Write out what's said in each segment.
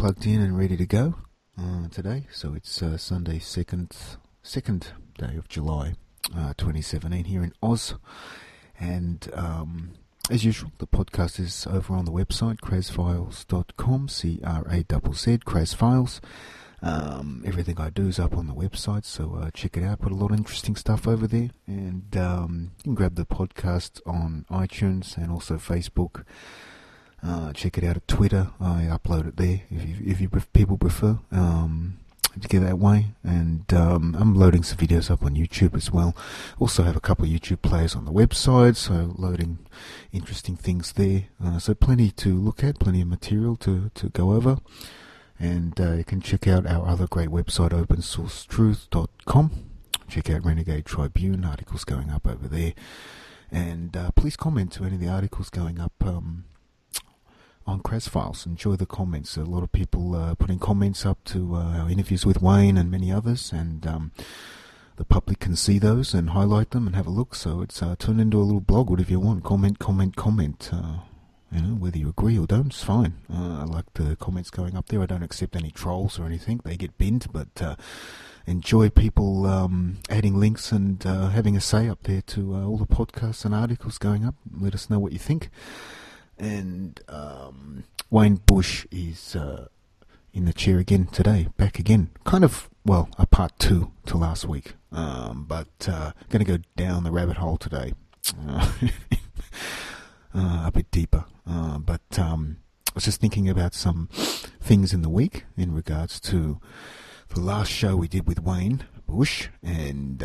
plugged in and ready to go today. So it's Sunday, second day of July 2017 here in Oz. And as usual, the podcast is over on the website, crazfiles.com, C-R-A-Z-Z, Crazfiles. Everything I do is up on the website, so check it out. Put a lot of interesting stuff over there. And you can grab the podcast on iTunes and also Facebook. Check it out at Twitter. I upload it there if people prefer to get that way. And I'm loading some videos up on YouTube as well. Also have a couple of YouTube players on the website, so loading interesting things there. So plenty to look at, plenty of material to go over. And you can check out our other great website, opensourcetruth.com. Check out Renegade Tribune, articles going up over there. And please comment to any of the articles going up on Crazfiles. Enjoy the comments. A lot of people putting comments up to our interviews with Wayne and many others, and the public can see those and highlight them and have a look. So it's turned into a little blog, whatever you want. Comment. Whether you agree or don't, it's fine. I like the comments going up there. I don't accept any trolls or anything. They get binned, but enjoy people adding links and having a say up there to all the podcasts and articles going up. Let us know what you think. And Wayne Bush is in the chair again today, back again. Kind of, well, a part two to last week. But going to go down the rabbit hole today. A bit deeper. But I was just thinking about some things in the week in regards to the last show we did with Wayne Bush, and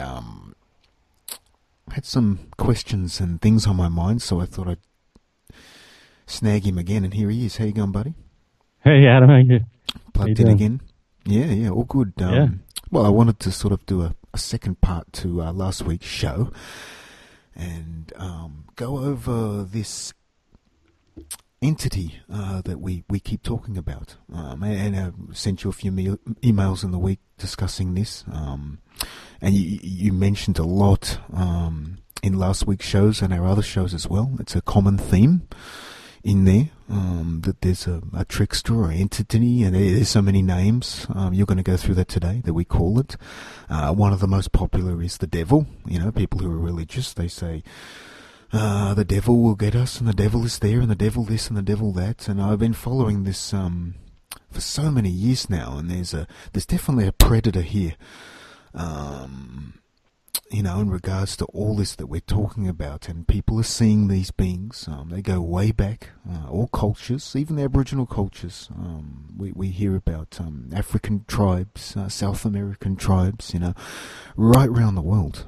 had some questions and things on my mind, so I thought I'd snag him again, and here he is. How you going, buddy? Hey, Adam, how you? Plugged in again? Yeah, all good. Well, I wanted to sort of do a second part to last week's show, and go over this entity that we keep talking about. And I sent you a few emails in the week discussing this, and you mentioned a lot in last week's shows and our other shows as well. It's a common theme in there, that there's a trickster or entity, and there's so many names. You're going to go through that today, that we call it. One of the most popular is the devil. People who are religious, they say, the devil will get us, and the devil is there, and the devil this, and the devil that. And I've been following this for so many years now, and there's definitely a predator here. In regards to all this that we're talking about, and people are seeing these beings. They go way back, all cultures, even the Aboriginal cultures. We hear about African tribes, South American tribes, right around the world.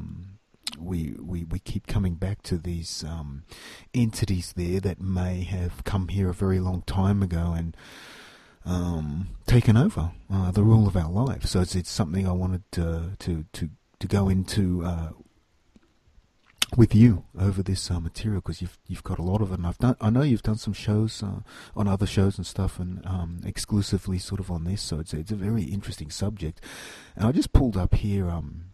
We keep coming back to these entities there that may have come here a very long time ago and taken over the rule of our lives. So it's something I wanted to go into with you over this material, because you've got a lot of it, and I know you've done some shows on other shows and stuff, and exclusively sort of on this. So it's a very interesting subject, and I just pulled up here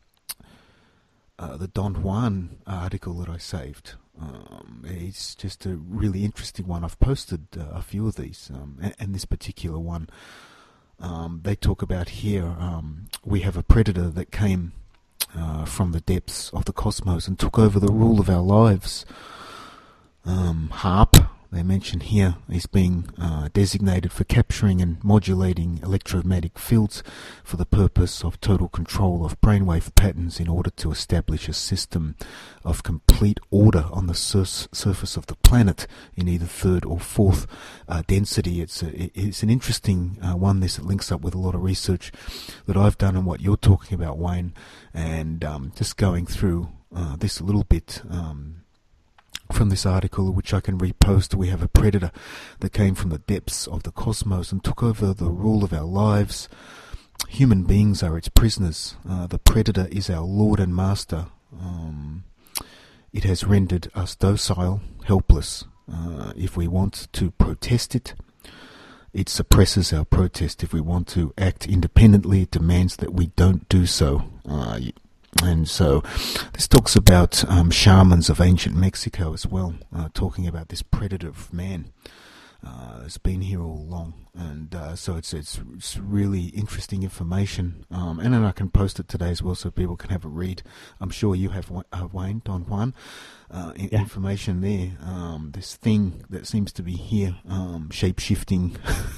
the Don Juan article that I saved. It's just a really interesting one. I've posted a few of these, and this particular one, they talk about here. We have a predator that came from the depths of the cosmos and took over the rule of our lives. HAARP, they mention here, is being designated for capturing and modulating electromagnetic fields for the purpose of total control of brainwave patterns in order to establish a system of complete order on the surface of the planet in either third or fourth density. It's an interesting one. This links up with a lot of research that I've done and what you're talking about, Wayne, and just going through this a little bit. From this article, which I can repost, we have a predator that came from the depths of the cosmos and took over the rule of our lives. Human beings are its prisoners. The predator is our lord and master. It has rendered us docile, helpless. If we want to protest it, it suppresses our protest. If we want to act independently, it demands that we don't do so. And so this talks about shamans of ancient Mexico as well, talking about this predator of man. has been here all along, and so it's really interesting information. And then I can post it today as well, so people can have a read. I'm sure you have Wayne, Don Juan, information there. This thing that seems to be here, shape-shifting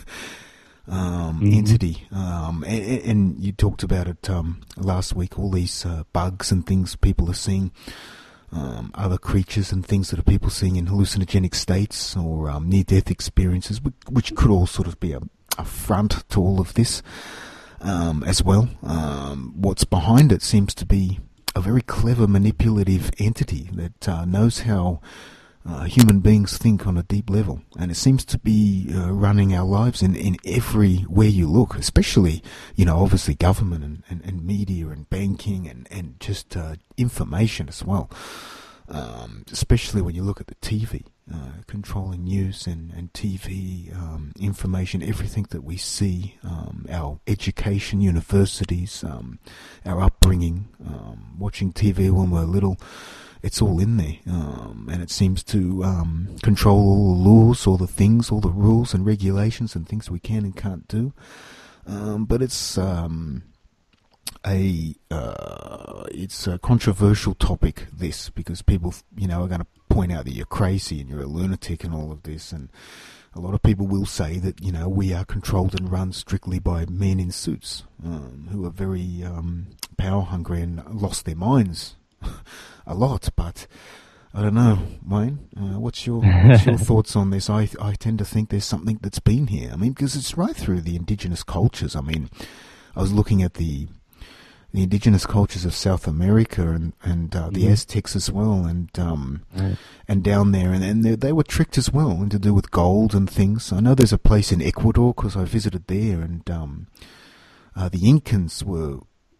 entity, and you talked about it last week. All these bugs and things people are seeing. Other creatures and things that are people seeing in hallucinogenic states or near-death experiences, which could all sort of be a front to all of this as well. What's behind it seems to be a very clever, manipulative entity that knows how human beings think on a deep level, and it seems to be running our lives in everywhere you look, especially, obviously government and media and banking and just information as well, especially when you look at the TV, controlling news and TV information, everything that we see, our education, universities, our upbringing, watching TV when we're little. It's all in there, and it seems to control all the laws, all the things, all the rules and regulations and things we can and can't do. But it's a controversial topic, this, because people, are going to point out that you're crazy and you're a lunatic and all of this, and a lot of people will say that, we are controlled and run strictly by men in suits who are very power hungry and lost their minds a lot. But I don't know, Wayne, what's your thoughts on this? I tend to think there's something that's been here. I mean, because it's right through the indigenous cultures. I mean, I was looking at the indigenous cultures of South America and the Aztecs as well, and and down there, and they were tricked as well, and to do with gold and things. I know there's a place in Ecuador because I visited there, and the Incans were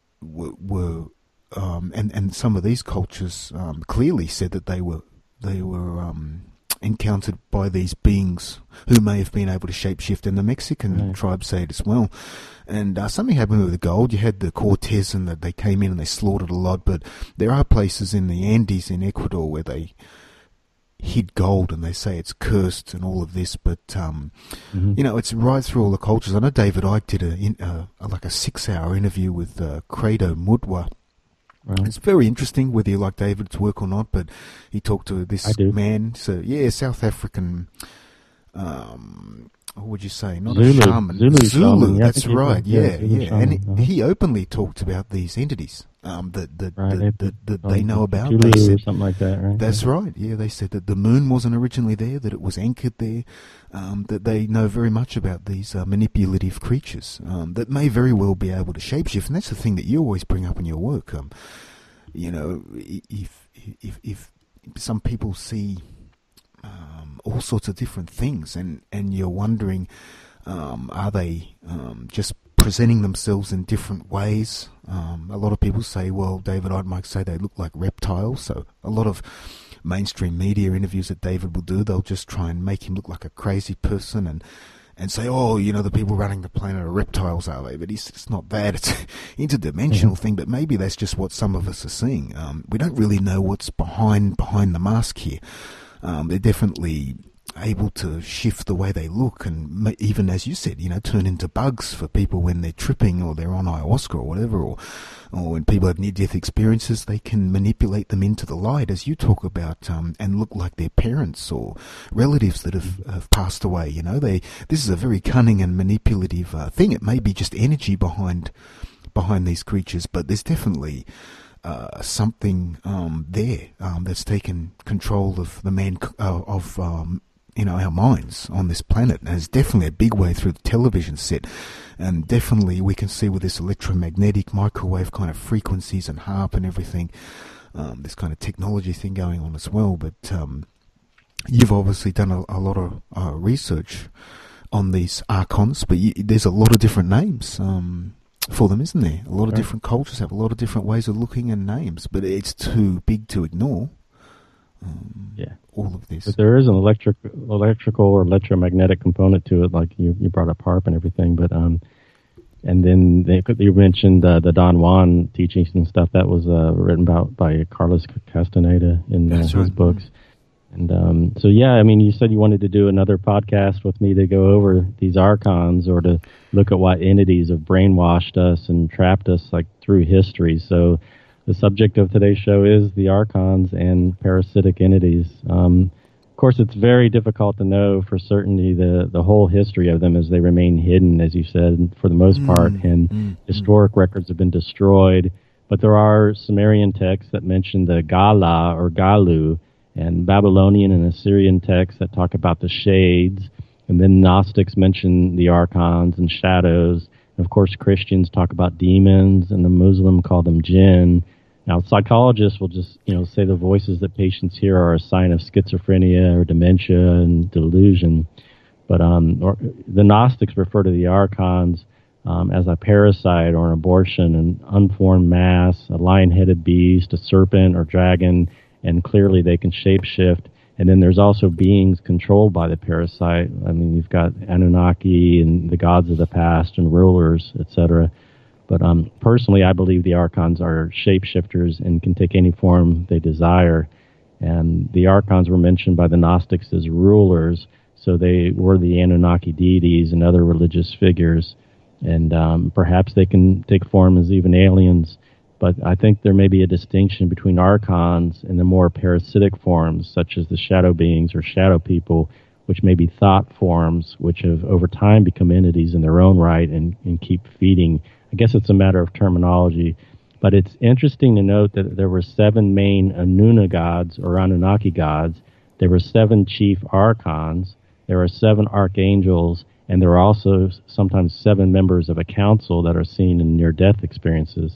and some of these cultures clearly said that they were encountered by these beings who may have been able to shapeshift, and the Mexican tribes say it as well. And something happened with the gold. You had the Cortez, and that they came in and they slaughtered a lot, but there are places in the Andes in Ecuador where they hid gold, and they say it's cursed and all of this, but it's right through all the cultures. I know David Icke did a 6-hour interview with Credo Mutwa. Right. It's very interesting, whether you like David's work or not, but he talked to this man. So, South African, what would you say? Not Zulu, a shaman. Zulu, that's right, and he openly talked about these entities that they know about. Zulu they said, or something like that, right? That's right, they said that the moon wasn't originally there, that it was anchored there, that they know very much about these manipulative creatures that may very well be able to shapeshift, and that's the thing that you always bring up in your work. If some people see all sorts of different things, and you're wondering, are they just presenting themselves in different ways? A lot of people say, well, David Icke might say they look like reptiles, so a lot of mainstream media interviews that David will do, they'll just try and make him look like a crazy person and say, the people running the planet are reptiles, are they? But it's not that. It's an interdimensional thing, but maybe that's just what some of us are seeing. We don't really know what's behind the mask here. They're definitely able to shift the way they look, and even, as you said, turn into bugs for people when they're tripping or they're on ayahuasca or whatever, or when people have near-death experiences, they can manipulate them into the light, as you talk about, and look like their parents or relatives that have passed away. This is a very cunning and manipulative thing. It may be just energy behind these creatures, but there's definitely something there that's taken control of our minds on this planet, and it's definitely a big way through the television set, and definitely we can see with this electromagnetic microwave kind of frequencies and HAARP and everything, this kind of technology thing going on as well. But you've obviously done a lot of research on these archons, but there's a lot of different names for them, isn't there? A lot of different cultures have a lot of different ways of looking and names, but it's too big to ignore. All of this. But there is an electrical or electromagnetic component to it, like you brought up HAARP and everything. But and then you mentioned the Don Juan teachings and stuff that was written about by Carlos Castaneda in his books. And so, yeah, I mean, you said you wanted to do another podcast with me to go over these archons or to look at what entities have brainwashed us and trapped us like through history. So the subject of today's show is the archons and parasitic entities. Of course, it's very difficult to know for certainty the whole history of them as they remain hidden, as you said, for the most part, and historic records have been destroyed. But there are Sumerian texts that mention the Gala or Galu, and Babylonian and Assyrian texts that talk about the shades, and then Gnostics mention the archons and shadows. And of course, Christians talk about demons, and the Muslim call them jinn. Now, psychologists will just, say the voices that patients hear are a sign of schizophrenia or dementia and delusion. But the Gnostics refer to the archons as a parasite or an abortion, an unformed mass, a lion-headed beast, a serpent or dragon, and clearly they can shapeshift. And then there's also beings controlled by the parasite. I mean, you've got Anunnaki and the gods of the past and rulers, etc. But personally, I believe the archons are shapeshifters and can take any form they desire. And the archons were mentioned by the Gnostics as rulers, so they were the Anunnaki deities and other religious figures. And perhaps they can take form as even aliens. But I think there may be a distinction between archons and the more parasitic forms, such as the shadow beings or shadow people, which may be thought forms, which have over time become entities in their own right and keep feeding. I guess it's a matter of terminology. But it's interesting to note that there were 7 main Anunna gods or Anunnaki gods. There were 7 chief archons. There are 7 archangels. And there are also sometimes 7 members of a council that are seen in near-death experiences.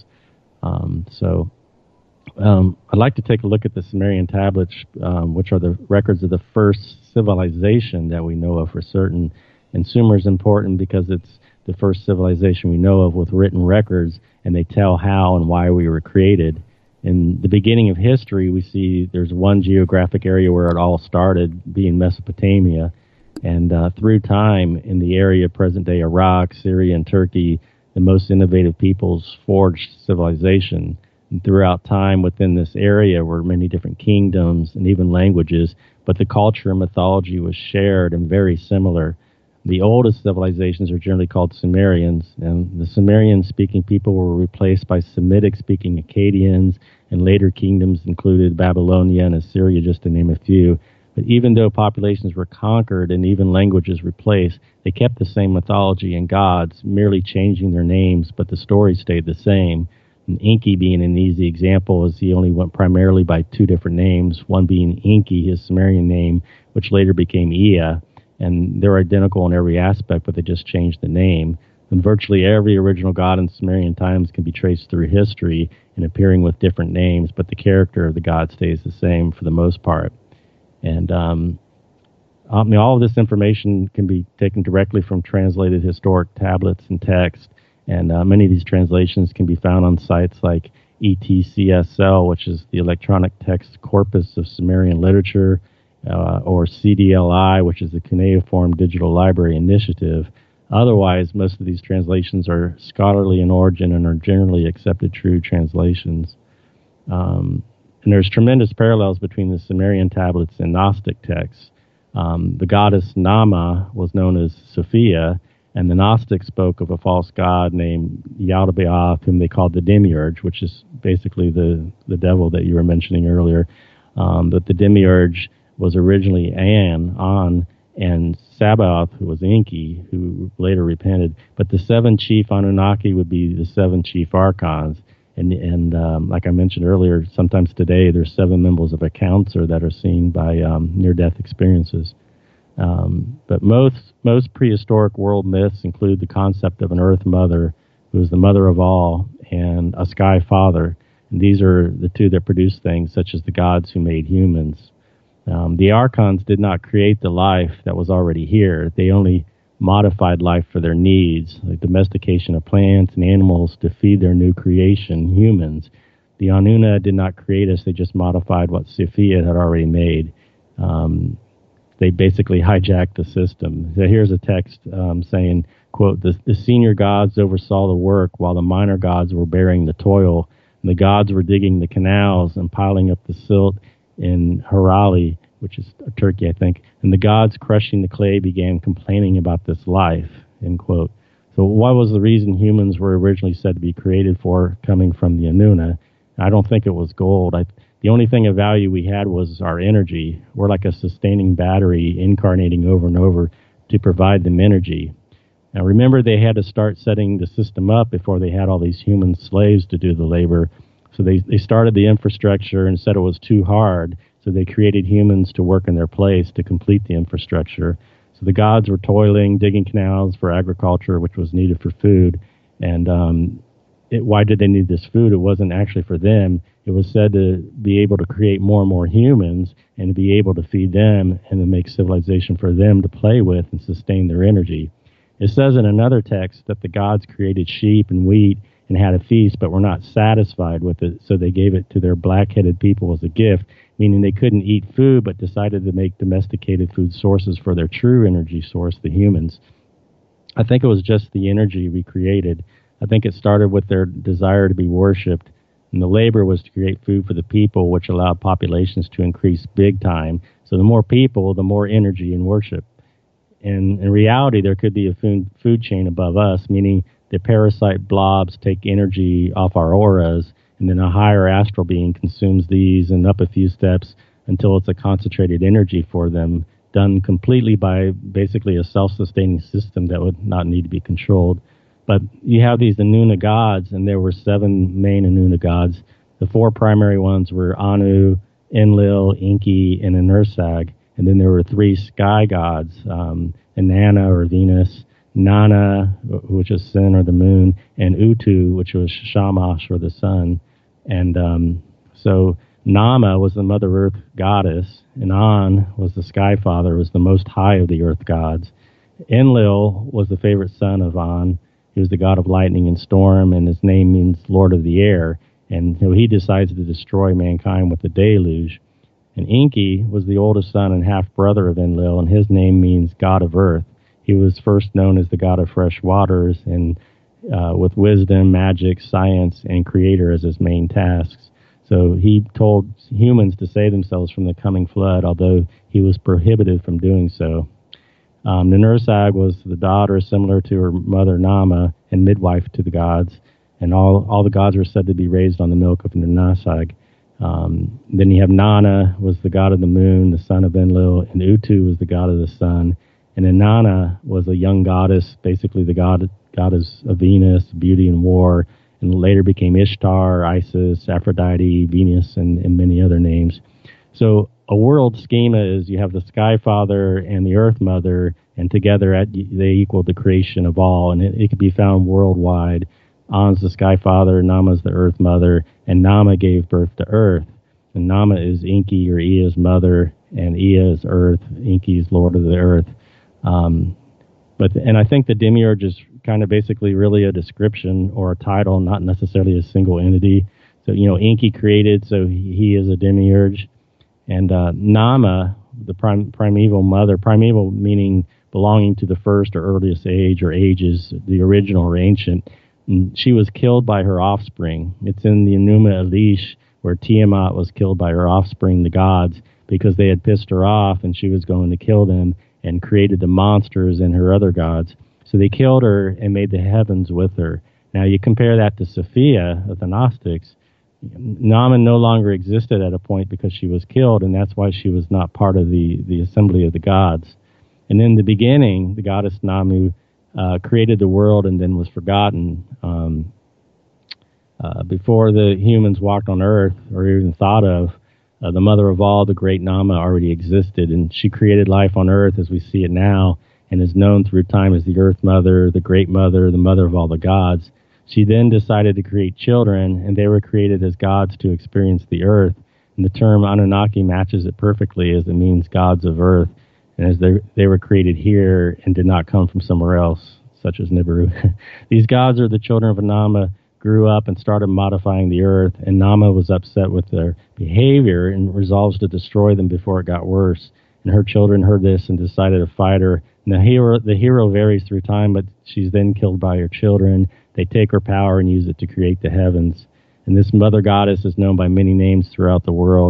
I'd like to take a look at the Sumerian tablets, which are the records of the first civilization that we know of for certain. And Sumer is important because it's the first civilization we know of with written records, and they tell how and why we were created. In the beginning of history, we see there's one geographic area where it all started, being Mesopotamia. And through time, in the area of present-day Iraq, Syria, and Turkey, the most innovative peoples forged civilization. And throughout time within this area were many different kingdoms and even languages, but the culture and mythology was shared and very similar. The oldest civilizations are generally called Sumerians, and the Sumerian-speaking people were replaced by Semitic-speaking Akkadians, and later kingdoms included Babylonia and Assyria, just to name a few. But even though populations were conquered and even languages replaced, they kept the same mythology and gods, merely changing their names, but the story stayed the same. And Enki being an easy example, as he only went primarily by 2 different names, one being Enki, his Sumerian name, which later became Ea, and they're identical in every aspect, but they just changed the name. And virtually every original god in Sumerian times can be traced through history and appearing with different names, but the character of the god stays the same for the most part. And all of this information can be taken directly from translated historic tablets and text. And many of these translations can be found on sites like ETCSL, which is the Electronic Text Corpus of Sumerian Literature, or CDLI, which is the Cuneiform Digital Library Initiative. Otherwise, most of these translations are scholarly in origin and are generally accepted true translations. And there's tremendous parallels between the Sumerian tablets and Gnostic texts. The goddess Nama was known as Sophia, and the Gnostics spoke of a false god named Yaldabaoth, whom they called the Demiurge, which is basically the devil that you were mentioning earlier. But the Demiurge was originally An, and Sabaoth, who was Enki, who later repented. But the 7 chief Anunnaki would be the 7 chief archons. And like I mentioned earlier, sometimes today there's 7 members of a council that are seen by near-death experiences. But most prehistoric world myths include the concept of an Earth Mother, who is the mother of all, and a Sky Father. And these are the 2 that produce things, such as the gods who made humans. The archons did not create the life that was already here. They only modified life for their needs, like domestication of plants and animals to feed their new creation, humans. The Anunna did not create us, they just modified what Sophia had already made. They basically hijacked the system. So here's a text saying, quote, the senior gods oversaw the work while the minor gods were bearing the toil. And the gods were digging the canals and piling up the silt in Harali, which is Turkey, I think. And the gods crushing the clay began complaining about this life, end quote. So what was the reason humans were originally said to be created for, coming from the Anuna? I don't think it was gold. The only thing of value we had was our energy. We're like a sustaining battery incarnating over and over to provide them energy. Now remember, they had to start setting the system up before they had all these human slaves to do the labor. So they started the infrastructure and said it was too hard. So they created humans to work in their place to complete the infrastructure. So the gods were toiling, digging canals for agriculture, which was needed for food. And why did they need this food? It wasn't actually for them. It was said to be able to create more and more humans and to be able to feed them and to make civilization for them to play with and sustain their energy. It says in another text that the gods created sheep and wheat and had a feast, but were not satisfied with it, so they gave it to their black-headed people as a gift, meaning they couldn't eat food, but decided to make domesticated food sources for their true energy source, the humans. I think it was just the energy we created. I think it started with their desire to be worshipped, and the labor was to create food for the people, which allowed populations to increase big time. So the more people, the more energy and worship. And in reality, there could be a food chain above us, meaning the parasite blobs take energy off our auras, and then a higher astral being consumes these and up a few steps until it's a concentrated energy for them, done completely by basically a self-sustaining system that would not need to be controlled. But you have these Anuna gods, and there were 7 main Anuna gods. The 4 primary ones were Anu, Enlil, Enki, and Anursag. And then there were 3 sky gods, Inanna or Venus, Nana, which is Sin or the moon, and Utu, which was Shamash or the sun. And so Nama was the Mother Earth goddess, and An was the sky father, was the most high of the earth gods. Enlil was the favorite son of An. He was the god of lightning and storm, and his name means Lord of the Air. And so he decides to destroy mankind with the deluge. And Enki was the oldest son and half-brother of Enlil, and his name means God of Earth. He was first known as the god of fresh waters, and with wisdom, magic, science, and creator as his main tasks. So he told humans to save themselves from the coming flood, although he was prohibited from doing so. Ninursag was the daughter similar to her mother Nama and midwife to the gods, and all the gods were said to be raised on the milk of Ninursag. Then you have Nana, was the god of the moon, the son of Enlil, and Utu was the god of the sun. And Inanna was a young goddess, basically the goddess of Venus, beauty and war, and later became Ishtar, Isis, Aphrodite, Venus, and many other names. So a world schema is you have the Sky Father and the Earth Mother, and together they equal the creation of all, and it can be found worldwide. An's the Sky Father, Nama's the Earth Mother, and Nama gave birth to Earth. And Nama is Enki or Ea's mother, and Ea is Earth. Enki is Lord of the Earth. And I think the demiurge is kind of basically really a description or a title, not necessarily a single entity. So, Enki created, so he is a demiurge. And Nama, the primeval mother, primeval meaning belonging to the first or earliest age or ages, the original or ancient. And she was killed by her offspring. It's in the Enuma Elish where Tiamat was killed by her offspring, the gods, because they had pissed her off and she was going to kill them and created the monsters and her other gods. So they killed her and made the heavens with her. Now you compare that to Sophia of the Gnostics. Nama no longer existed at a point because she was killed, and that's why she was not part of the assembly of the gods. And in the beginning, the goddess Namu created the world and then was forgotten. Before the humans walked on Earth or even thought of, the mother of all, the great Nama, already existed, and she created life on Earth as we see it now and is known through time as the Earth Mother, the Great Mother, the mother of all the gods. She then decided to create children, and they were created as gods to experience the Earth. And the term Anunnaki matches it perfectly, as it means gods of Earth, and as they were created here and did not come from somewhere else, such as Nibiru. These gods are the children of Nama, grew up and started modifying the Earth, and Nama was upset with their behavior and resolves to destroy them before it got worse. And her children heard this and decided to fight her. And the hero varies through time, but she's then killed by her children. They take her power and use it to create the heavens. And this mother goddess is known by many names throughout the world, and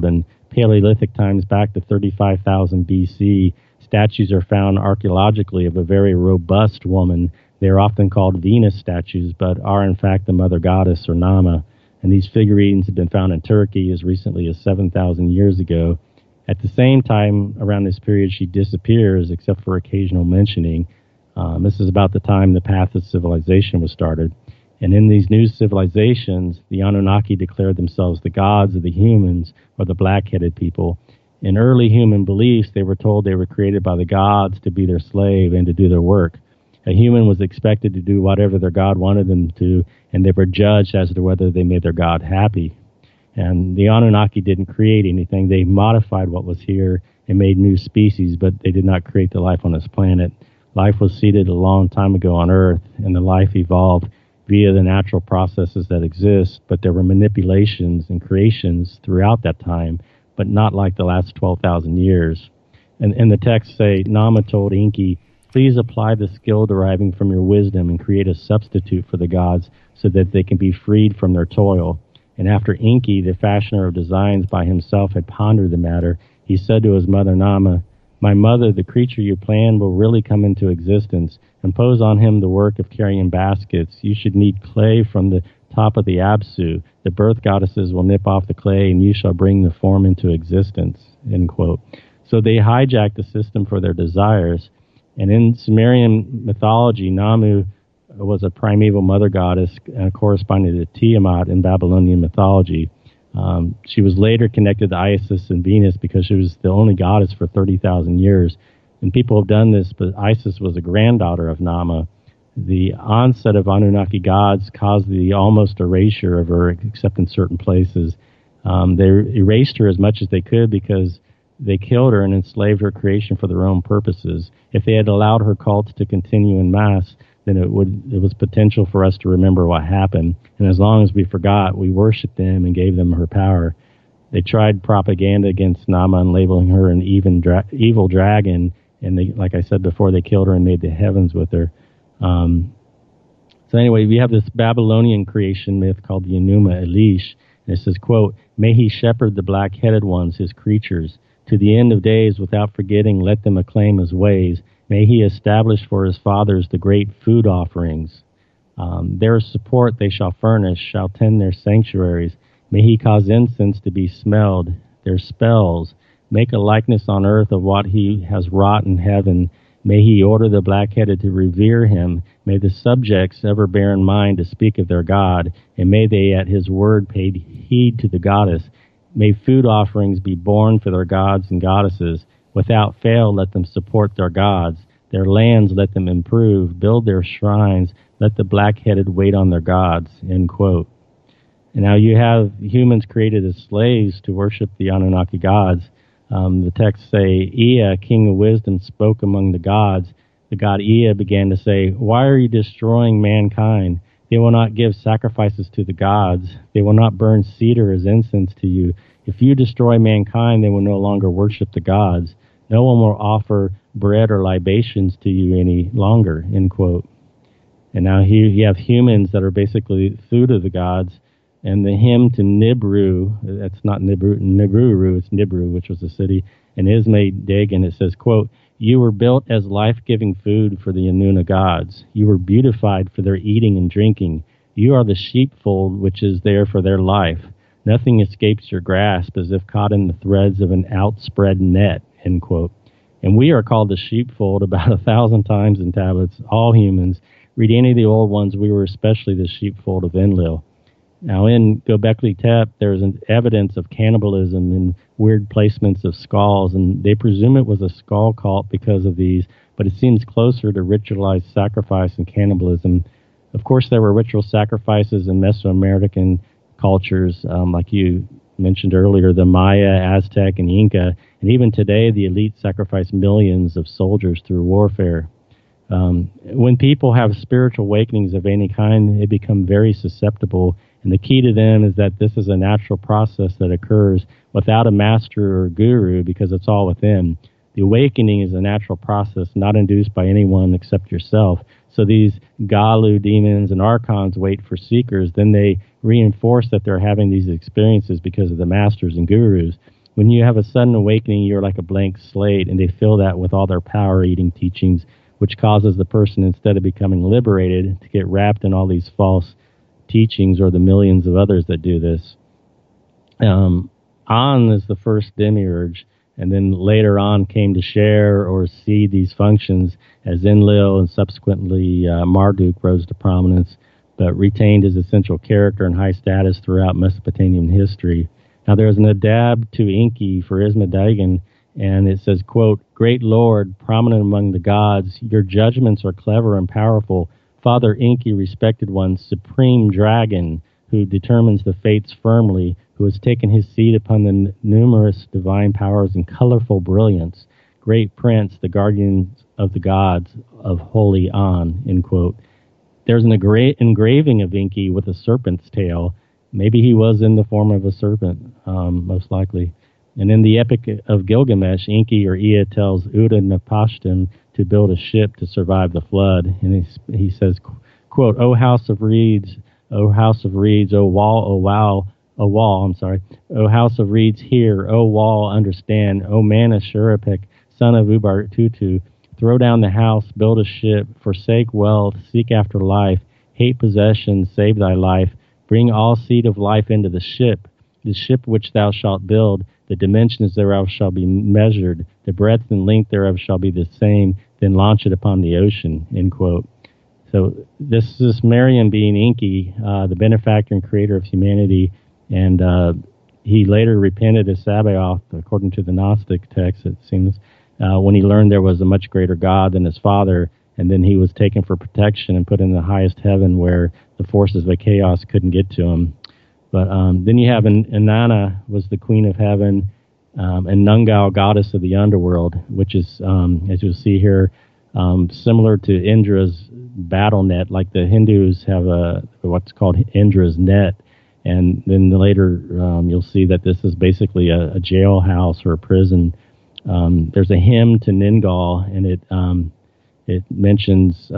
Paleolithic times back to 35,000 BC. Statues are found archaeologically of a very robust woman. They're often called Venus statues, but are in fact the mother goddess, or Nama. And these figurines have been found in Turkey as recently as 7,000 years ago. At the same time, around this period, she disappears, except for occasional mentioning. This is about the time the path of civilization was started. And in these new civilizations, the Anunnaki declared themselves the gods of the humans, or the black-headed people. In early human beliefs, they were told they were created by the gods to be their slave and to do their work. A human was expected to do whatever their god wanted them to, and they were judged as to whether they made their god happy. And the Anunnaki didn't create anything. They modified what was here and made new species, but they did not create the life on this planet. Life was seeded a long time ago on Earth, and the life evolved via the natural processes that exist, but there were manipulations and creations throughout that time, but not like the last 12,000 years. And the texts say, Nama told Enki, please apply the skill deriving from your wisdom and create a substitute for the gods so that they can be freed from their toil. And after Enki, the fashioner of designs by himself, had pondered the matter, he said to his mother Nama, my mother, the creature you planned will really come into existence. Impose on him the work of carrying baskets. You should knead clay from the top of the Apsu. The birth goddesses will nip off the clay, and you shall bring the form into existence. End quote. So they hijacked the system for their desires. And in Sumerian mythology, Namu was a primeval mother goddess corresponding to Tiamat in Babylonian mythology. She was later connected to Isis and Venus because she was the only goddess for 30,000 years. And people have done this, but Isis was a granddaughter of Nama. The onset of Anunnaki gods caused the almost erasure of her, except in certain places. They erased her as much as they could because they killed her and enslaved her creation for their own purposes. If they had allowed her cult to continue en masse, then it was potential for us to remember what happened. And as long as we forgot, we worshipped them and gave them her power. They tried propaganda against Nama and labeling her an evil dragon. And they, like I said before, they killed her and made the heavens with her. So anyway, we have this Babylonian creation myth called the Enuma Elish. And it says, quote, may he shepherd the black-headed ones, his creatures. To the end of days, without forgetting, let them acclaim his ways. May he establish for his fathers the great food offerings. Their support they shall furnish, shall tend their sanctuaries. May he cause incense to be smelled, their spells. Make a likeness on earth of what he has wrought in heaven. May he order the black-headed to revere him. May the subjects ever bear in mind to speak of their God. And may they at his word pay heed to the goddess. May food offerings be borne for their gods and goddesses. Without fail, let them support their gods. Their lands let them improve. Build their shrines. Let the black-headed wait on their gods. End quote. And now you have humans created as slaves to worship the Anunnaki gods. The texts say, Ea, king of wisdom, spoke among the gods. The god Ea began to say, why are you destroying mankind? They will not give sacrifices to the gods. They will not burn cedar as incense to you. If you destroy mankind, they will no longer worship the gods. No one will offer bread or libations to you any longer, end quote. And now here you have humans that are basically food of the gods. And the hymn to Nibru, that's not Nibiru, it's Nibru, which was a city, and Ismay Dagon, it says, quote, you were built as life-giving food for the Anuna gods. You were beautified for their eating and drinking. You are the sheepfold which is there for their life. Nothing escapes your grasp as if caught in the threads of an outspread net, end quote. And we are called the sheepfold about 1,000 times in tablets, all humans. Read any of the old ones, we were especially the sheepfold of Enlil. Now, in Göbekli Tepe, there's an evidence of cannibalism and weird placements of skulls, and they presume it was a skull cult because of these, but it seems closer to ritualized sacrifice and cannibalism. Of course, there were ritual sacrifices in Mesoamerican cultures, like you mentioned earlier, the Maya, Aztec, and Inca, and even today, the elite sacrifice millions of soldiers through warfare. When people have spiritual awakenings of any kind, they become very susceptible. And the key to them is that this is a natural process that occurs without a master or guru because it's all within. The awakening is a natural process not induced by anyone except yourself. So these Galu demons and archons wait for seekers. Then they reinforce that they're having these experiences because of the masters and gurus. When you have a sudden awakening, you're like a blank slate, and they fill that with all their power-eating teachings, which causes the person, instead of becoming liberated, to get wrapped in all these false teachings, or the millions of others that do this. An is the first demiurge, and then later on came to share or see these functions as Enlil, and subsequently Marduk rose to prominence, but retained his essential character and high status throughout Mesopotamian history. Now, there's an adab to Enki for Ismadagan, and it says, quote, "Great Lord, prominent among the gods, your judgments are clever and powerful. Father Enki, respected one, supreme dragon, who determines the fates firmly, who has taken his seat upon the numerous divine powers and colorful brilliance. Great prince, the guardian of the gods of holy An," end quote. There's an engraving of Enki with a serpent's tail. Maybe he was in the form of a serpent, most likely. And in the Epic of Gilgamesh, Enki or Ea tells Utanapishtim to build a ship to survive the flood. And he says, quote, "O house of reeds, O house of reeds, O wall, O house of reeds, hear, O wall, understand, O man Ashurapik, son of Ubartutu, throw down the house, build a ship, forsake wealth, seek after life, hate possessions, save thy life, bring all seed of life into the ship which thou shalt build, the dimensions thereof shall be measured, the breadth and length thereof shall be the same, then launch it upon the ocean," end quote. So this Sumerian being Enki, the benefactor and creator of humanity, and he later repented as Sabaoth, according to the Gnostic text, it seems, when he learned there was a much greater God than his father, and then he was taken for protection and put in the highest heaven where the forces of chaos couldn't get to him. But then you have Inanna was the queen of heaven, and Nungal, goddess of the underworld, which is, as you'll see here, similar to Indra's battle net. Like the Hindus have what's called Indra's net, and then later you'll see that this is basically a jailhouse or a prison. There's a hymn to Ningal, and it mentions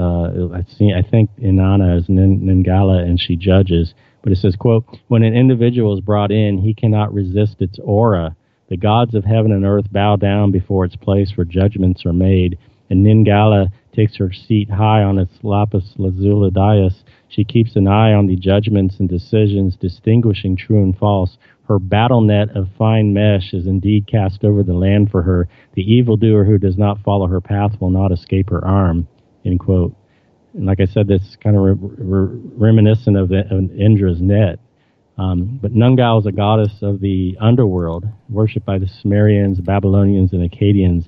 I think Inanna is Ningala, and she judges. But it says, quote, "When an individual is brought in, he cannot resist its aura. The gods of heaven and earth bow down before its place where judgments are made, and Ningala takes her seat high on its lapis lazuli dais. She keeps an eye on the judgments and decisions, distinguishing true and false. Her battle net of fine mesh is indeed cast over the land for her. The evildoer who does not follow her path will not escape her arm," end quote. And like I said, this kind of reminiscent of Indra's net. But Nungal is a goddess of the underworld, worshipped by the Sumerians, Babylonians, and Akkadians.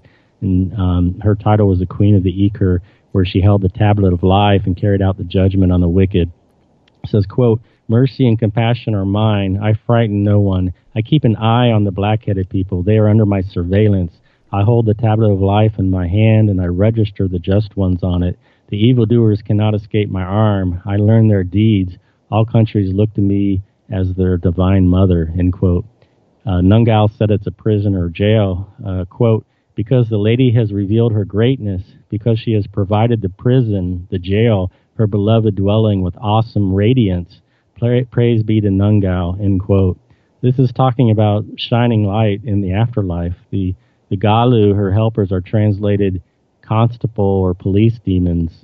And her title was the Queen of the Eker, where she held the tablet of life and carried out the judgment on the wicked. It says, quote, "Mercy and compassion are mine. I frighten no one. I keep an eye on the black-headed people. They are under my surveillance. I hold the tablet of life in my hand, and I register the just ones on it. The evildoers cannot escape my arm. I learn their deeds. All countries look to me as their divine mother," end quote. Nungal said it's a prison or jail, quote, "Because the lady has revealed her greatness, because she has provided the prison, the jail, her beloved dwelling with awesome radiance. Praise be to Nungal," end quote. This is talking about shining light in the afterlife. The Galu, her helpers, are translated constable or police demons.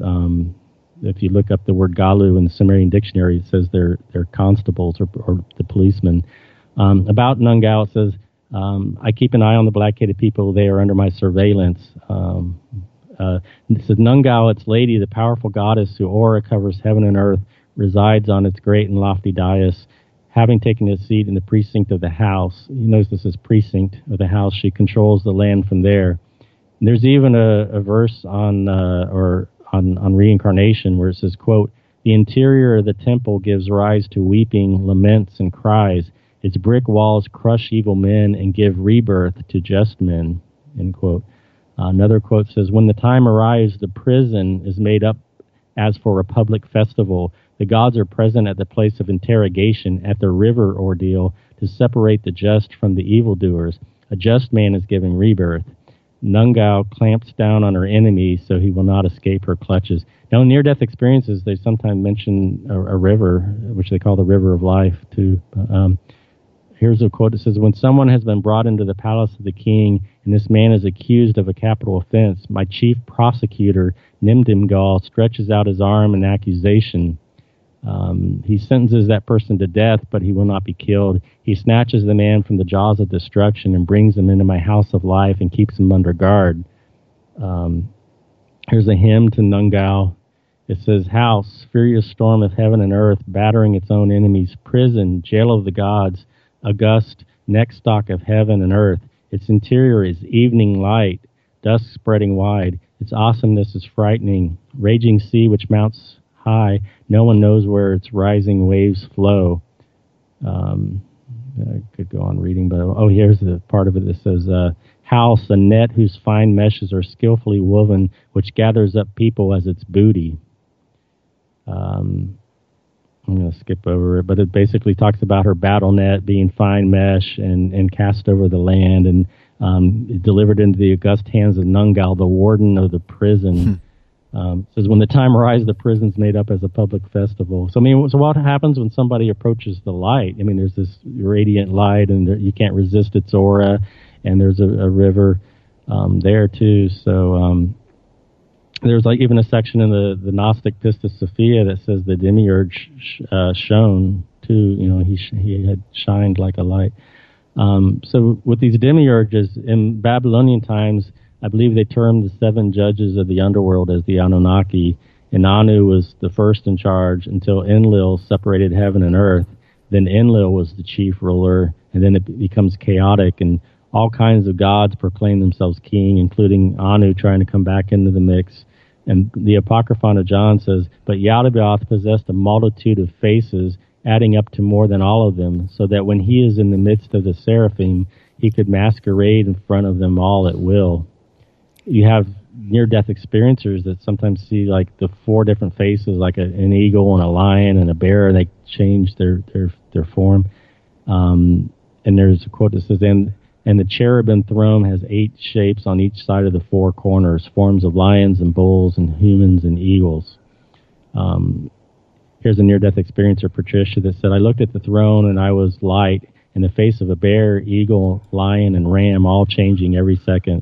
If you look up the word Galu in the Sumerian dictionary, it says they're constables or the policemen. About Nungal, it says, "I keep an eye on the black-headed people. They are under my surveillance." It says, "Nungal, its lady, the powerful goddess whose aura covers heaven and earth, resides on its great and lofty dais. Having taken its seat in the precinct of the house," you notice this is precinct of the house, "she controls the land from there." And there's even a verse on reincarnation where it says, quote, "The interior of the temple gives rise to weeping, laments, and cries. Its brick walls crush evil men and give rebirth to just men," end quote. Another quote says, "When the time arrives, the prison is made up as for a public festival. The gods are present at the place of interrogation, at the river ordeal, to separate the just from the evildoers. A just man is given rebirth. Nungal clamps down on her enemy so he will not escape her clutches." Now, in near-death experiences, they sometimes mention a river, which they call the river of life, too. Here's a quote that says, "When someone has been brought into the palace of the king, and this man is accused of a capital offense, my chief prosecutor, Nimdimgal, stretches out his arm in accusation. He sentences that person to death, but he will not be killed. He snatches the man from the jaws of destruction and brings him into my house of life and keeps him under guard." Here's a hymn to Nungal. It says, "House, furious storm of heaven and earth, battering its own enemies, prison, jail of the gods, august neckstock of heaven and earth. Its interior is evening light, dusk spreading wide. Its awesomeness is frightening. Raging sea which mounts high, no one knows where its rising waves flow." I could go on reading, but here's the part of it that says, "House, a net whose fine meshes are skillfully woven, which gathers up people as its booty." I'm going to skip over it, but it basically talks about her battle net being fine mesh and cast over the land and delivered into the august hands of Nungal, the warden of the prison. It says, "When the time arrives, the prison's made up as a public festival." So, so what happens when somebody approaches the light? There's this radiant light, and you can't resist its aura, and there's a river there, too. So, there's even a section in the Gnostic Pistis Sophia that says the demiurge shone, too. He had shined like a light. So with these demiurges, in Babylonian times, I believe they termed the 7 judges of the underworld as the Anunnaki, and Anu was the first in charge until Enlil separated heaven and earth. Then Enlil was the chief ruler, and then it becomes chaotic, and all kinds of gods proclaim themselves king, including Anu trying to come back into the mix. And the Apocryphon of John says, "But Yaldabaoth possessed a multitude of faces, adding up to more than all of them, so that when he is in the midst of the seraphim, he could masquerade in front of them all at will." You have near-death experiencers that sometimes see the 4 different faces, like an eagle and a lion and a bear, and they change their form. And there's a quote that says, And the cherubim throne has 8 shapes on each side of the 4 corners, forms of lions and bulls and humans and eagles. Here's a near-death experiencer, Patricia, that said, "I looked at the throne and I was light, in the face of a bear, eagle, lion, and ram, all changing every second."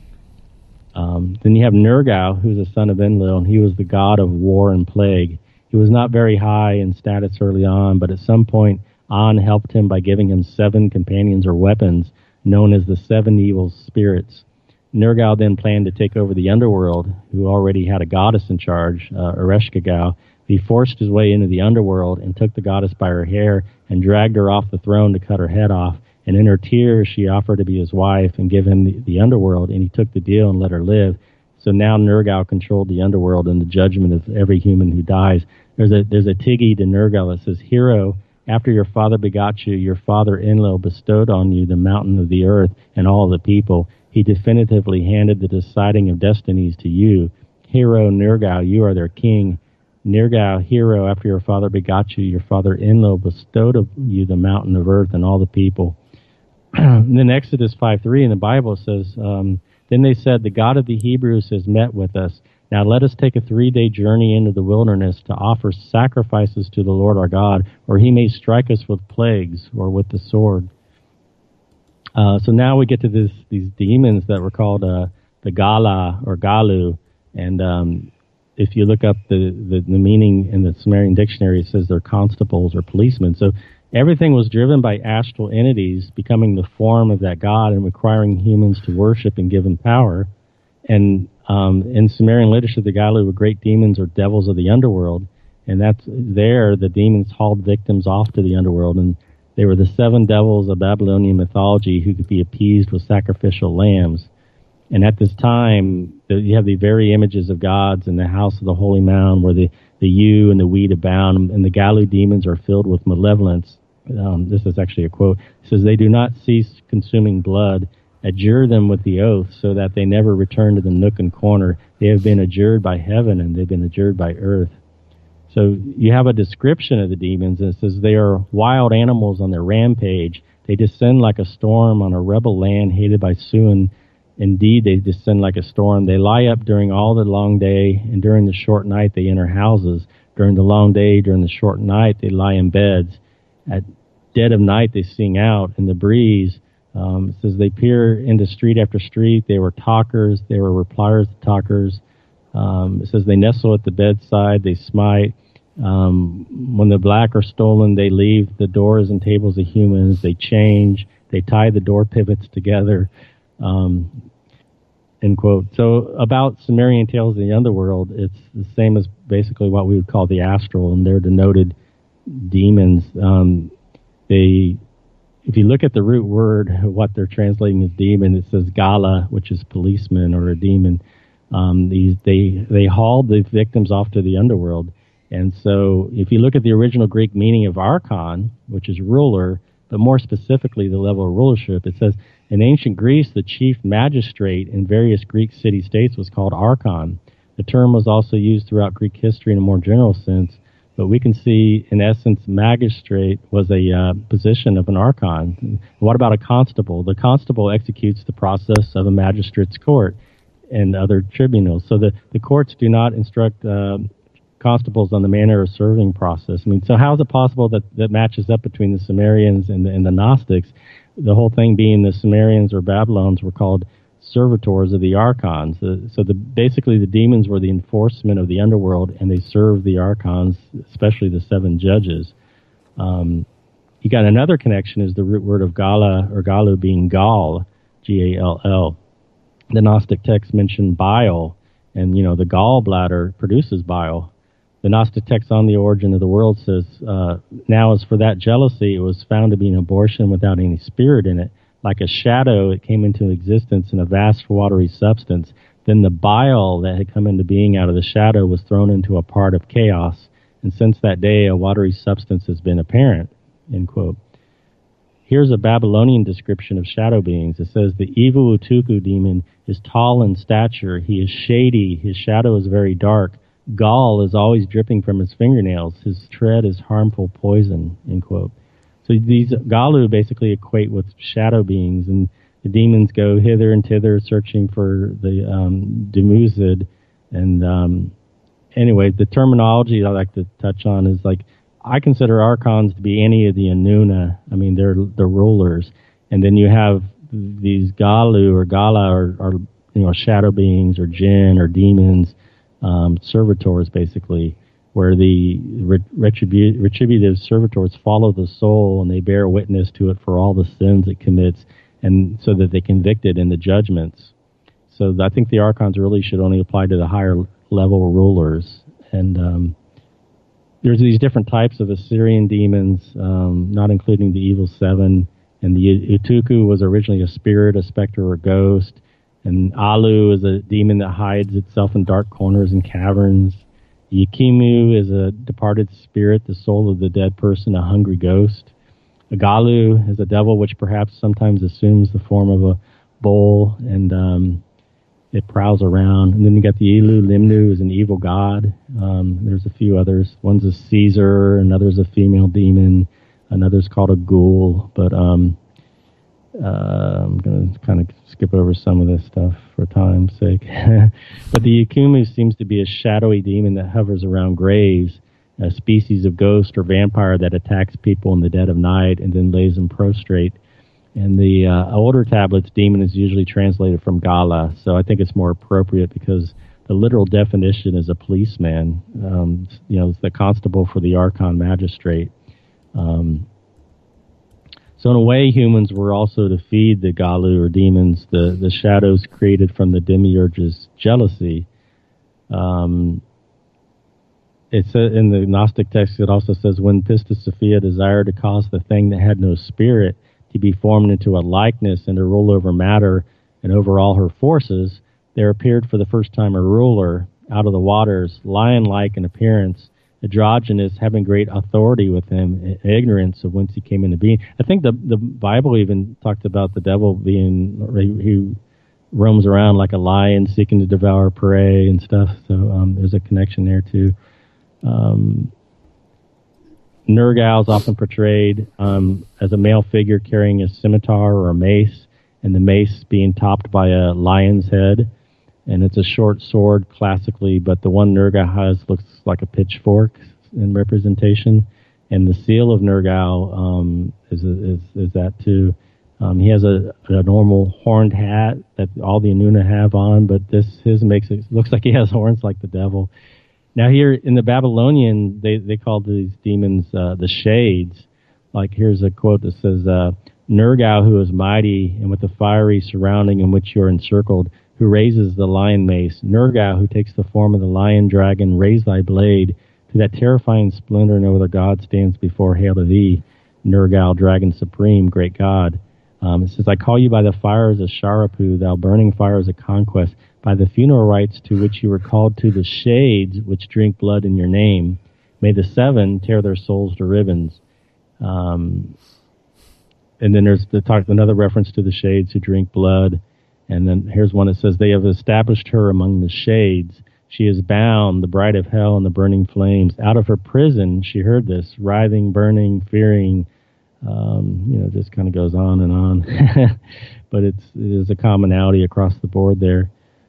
Then you have Nergal, who's the son of Enlil, and he was the god of war and plague. He was not very high in status early on, but at some point, An helped him by giving him 7 companions or weapons, known as the 7 evil spirits. Nergal then planned to take over the underworld, who already had a goddess in charge, Ereshkigal. He forced his way into the underworld and took the goddess by her hair and dragged her off the throne to cut her head off. And in her tears, she offered to be his wife and give him the underworld, and he took the deal and let her live. So now Nergal controlled the underworld and the judgment of every human who dies. There's a Tiggy to Nergal that says, "Hero, after your father begot you, your father Enlil bestowed on you the mountain of the earth and all the people. He definitively handed the deciding of destinies to you. Hero Nergal, you are their king. Nergal, hero, after your father begot you, your father Enlil bestowed on you the mountain of earth and all the people." And then Exodus 5:3 in the Bible says, "Then they said, the God of the Hebrews has met with us. Now let us take a 3-day journey into the wilderness to offer sacrifices to the Lord our God, or he may strike us with plagues or with the sword." So now we get to these demons that were called the Gala or Galu. And if you look up the meaning in the Sumerian dictionary, it says they're constables or policemen. So everything was driven by astral entities becoming the form of that god and requiring humans to worship and give him power. And in Sumerian literature, the Galu were great demons or devils of the underworld, and that's there the demons hauled victims off to the underworld, and they were the 7 devils of Babylonian mythology who could be appeased with sacrificial lambs. And at this time, you have the very images of gods in the house of the holy mound where the ewe and the wheat abound, and the Galu demons are filled with malevolence. This is actually a quote. It says, "They do not cease consuming blood. Adjure them with the oath so that they never return to the nook and corner. They have been adjured by heaven and they've been adjured by earth." So you have a description of the demons, and it says they are wild animals on their rampage. They descend like a storm on a rebel land hated by Suan. Indeed, they descend like a storm. They lie up during all the long day, and during the short night they enter houses. During the long day, during the short night, they lie in beds. dead of night they sing out in the breeze. It says they peer into street after street. They were talkers. They were repliers to talkers. It says they nestle at the bedside. They smite. When the black are stolen, they leave the doors and tables of humans. They change. They tie the door pivots together. End quote. So about Sumerian tales of the underworld, it's the same as basically what we would call the astral, and they're denoted demons. If you look at the root word, what they're translating as demon, it says gala, which is policeman or a demon. They hauled the victims off to the underworld. And so if you look at the original Greek meaning of archon, which is ruler, but more specifically the level of rulership, it says in ancient Greece, the chief magistrate in various Greek city-states was called archon. The term was also used throughout Greek history in a more general sense, but we can see, in essence, magistrate was a position of an archon. What about a constable? The constable executes the process of a magistrate's court and other tribunals. So the courts do not instruct constables on the manner of serving process. I mean, so how is it possible that matches up between the Sumerians and the Gnostics? The whole thing being the Sumerians or Babylons were called servitors of the archons. Basically the demons were the enforcement of the underworld, and they served the archons, especially the seven judges. You got another connection is the root word of gala or galu being gall, G-A-L-L. The Gnostic texts mention bile, and the gallbladder produces bile. The Gnostic text on the origin of the world says, now as for that jealousy, it was found to be an abortion without any spirit in it. Like a shadow, it came into existence in a vast watery substance. Then the bile that had come into being out of the shadow was thrown into a part of chaos. And since that day, a watery substance has been apparent. End quote. Here's a Babylonian description of shadow beings. It says, the evil Utuku demon is tall in stature. He is shady. His shadow is very dark. Gall is always dripping from his fingernails. His tread is harmful poison. End quote. So these Galu basically equate with shadow beings, and the demons go hither and thither searching for the Dumuzid. And anyway, the terminology I like to touch on is like, I consider archons to be any of the Anuna. I mean, they're the rulers. And then you have these Galu or Gala or shadow beings or jinn or demons, servitors basically, where the retributive servitors follow the soul and they bear witness to it for all the sins it commits, and so that they convict it in the judgments. So I think the archons really should only apply to the higher level rulers. And there's these different types of Assyrian demons, not including the evil seven. And the Utuku was originally a spirit, a specter, or a ghost. And Alu is a demon that hides itself in dark corners and caverns. Yakimu is a departed spirit, the soul of the dead person, a hungry ghost. A Galu is a devil which perhaps sometimes assumes the form of a bull, and it prowls around. And then you got the Ilu. Limnu is an evil god. There's a few others. One's a Caesar, another's a female demon, another's called a ghoul. But I'm going to kind of skip over some of this stuff for time's sake. But the Yakumu seems to be a shadowy demon that hovers around graves, a species of ghost or vampire that attacks people in the dead of night and then lays them prostrate. And the older tablets, demon is usually translated from Gala, so I think it's more appropriate because the literal definition is a policeman. It's the constable for the archon magistrate. So in a way, humans were also to feed the Galu or demons, the shadows created from the demiurge's jealousy. It's in the Gnostic text, it also says, when Pistis Sophia desired to cause the thing that had no spirit to be formed into a likeness and to rule over matter and over all her forces, there appeared for the first time a ruler out of the waters, lion-like in appearance, androgynous, having great authority with him, ignorance of whence he came into being. I think the Bible even talked about the devil being, he roams around like a lion seeking to devour prey and stuff, so there's a connection there too. Nergal is often portrayed as a male figure carrying a scimitar or a mace, and the mace being topped by a lion's head. And it's a short sword classically, but the one Nergal has looks like a pitchfork in representation. and the seal of Nergal is that too. He has a normal horned hat that all the Anuna have on, but his makes it looks like he has horns like the devil. Now here in the Babylonian, they called these demons the Shades. Like here's a quote that says, Nergal, who is mighty and with a fiery surrounding in which you are encircled, who raises the lion mace. Nergal, who takes the form of the lion dragon, raise thy blade. To that terrifying splendor no other god stands before. Hail to thee, Nergal, dragon supreme, great god. It says, I call you by the fires of Sharapu, thou burning fires of conquest, by the funeral rites to which you were called to the Shades, which drink blood in your name. May the seven tear their souls to ribbons. And then there's another reference to the Shades who drink blood. And then here's one that says, they have established her among the Shades. She is bound, the bride of hell and the burning flames. Out of her prison, she heard this, writhing, burning, fearing, just kind of goes on and on. But it is a commonality across the board there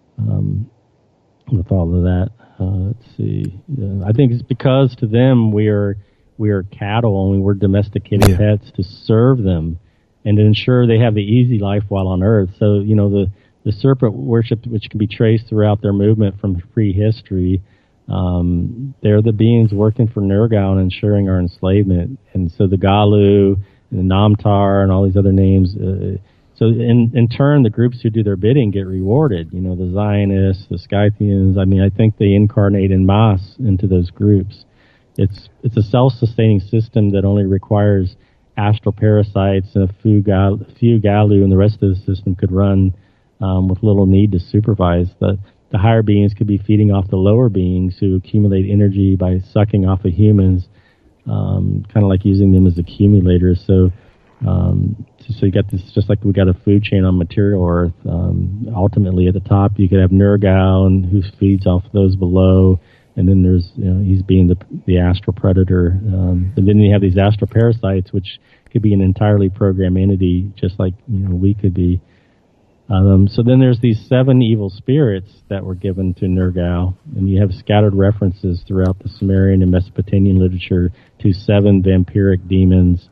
with all of that. Let's see. I think it's because to them we are cattle and we're domesticated pets to serve them and to ensure they have the easy life while on earth. So, the serpent worship, which can be traced throughout their movement from prehistory, they're the beings working for Nergal and ensuring our enslavement. And so the Galu and the Namtar and all these other names, so in turn, the groups who do their bidding get rewarded. The Zionists, the Scythians. I think they incarnate en masse into those groups. It's a self-sustaining system that only requires astral parasites and a few Galu, and the rest of the system could run with little need to supervise. The higher beings could be feeding off the lower beings who accumulate energy by sucking off of humans, kind of like using them as accumulators. So you got this, just like we got a food chain on material Earth. Ultimately, at the top, you could have Nergal, and who feeds off those below. And then there's, he's being the astral predator. And then you have these astral parasites, which could be an entirely programmed entity, just like, we could be. So then there's these 7 evil spirits that were given to Nergal, and you have scattered references throughout the Sumerian and Mesopotamian literature to 7 vampiric demons.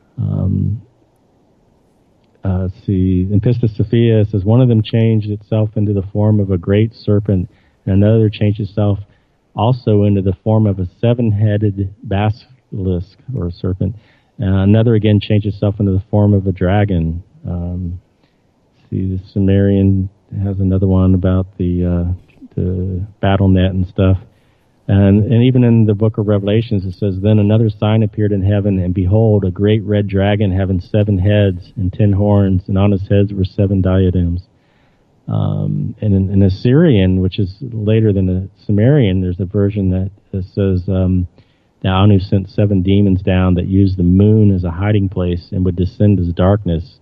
Let's see, in Pistis Sophia says, one of them changed itself into the form of a great serpent, and another changed itself also into the form of a 7-headed basilisk, or a serpent. Another again changed itself into the form of a dragon. The Sumerian has another one about the battle net and stuff. And even in the book of Revelations, it says, then another sign appeared in heaven, and behold, a great red dragon having 7 heads and 10 horns, and on his heads were 7 diadems. And in Assyrian, which is later than the Sumerian, there's a version that says, now Anu sent 7 demons down that used the moon as a hiding place and would descend as darkness.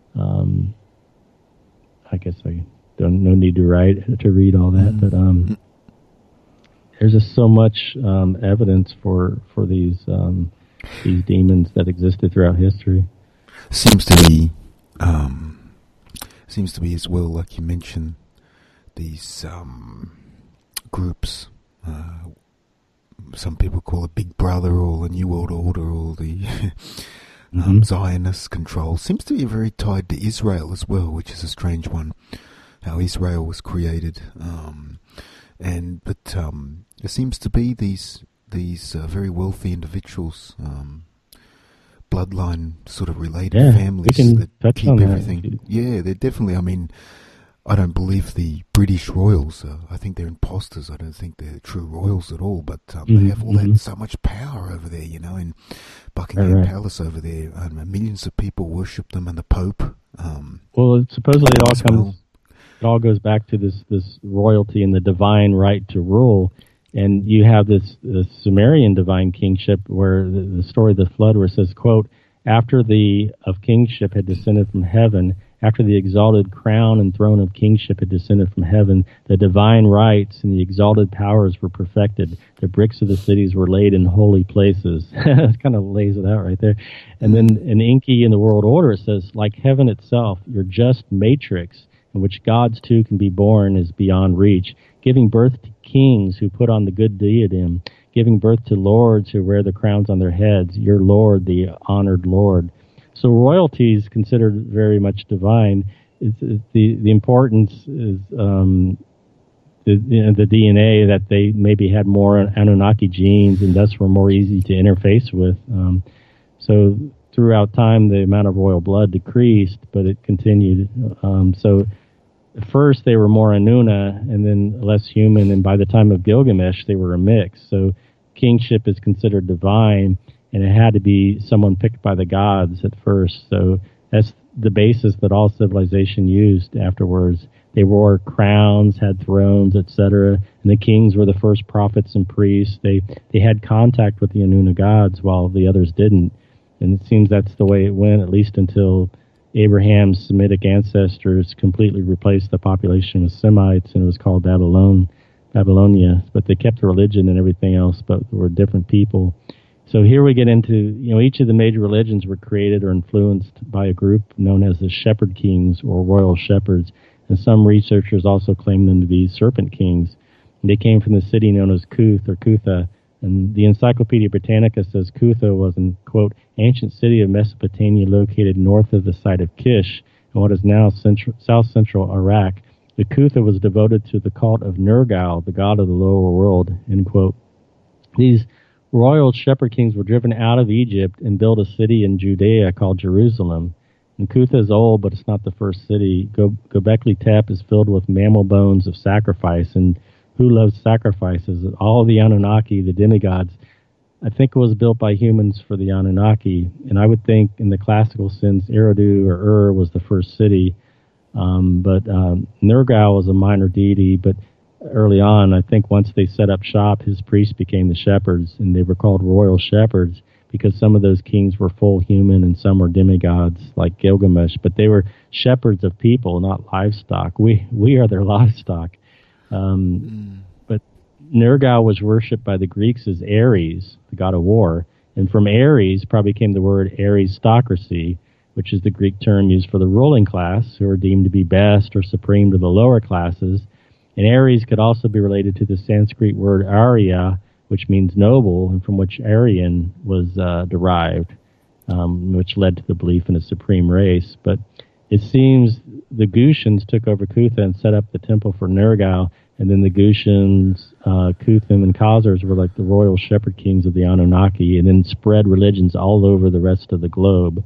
I guess I don't no need to read all that, but there's just so much evidence for these demons that existed throughout history. Seems to be as well, like you mentioned, these groups. Some people call it Big Brother or the New World Order or the Zionist control. Seems to be very tied to Israel as well, which is a strange one. How Israel was created, but there seems to be these very wealthy individuals, bloodline sort of related families that keep everything. Yeah, they're definitely. I don't believe the British royals. I think they're imposters. I don't think they're true royals at all. But they have all that so much power over there, in Buckingham Palace over there. Millions of people worship them, and the Pope. Well, supposedly it all goes back to this royalty and the divine right to rule. And you have this Sumerian divine kingship, where the story of the flood, where it says, quote, after the of kingship had descended from heaven, after the exalted crown and throne of kingship had descended from heaven, the divine rights and the exalted powers were perfected. The bricks of the cities were laid in holy places. It kind of lays it out right there. And then in Enki in the World Order, it says, like heaven itself, your just matrix, in which gods too can be born, is beyond reach, giving birth to kings who put on the good diadem, giving birth to lords who wear the crowns on their heads. Your Lord, the honored Lord. So royalty is considered very much divine. The importance is the DNA, that they maybe had more Anunnaki genes and thus were more easy to interface with. So throughout time, the amount of royal blood decreased, but it continued. So at first they were more Anuna and then less human, and by the time of Gilgamesh, they were a mix. So kingship is considered divine, and it had to be someone picked by the gods at first. So that's the basis that all civilization used afterwards. They wore crowns, had thrones, etc., and the kings were the first prophets and priests. They had contact with the Anuna gods while the others didn't. And it seems that's the way it went, at least until Abraham's Semitic ancestors completely replaced the population with Semites, and it was called Babylonia. But they kept the religion and everything else, but were different people. So here we get into, each of the major religions were created or influenced by a group known as the Shepherd Kings or Royal Shepherds, and some researchers also claim them to be Serpent Kings. They came from the city known as Kuth or Kutha, and the Encyclopedia Britannica says Kutha was an, quote, ancient city of Mesopotamia located north of the site of Kish in what is now south-central Iraq. The Kutha was devoted to the cult of Nergal, the god of the lower world, end quote. These royal shepherd kings were driven out of Egypt and built a city in Judea called Jerusalem. And Kutha is old, but it's not the first city. Göbekli Tepe is filled with mammal bones of sacrifice, and who loves sacrifices? All the Anunnaki, the demigods, I think it was built by humans for the Anunnaki. And I would think in the classical sense, Eridu or Ur was the first city. But Nergal was a minor deity, but early on, I think once they set up shop, his priests became the shepherds, and they were called royal shepherds because some of those kings were full human and some were demigods like Gilgamesh, but they were shepherds of people, not livestock. We are their livestock. But Nergal was worshipped by the Greeks as Ares, the god of war, and from Ares probably came the word aristocracy, which is the Greek term used for the ruling class, who are deemed to be best or supreme to the lower classes. And Ares could also be related to the Sanskrit word Arya, which means noble, and from which Aryan was derived, which led to the belief in a supreme race. But it seems the Gushans took over Kutha and set up the temple for Nergal, and then the Gushans, Kuthim, and Khazars were like the royal shepherd kings of the Anunnaki, and then spread religions all over the rest of the globe.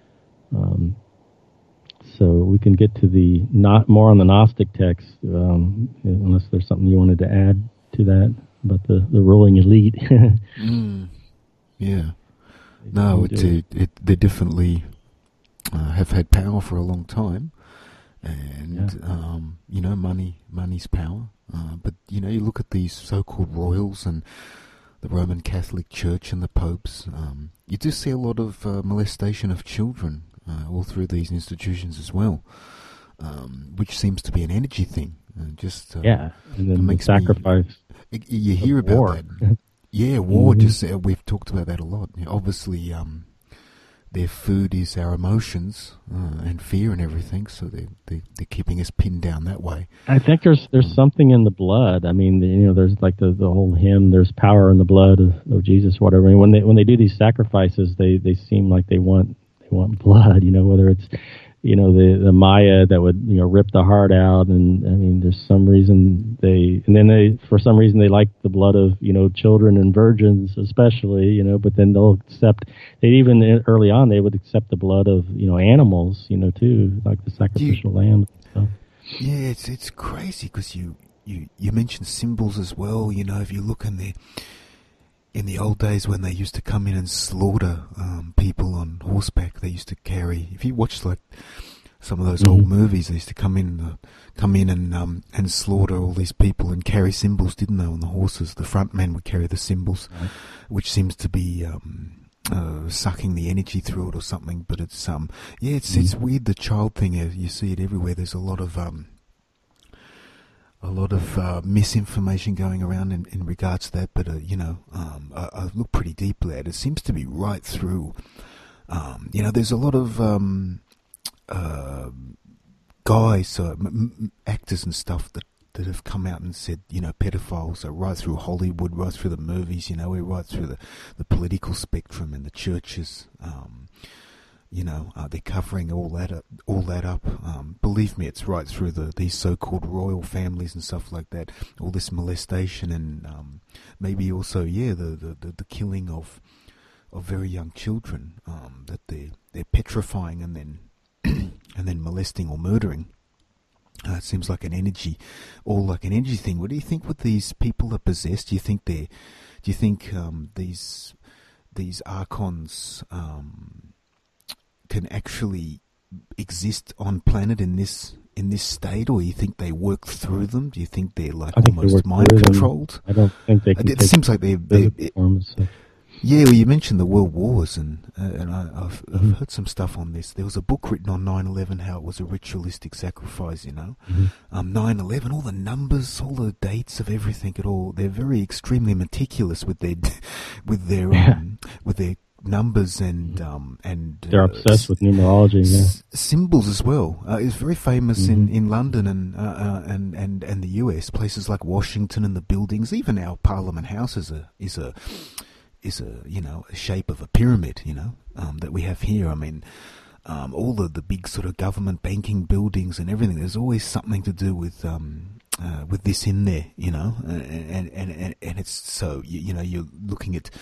So we can get to the more on the Gnostic text, unless there's something you wanted to add to that about the ruling elite. Yeah. No, they definitely have had power for a long time, and money's power. But you look at these so-called royals and the Roman Catholic Church and the popes. You do see a lot of molestation of children all through these institutions as well, which seems to be an energy thing. And then the sacrifice. You hear about war. That. Yeah, war. Mm-hmm. We've talked about that a lot. Obviously, their food is our emotions and fear and everything. So they're keeping us pinned down that way. I think there's something in the blood. I mean, there's like the whole hymn. There's power in the blood of Jesus, whatever. And when they do these sacrifices, they seem like they want blood. Whether it's the Maya that would rip the heart out, and I mean there's some reason they like the blood of children and virgins especially, but then they'll accept, early on they would accept the blood of animals too, like the sacrificial lamb and stuff. Yeah, it's crazy because you mentioned symbols as well. If you look in the old days when they used to come in and slaughter people on horseback, they used to carry. If you watch like some of those old movies, they used to come in and slaughter all these people and carry symbols, didn't they, on the horses? The front man would carry the symbols, which seems to be sucking the energy through it or something. But it's it's weird, the child thing. You see it everywhere. There's a lot of misinformation going around in regards to that, but I look pretty deeply at it. It seems to be right through. There's a lot of guys, actors and stuff that that have come out and said, pedophiles are right through Hollywood, right through the movies, we're right through the political spectrum and the churches. They're covering all that up. Believe me, it's right through these so-called royal families and stuff like that. All this molestation and maybe also, the killing of very young children that they're petrifying and then and then molesting or murdering. It seems like an energy thing. What do you think? What these people are possessed? Do you think these archons can actually exist on planet in this state, or you think they work through them? Do you think they're almost mind controlled? I don't think they can. It seems like they're forms. Yeah, well, you mentioned the world wars, and I've heard some stuff on this. There was a book written on 9/11, how it was a ritualistic sacrifice. 9/11, all the numbers, all the dates of everything, they're very extremely meticulous with their numbers and they're obsessed with numerology. Symbols as well. It's very famous in London and the US, places like Washington and the buildings. Even our Parliament House is a shape of a pyramid. That we have here. I mean, all the big sort of government banking buildings and everything. There's always something to do with this in there. And it's so you're looking at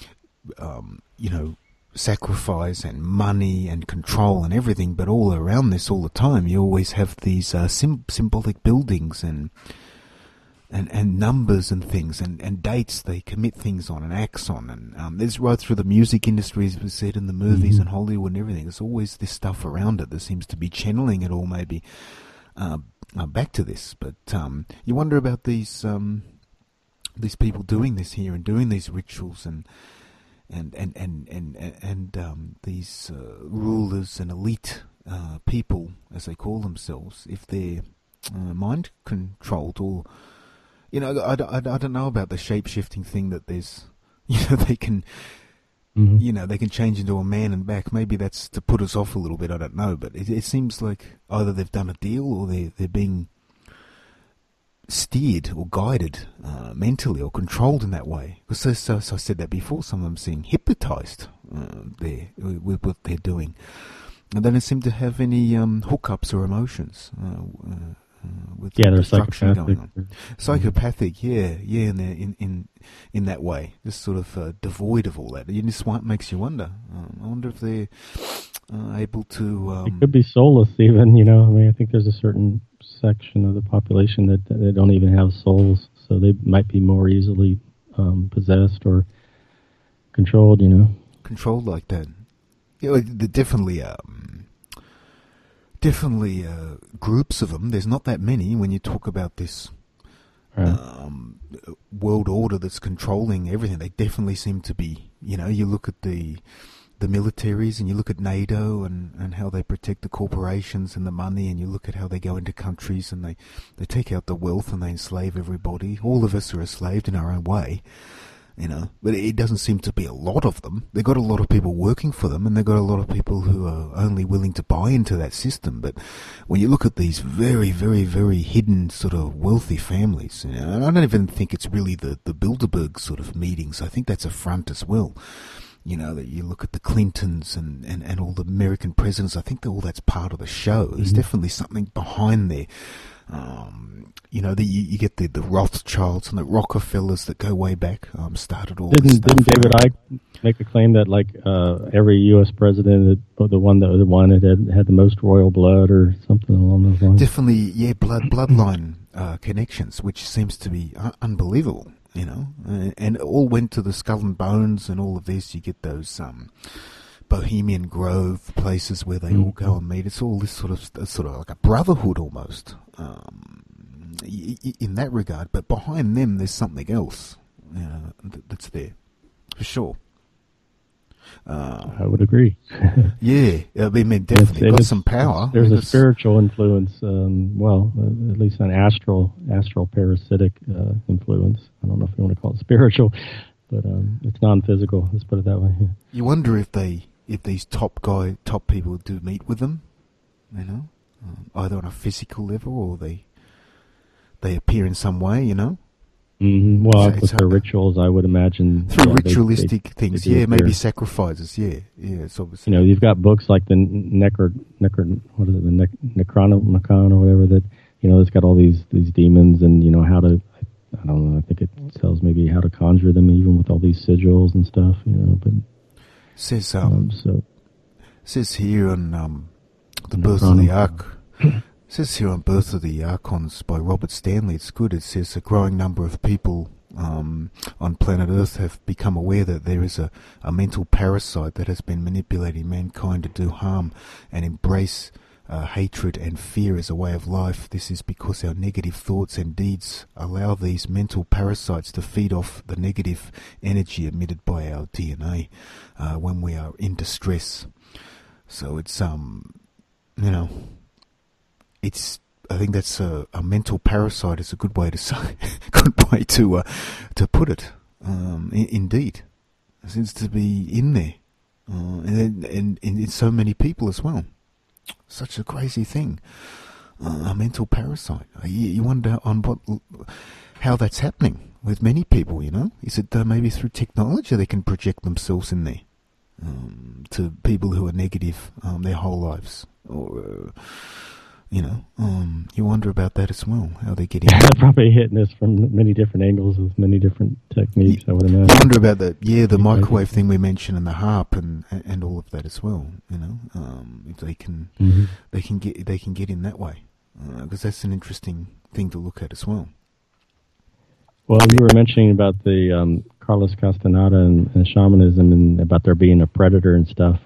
sacrifice and money and control and everything, but all around this all the time, you always have these symbolic buildings and numbers and things and dates they commit things on and acts on, and there's right through the music industry, as we said, in the movies and Hollywood and everything. There's always this stuff around it that seems to be channeling it all, maybe back to this. But you wonder about these people doing this here and doing these rituals and these rulers and elite people, as they call themselves, if they're mind controlled, or I don't know about the shape shifting thing that there's, they can, they can change into a man and back. Maybe that's to put us off a little bit. I don't know, but it seems like either they've done a deal or they're being steered or guided mentally or controlled in that way. Because so I said that before, some of them seem hypnotized there with what they're doing, and they don't seem to have any hookups or emotions with the they're destruction psychopathic. going on. Psychopathic, in that way, just sort of devoid of all that. It just makes you wonder. I wonder if they're able to. It could be soulless, even. I think there's a certain section of the population that they don't even have souls, so they might be more easily possessed or controlled. Controlled like that. Definitely. Definitely groups of them. There's not that many when you talk about this world order that's controlling everything. They definitely seem to be, you look at the militaries and you look at NATO and how they protect the corporations and the money, and you look at how they go into countries and they take out the wealth and they enslave everybody. All of us are enslaved in our own way. But it doesn't seem to be a lot of them. They've got a lot of people working for them, and they've got a lot of people who are only willing to buy into that system. But when you look at these very, very, very hidden sort of wealthy families, and I don't even think it's really the Bilderberg sort of meetings. I think that's a front as well. That you look at the Clintons and all the American presidents, I think all that's part of the show. There's definitely something behind there. You get the Rothschilds and the Rockefellers that go way back, started all this stuff. Didn't David Icke make a claim that every U.S. president, the one that had the most royal blood or something along those lines? Definitely, bloodline connections, which seems to be unbelievable. And it all went to the Skull and Bones and all of this. You get those Bohemian Grove places where they all go and meet. It's all this sort of like a brotherhood almost in that regard. But behind them, there's something else that's there for sure. I would agree. Yeah, I mean, definitely got some power. There's a spiritual influence, at least an astral parasitic influence. I don't know if you want to call it spiritual, but it's non-physical. Let's put it that way. Yeah. You wonder if these top people do meet with them, either on a physical level or they appear in some way, you know. Mm-hmm. Well, with their rictuals, I would imagine through ritualistic things. They maybe sacrifices. Yeah, it's obviously. You know, you've got books like the Necronomicon or whatever that, you know, it's got all these demons and, you know, how to, I don't know, I think it tells maybe how to conjure them even with all these sigils and stuff, you know, but says says here on the Birth of the Ark. Says here on Birth of the Archons by Robert Stanley, it's good. It says a growing number of people on planet Earth have become aware that there is a mental parasite that has been manipulating mankind to do harm and embrace hatred and fear as a way of life. This is because our negative thoughts and deeds allow these mental parasites to feed off the negative energy emitted by our DNA when we are in distress. So it's, you know, I think that's a mental parasite is a good way to say, to put it. Indeed, it seems to be in there, and in so many people as well. Such a crazy thing, a mental parasite. You wonder how that's happening with many people. You know, is it maybe through technology they can project themselves in there to people who are negative their whole lives, or you know, you wonder about that as well, how they get in. They're probably hitting us from many different angles with many different techniques, I would imagine. You wonder about the microwave thing we mentioned and the harp and all of that as well, you know, if they can, they can get in that way, because that's an interesting thing to look at as well. Well, you were mentioning about the Carlos Castaneda and shamanism and about there being a predator and stuff.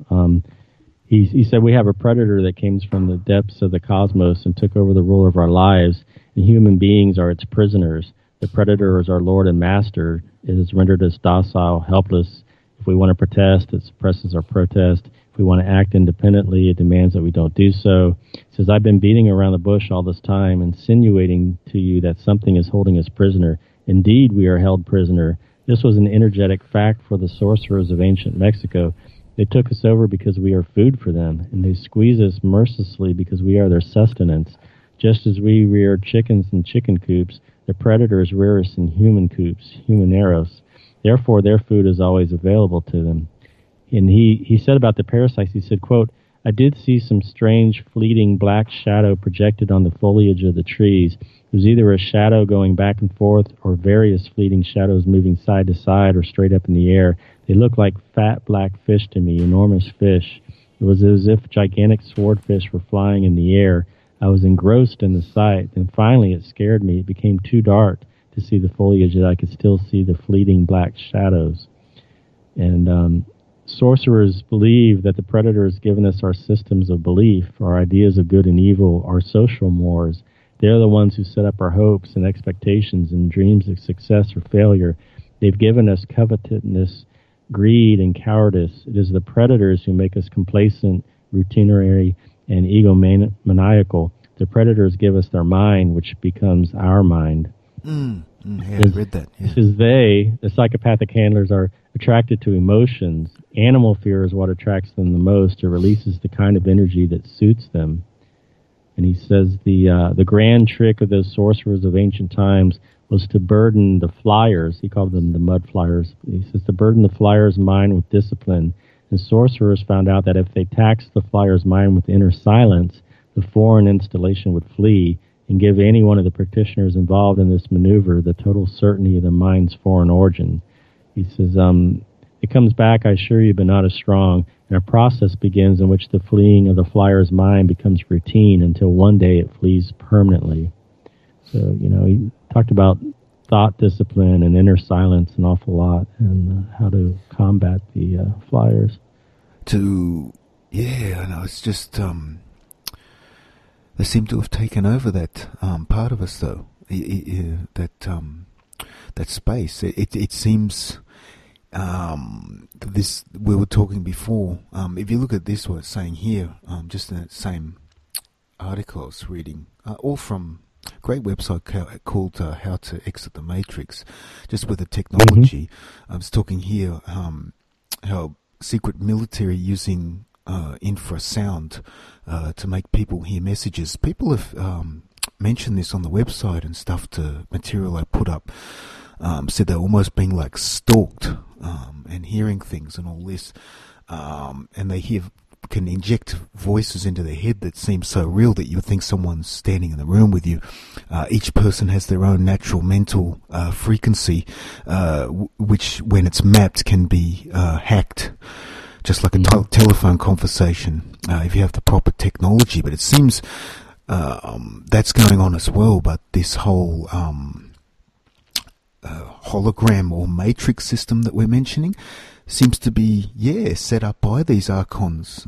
He said we have a predator that came from the depths of the cosmos and took over the rule of our lives, and human beings are its prisoners. The predator is our lord and master. It has rendered us docile, helpless. If we want to protest, it suppresses our protest. If we want to act independently, it demands that we don't do so. He says, I've been beating around the bush all this time, insinuating to you that something is holding us prisoner. Indeed, we are held prisoner. This was an energetic fact for the sorcerers of ancient Mexico. They took us over because we are food for them, and they squeeze us mercilessly because we are their sustenance. Just as we rear chickens in chicken coops, the predators rear us in human coops, humaneros. Therefore, their food is always available to them. And he said about the parasites, he said, quote, I did see some strange, fleeting black shadow projected on the foliage of the trees. It was either a shadow going back and forth or various fleeting shadows moving side to side or straight up in the air. They looked like fat black fish to me, enormous fish. It was as if gigantic swordfish were flying in the air. I was engrossed in the sight, and finally it scared me. It became too dark to see the foliage that I could still see the fleeting black shadows. And sorcerers believe that the predator has given us our systems of belief, our ideas of good and evil, our social mores. They're the ones who set up our hopes and expectations and dreams of success or failure. They've given us covetousness, greed, and cowardice. It is the predators who make us complacent, routinary, and egomaniacal. The predators give us their mind, which becomes our mind. Yeah, I read that. Yeah. This is the psychopathic handlers, are attracted to emotions. Animal fear is what attracts them the most. It releases the kind of energy that suits them. And he says the grand trick of those sorcerers of ancient times was to burden the flyers. He called them the mud flyers. He says to burden the flyer's mind with discipline. And sorcerers found out that if they taxed the flyer's mind with inner silence, the foreign installation would flee and give any one of the practitioners involved in this maneuver the total certainty of the mind's foreign origin. He says, it comes back, I assure you, but not as strong, and a process begins in which the fleeing of the flyer's mind becomes routine until one day it flees permanently. So, you know, he talked about thought discipline and inner silence an awful lot, and how to combat the flyers. I know, it's just, they seem to have taken over that part of us, though, that space. It seems, this, we were talking before, if you look at this, what it's saying here, just in that same article I was reading, all from a great website called How to Exit the Matrix, just with the technology. I was talking here how secret military using infrasound to make people hear messages. People have mentioned this on the website and stuff to material I put up, said they're almost being like stalked, and hearing things and all this, and they can inject voices into their head that seem so real that you think someone's standing in the room with you. Each person has their own natural mental frequency, which, when it's mapped, can be hacked, just like a telephone conversation, if you have the proper technology. But it seems that's going on as well. But this whole hologram or matrix system that we're mentioning seems to be, set up by these archons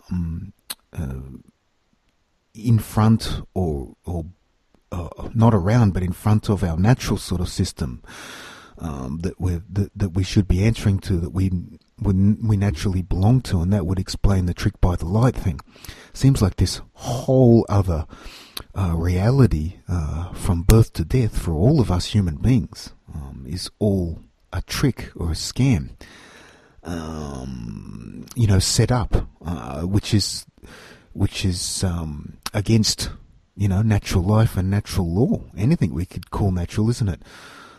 in front or not around, but in front of our natural sort of system that we should be answering to, that we naturally belong to, and that would explain the trick by the light thing. Seems like this whole other reality from birth to death for all of us human beings is all a trick or a scam. Set up, which is against, natural life and natural law. Anything we could call natural, isn't it?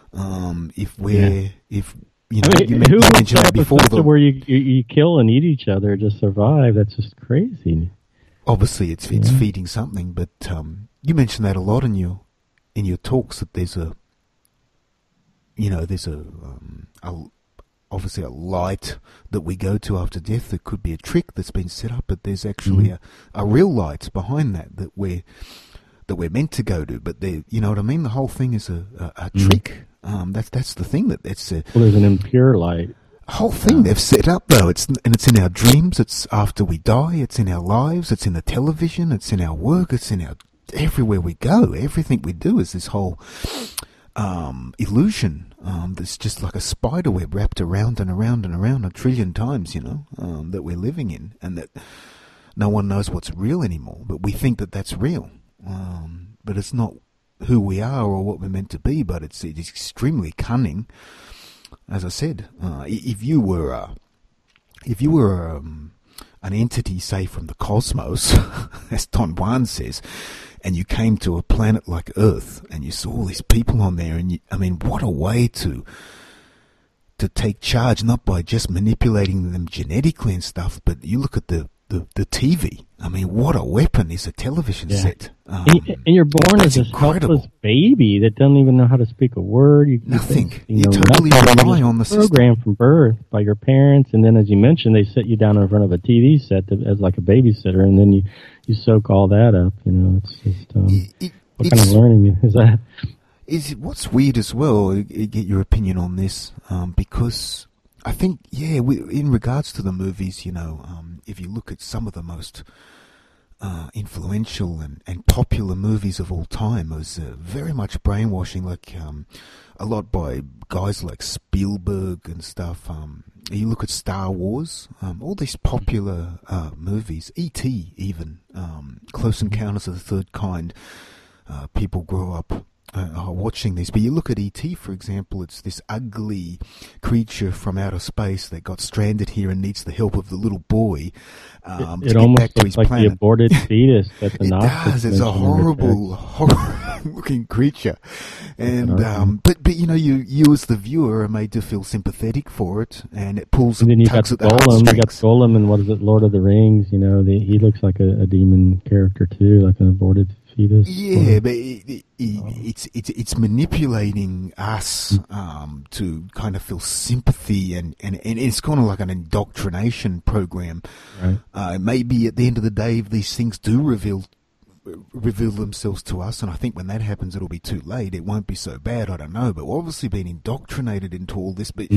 You mentioned that before. Where you kill and eat each other to survive, that's just crazy. Obviously, it's feeding something, but you mentioned that a lot in your talks, that there's obviously a light that we go to after death that could be a trick that's been set up, but there's actually a real light behind that we're meant to go to. But you know what I mean? The whole thing is a trick. That's the thing there's an impure light. Whole thing they've set up, though. It's in our dreams. It's after we die. It's in our lives. It's in the television. It's in our work. It's in everywhere we go. Everything we do is this whole illusion that's just like a spider web wrapped around and around and around a trillion times, that we're living in, and that no one knows what's real anymore. But we think that that's real, but it's not who we are or what we're meant to be. But it's extremely cunning. As I said, if you were an entity, say, from the cosmos, as Don Juan says, and you came to a planet like Earth, and you saw all these people on there, and what a way to take charge, not by just manipulating them genetically and stuff, but you look at the TV. What a weapon is a television set. And you're born as this helpless baby that doesn't even know how to speak a word. Nothing. You totally rely on the program from birth by your parents, and then, as you mentioned, they set you down in front of a TV set as like a babysitter, and then you soak all that up. It's just what kind of learning is that? What's weird as well? Get your opinion on this, because I think, in regards to the movies, if you look at some of the most influential and popular movies of all time, it was very much brainwashing, like a lot by guys like Spielberg and stuff. You look at Star Wars, all these popular movies, E.T. even, Close Encounters of the Third Kind. People grow up watching these, but you look at E.T., for example, it's this ugly creature from outer space that got stranded here and needs the help of the little boy to get back to his like planet. The aborted fetus. That the It does. It's a horrible looking creature, and but you as the viewer are made to feel sympathetic for it, and it pulls. And then tugs at the Golem. You got heartstrings. Golem, and what is it, Lord of the Rings? He looks like a demon character too, like an aborted fetus. Yeah, but it's manipulating us to kind of feel sympathy, and it's kind of like an indoctrination program. Right. Maybe at the end of the day, if these things do reveal themselves to us, and I think when that happens, it'll be too late. It won't be so bad. I don't know, but we're obviously being indoctrinated into all this. But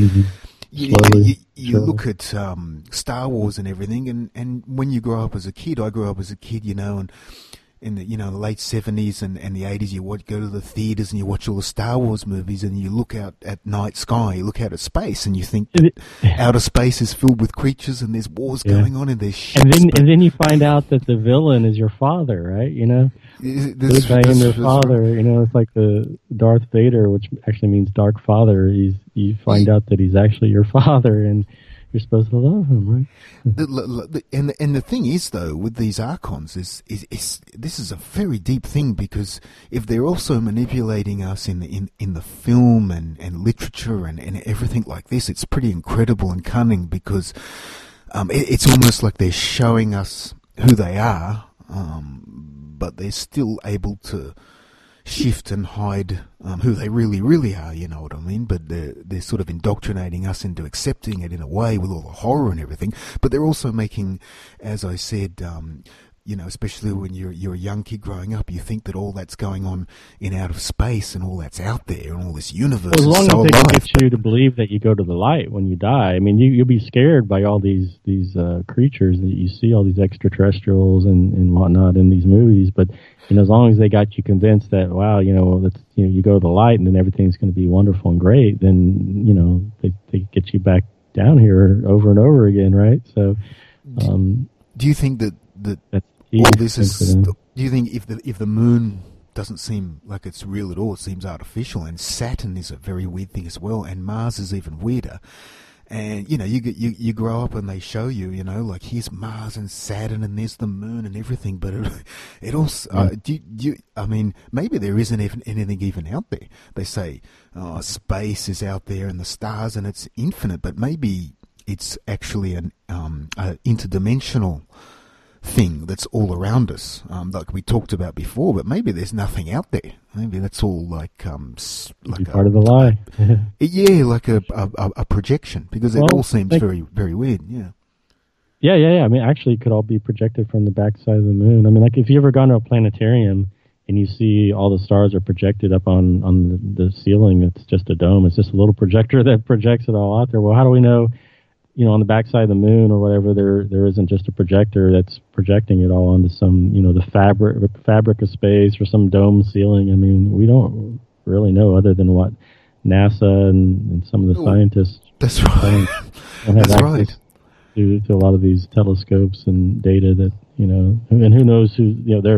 you look at Star Wars and everything, and when you grow up as a kid, I grew up as a kid, and in the the late 70s and the 80s, you would go to the theaters and you watch all the Star Wars movies, and you look out at night sky, you look out at space, and you think outer space is filled with creatures and there's wars going on and there's ships. And then you find out that the villain is your father, right? The guy in their father, it's like the Darth Vader, which actually means dark father. You find out that he's actually your father, and you're supposed to love him, right? And the thing is, though, with these archons, is this is a very deep thing, because if they're also manipulating us in the film and literature and everything like this, it's pretty incredible and cunning, because it's almost like they're showing us who they are, but they're still able to shift and hide who they really are, you know what I mean? But they're sort of indoctrinating us into accepting it in a way, with all the horror and everything. But they're also making, as I said, especially when you're a young kid growing up, you think that all that's going on in outer space and all that's out there and all this universe as long is so as they alive. can get you to believe that you go to the light when you die. I mean, you'll be scared by all these creatures that you see, all these extraterrestrials and whatnot in these movies. But as long as they got you convinced that, wow, you go to the light and then everything's going to be wonderful and great, then they get you back down here over and over again, right? So, do you think that all this is? Do you think if the moon doesn't seem like it's real at all, it seems artificial, and Saturn is a very weird thing as well, and Mars is even weirder. And you grow up and they show you, like here's Mars and Saturn and there's the moon and everything, but it also maybe there isn't even anything even out there. They say space is out there and the stars and it's infinite, but maybe it's actually an interdimensional thing that's all around us, like we talked about before. But maybe there's nothing out there. Maybe that's all like part of the lie. Like a projection, because it all seems very, very weird. Yeah. I mean, actually, it could all be projected from the backside of the moon. I mean, like if you ever gone to a planetarium and you see all the stars are projected up on the ceiling, it's just a dome. It's just a little projector that projects it all out there. Well, how do we know? On the backside of the moon or whatever, there isn't just a projector that's projecting it all onto some, the fabric of space or some dome ceiling. I mean, we don't really know, other than what NASA and some of the scientists. That's right. Don't have access to a lot of these telescopes and data that, and who knows who,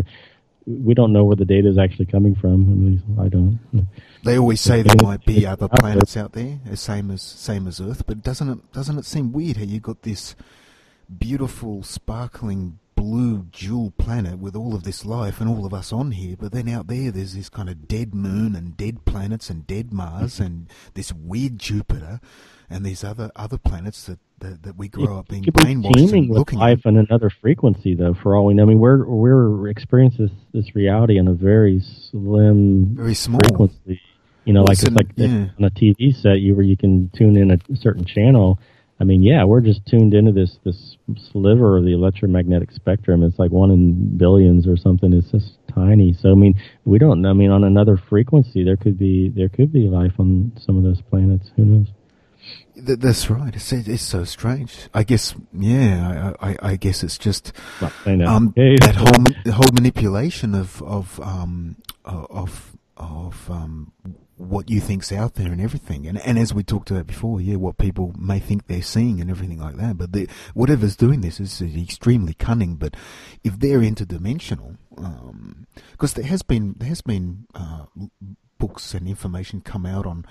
we don't know where the data is actually coming from. I mean, I don't. They always say there might be other planets out there, same as Earth, but doesn't it seem weird how you got this beautiful, sparkling blue jewel planet with all of this life and all of us on here, but then out there's this kind of dead moon and dead planets and dead Mars and this weird Jupiter and these other planets that we grow up being brainwashed and looking at. Life in another frequency, though, for all we know. I mean, we're experiencing this reality on a very slim, very small frequency. On a TV set, where you can tune in a certain channel. I mean, we're just tuned into this sliver of the electromagnetic spectrum. It's like 1 in billions or something. It's just tiny. So I mean, we don't know. I mean, on another frequency, there could be life on some of those planets. Who knows? That's right. It's so strange. I guess. I guess it's just that whole manipulation of what you think's out there and everything, and as we talked about before, what people may think they're seeing and everything like that. But whatever's doing this is extremely cunning. But if they're interdimensional, because there has been books and information come out on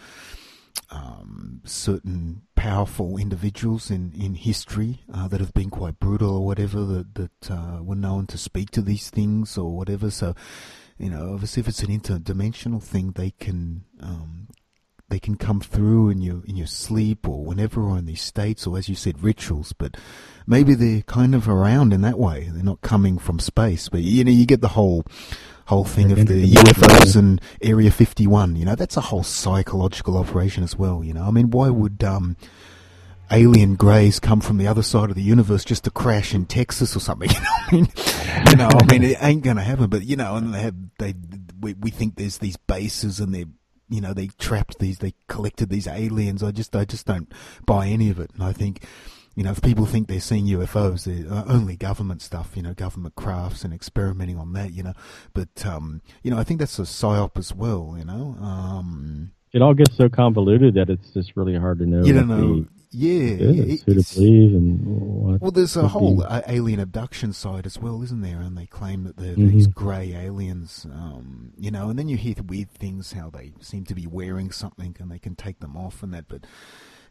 certain powerful individuals in history that have been quite brutal or whatever, that were known to speak to these things or whatever. So, obviously, if it's an interdimensional thing, they can come through in your sleep or whenever, or in these states, or as you said, rituals. But maybe they're kind of around in that way. They're not coming from space, but you get the whole thing of the UFOs and Area 51. That's a whole psychological operation as well. I mean, why would alien greys come from the other side of the universe just to crash in Texas or something? I mean, it ain't going to happen. But and we think there's these bases, and they collected these aliens. I just don't buy any of it. And I think, if people think they're seeing UFOs, they're only government stuff, government crafts and experimenting on that, But, I think that's a psyop as well, It all gets so convoluted that it's just really hard to know. You don't know. Who to believe and what. Well, there's a whole alien abduction side as well, isn't there? And they claim that they're these grey aliens, and then you hear weird things, how they seem to be wearing something and they can take them off and that. But,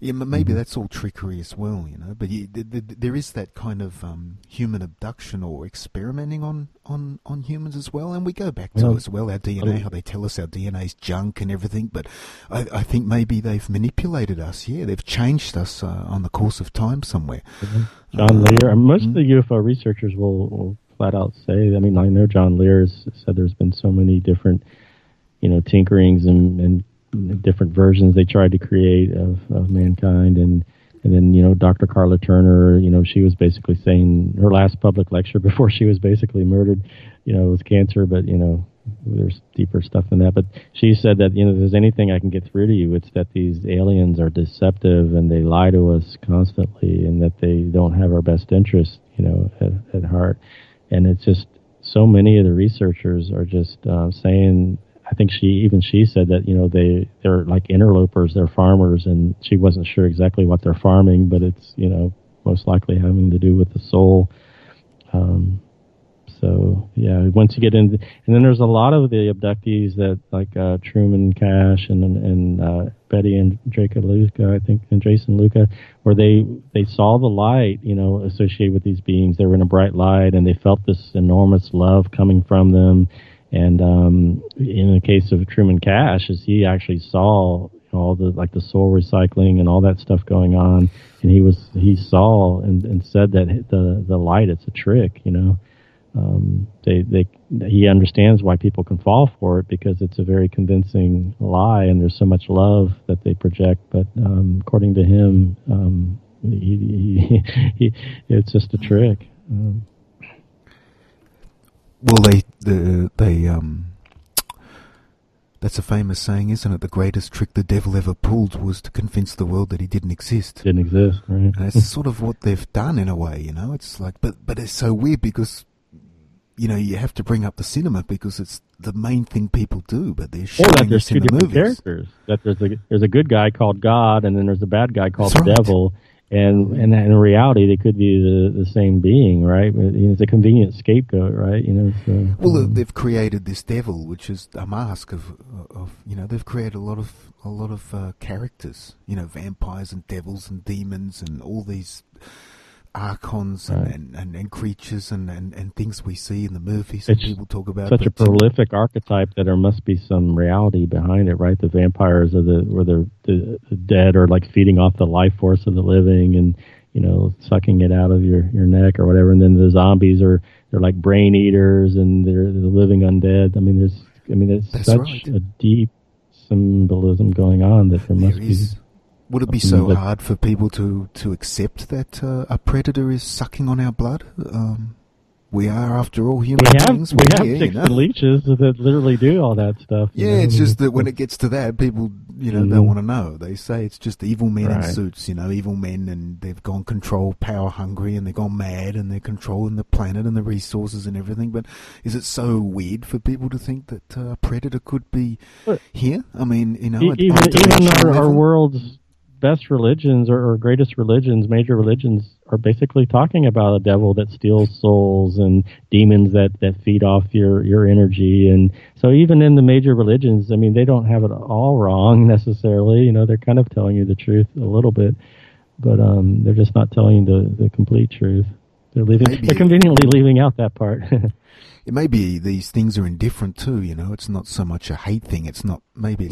Yeah, maybe that's all trickery as well, you know. But there is that kind of human abduction or experimenting on humans as well. And we go back to as well our DNA, how they tell us our DNA's junk and everything. But I think maybe they've manipulated us. Yeah, they've changed us on the course of time somewhere. John Lear, most of the UFO researchers will flat out say, I mean, I know John Lear has said there's been so many different, tinkerings and different versions they tried to create of mankind, and then Dr. Carla Turner, she was basically saying her last public lecture before she was basically murdered, was cancer, but there's deeper stuff than that. But she said that if there's anything I can get through to you, it's that these aliens are deceptive and they lie to us constantly, and that they don't have our best interest, at heart. And it's just so many of the researchers are just saying. I think she said that they're like interlopers, they're farmers, and she wasn't sure exactly what they're farming, but it's most likely having to do with the soul. So yeah, once you get into, and then there's a lot of the abductees that like Truman Cash and Betty and Jacob Luca, I think, and Jason Luca, where they saw the light, associated with these beings. They were in a bright light, and they felt this enormous love coming from them. And in the case of Truman Cash, as he actually saw all the soul recycling and all that stuff going on, and he saw and said that the light, it's a trick, he understands why people can fall for it, because it's a very convincing lie, and there's so much love that they project. But according to him, it's just a trick. Well, that's a famous saying, isn't it? The greatest trick the devil ever pulled was to convince the world that he didn't exist. Didn't exist, right? And it's sort of what they've done in a way, It's like, but it's so weird because, you have to bring up the cinema because it's the main thing people do. But they're showing there's us two in the different movies. Characters. That there's a good guy called God, and then there's a bad guy called That's the right. devil. And in reality, they could be the same being, right? It's a convenient scapegoat, right? So, well, they've created this devil, which is a mask of they've created a lot of characters, vampires and devils and demons and all these archons and creatures and things we see in the movies and people talk about. Such a prolific archetype that there must be some reality behind it, right? The vampires are the dead are like feeding off the life force of the living and sucking it out of your neck or whatever. And then the zombies they're like brain eaters and they're the living undead. There's such right. a deep symbolism going on that there must be. Would it be so hard for people to accept that a predator is sucking on our blood? We are, after all, human beings. We have ticks and leeches that literally do all that stuff. Yeah, it's just that when it gets to that, people, don't want to know. They say it's just evil men in suits, evil men, and they've gone power hungry, and they've gone mad, and they're controlling the planet and the resources and everything. But is it so weird for people to think that a predator could be here? I mean, even our world's best religions or greatest religions, major religions, are basically talking about a devil that steals souls and demons that feed off your energy. And so even in the major religions, they don't have it all wrong necessarily. They're kind of telling you the truth a little bit, but they're just not telling you the complete truth. They're conveniently leaving out that part. It may be these things are indifferent too, It's not so much a hate thing. It's not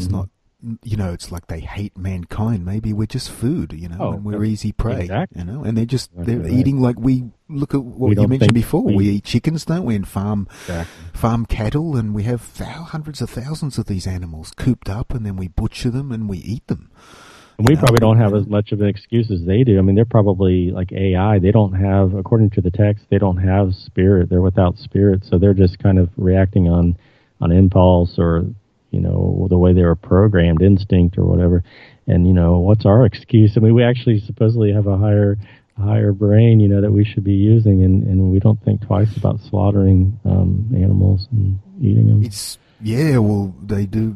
it's like they hate mankind. Maybe we're just food, and we're easy prey, exactly. And they're eating like we look at what you mentioned before. We eat chickens, don't we, and farm cattle, and we have hundreds of thousands of these animals cooped up, and then we butcher them and we eat them. And we probably don't have as much of an excuse as they do. They're probably like AI. They don't have, according to the text, they don't have spirit. They're without spirit, so they're just kind of reacting on impulse or the way they were programmed, instinct or whatever. And, what's our excuse? We actually supposedly have a higher brain, that we should be using, and we don't think twice about slaughtering animals and eating them. They do.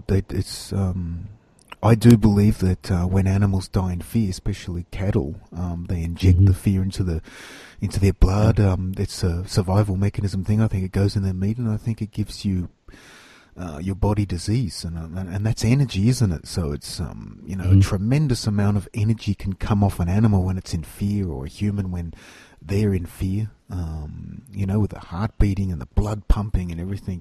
I do believe that when animals die in fear, especially cattle, they inject the fear into their blood. It's a survival mechanism thing. I think it goes in their meat, and I think it gives you your body disease, and that's energy, isn't it? So it's a tremendous amount of energy can come off an animal when it's in fear, or a human when they're in fear. With the heart beating and the blood pumping and everything.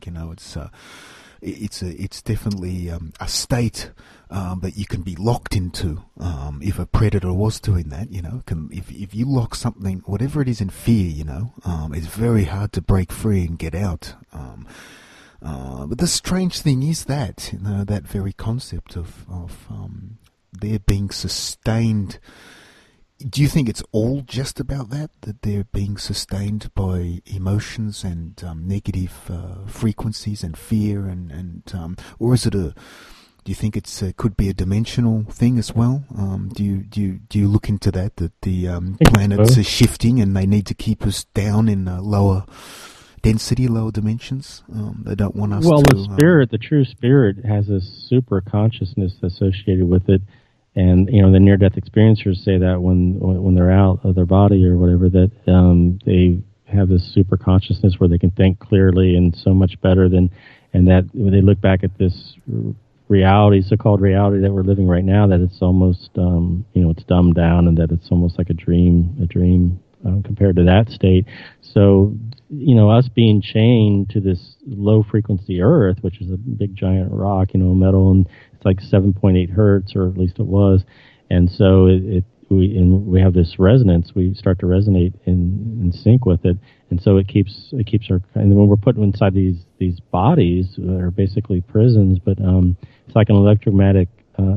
It's definitely a state that you can be locked into if a predator was doing that. If you lock something, whatever it is, in fear, it's very hard to break free and get out. But the strange thing is that that very concept of there being sustained. Do you think it's all just about that they're being sustained by emotions and negative frequencies and fear, or is it do you think it's could be a dimensional thing as well? Do you look into that the planets are shifting and they need to keep us down in lower density, lower dimensions? They don't want us. Well, the true spirit, has a super consciousness associated with it. And, the near-death experiencers say that when they're out of their body or whatever, that they have this super consciousness where they can think clearly and so much better and that when they look back at this reality, so-called reality that we're living right now, that it's almost, it's dumbed down, and that it's almost like a dream compared to that state. So, us being chained to this low-frequency Earth, which is a big giant rock, metal, and it's like 7.8 hertz, or at least it was, and so we have this resonance. We start to resonate in sync with it, and so it keeps our. And when we're put inside these bodies, that are basically prisons, but it's like an electromagnetic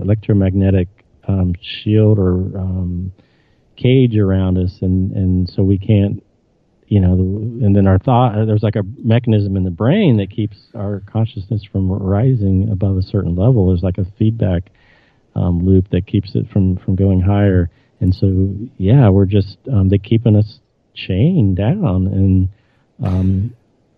shield or cage around us, and so we can't. And then our thought, there's like a mechanism in the brain that keeps our consciousness from rising above a certain level. There's like a feedback loop that keeps it from going higher. And so, we're just, they're keeping us chained down. And,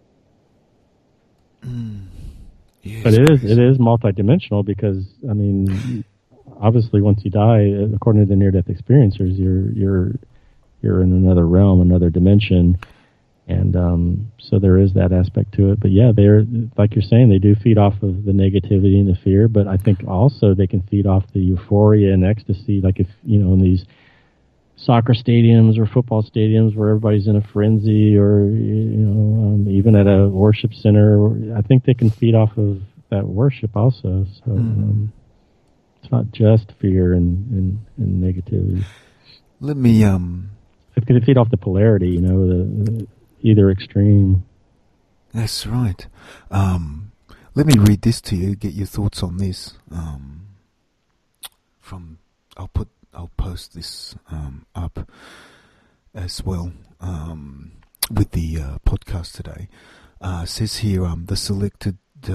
yes, but it is multidimensional because, obviously once you die, according to the near-death experiencers, you're in another realm, another dimension, and so there is that aspect to it. But they're, like you're saying, they do feed off of the negativity and the fear, but I think also they can feed off the euphoria and ecstasy, like if, in these soccer stadiums or football stadiums where everybody's in a frenzy, or, even at a worship center, I think they can feed off of that worship also. So it's not just fear and negativity. Let me It can feed off the polarity, the either extreme. That's right. Let me read this to you. Get your thoughts on this. I'll post this up as well with the podcast today. It says here the selected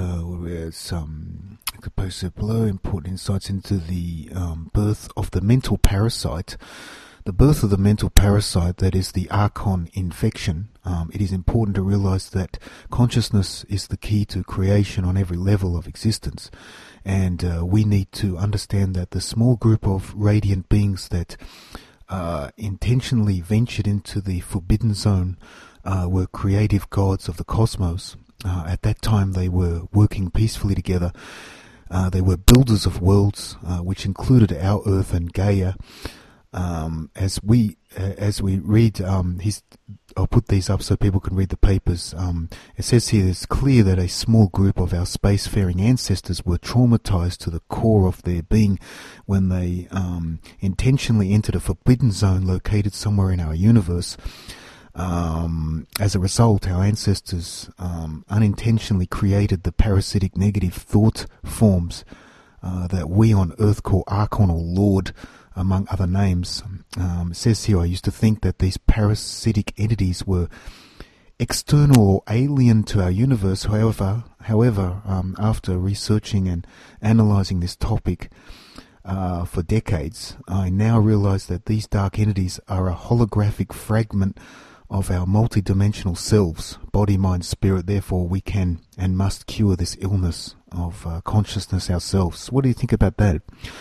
posted below important insights into the birth of the mental parasite. The birth of the mental parasite, that is the Archon infection. It is important to realize that consciousness is the key to creation on every level of existence. And we need to understand that the small group of radiant beings that intentionally ventured into the forbidden zone were creative gods of the cosmos. At that time, they were working peacefully together. They were builders of worlds, which included our Earth and Gaia. As we read I'll put these up so people can read the papers. It says here it's clear that a small group of our spacefaring ancestors were traumatized to the core of their being when they intentionally entered a forbidden zone located somewhere in our universe. As a result, our ancestors unintentionally created the parasitic negative thought forms that we on Earth call Archon or Lord, among other names. It says here, I used to think that these parasitic entities were external or alien to our universe. However, after researching and analyzing this topic for decades, I now realize that these dark entities are a holographic fragment of our multidimensional selves, body, mind, spirit. Therefore, we can and must cure this illness of consciousness ourselves. What do you think about that?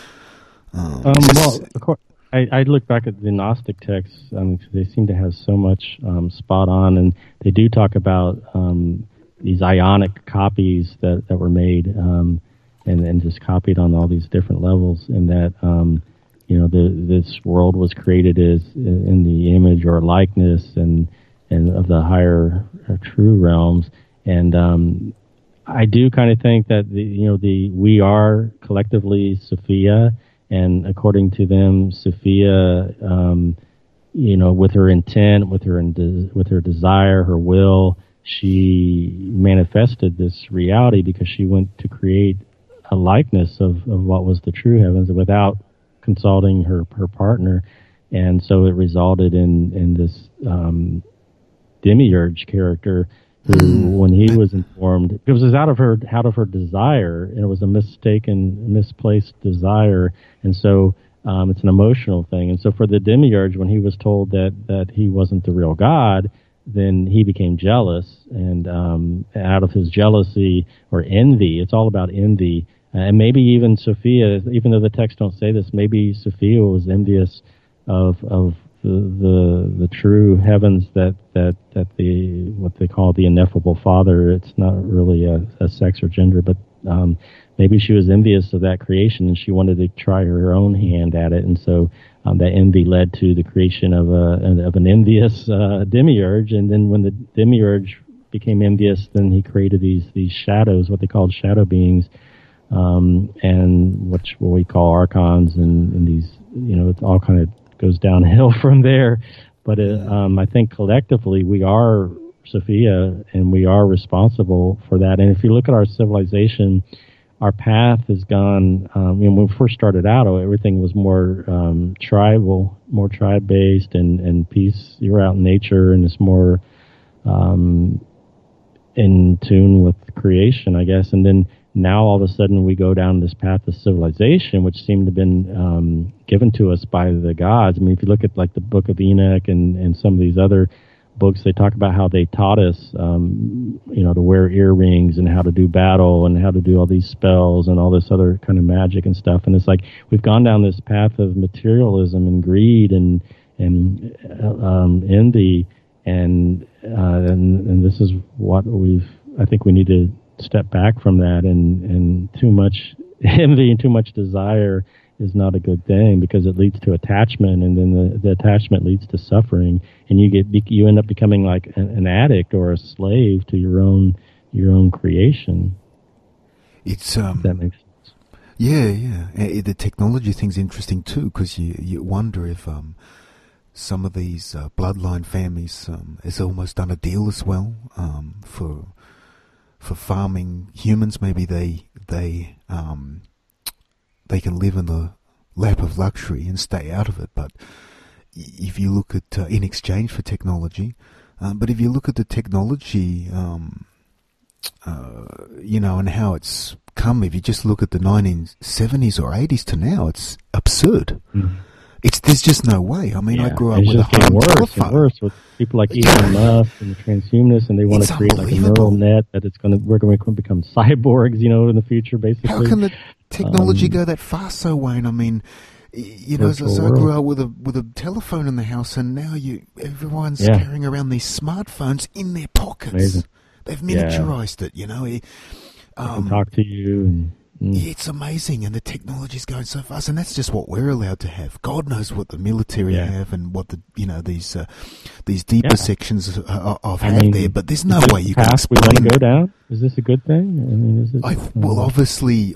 I look back at the Gnostic texts. They seem to have so much spot on, and they do talk about these ionic copies that were made, and just copied on all these different levels, and that this world was created as in the image or likeness and of the higher true realms. And I do kind of think that we are collectively Sophia, and according to them, Sophia, with her intent, with her desire, her will, she manifested this reality because she went to create a likeness of what was the true heavens without consulting her partner, and so it resulted in this demiurge character who, when he was informed, it was out of her desire, and it was a misplaced desire, and so it's an emotional thing. And so for the demiurge, when he was told that he wasn't the real God, then he became jealous, and out of his jealousy or envy, it's all about envy. And maybe even Sophia, even though the texts don't say this, maybe Sophia was envious of the true heavens that the what they call the ineffable Father. It's not really a sex or gender, but maybe she was envious of that creation, and she wanted to try her own hand at it, and so that envy led to the creation of an envious demiurge. And then when the demiurge became envious, then he created these shadows, what they called shadow beings, and what we call archons, and these, it all kind of goes downhill from there. But I think collectively we are Sophia, and we are responsible for that. And if you look at our civilization, our path has gone, when we first started out, everything was more tribal, more tribe-based, and peace. You're out in nature, and it's more in tune with creation, I guess. And then now all of a sudden we go down this path of civilization, which seemed to have been given to us by the gods. I mean, if you look at like the Book of Enoch and some of these other books, they talk about how they taught us, to wear earrings and how to do battle and how to do all these spells and all this other kind of magic and stuff. And it's like we've gone down this path of materialism and greed and envy, and this is what I think we need to step back from that, and too much envy and too much desire is not a good thing, because it leads to attachment, and then the attachment leads to suffering, and you end up becoming like an addict or a slave to your own creation. It's if that makes sense. Yeah. The technology thing's interesting too, because you wonder if some of these bloodline families has almost done a deal as well for farming humans. Maybe they can live in the lap of luxury and stay out of it. But if you look at in exchange for technology, but if you look at the technology, and how it's come, if you just look at the 1970s or 80s to now, it's absurd. Mm-hmm. There's just no way. I mean, I grew up with a home telephone. And worse with people like Elon Musk and the transhumanists, and they want to create like a neural net that we're going to become cyborgs, in the future, basically. How can the technology go that fast so, Wayne? I mean, so I grew up with a telephone in the house, and now everyone's carrying around these smartphones in their pockets. Amazing. They've miniaturized it, They can talk to you and... It's amazing, and the technology's going so fast, and that's just what we're allowed to have. God knows what the military have, and what these deeper sections of there. But there's no way you can explain. We let it go down. Is this a good thing? Obviously,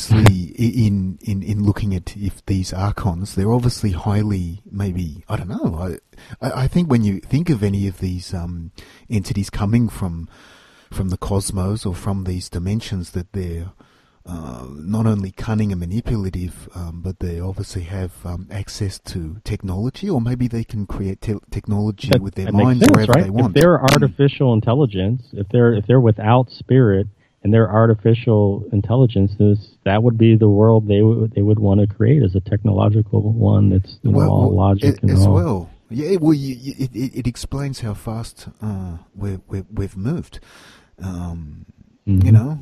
in looking at if these archons, they're obviously highly, maybe, I don't know. I think when you think of any of these entities coming from the cosmos or from these dimensions, that they're not only cunning and manipulative, but they obviously have access to technology, or maybe they can create technology with their minds wherever they want. If they're artificial intelligence, if they're without spirit and they're artificial intelligences, that would be the world they would want to create, as a technological one that's all logic and as all. well. Yeah, well, it explains how fast we've moved. You know,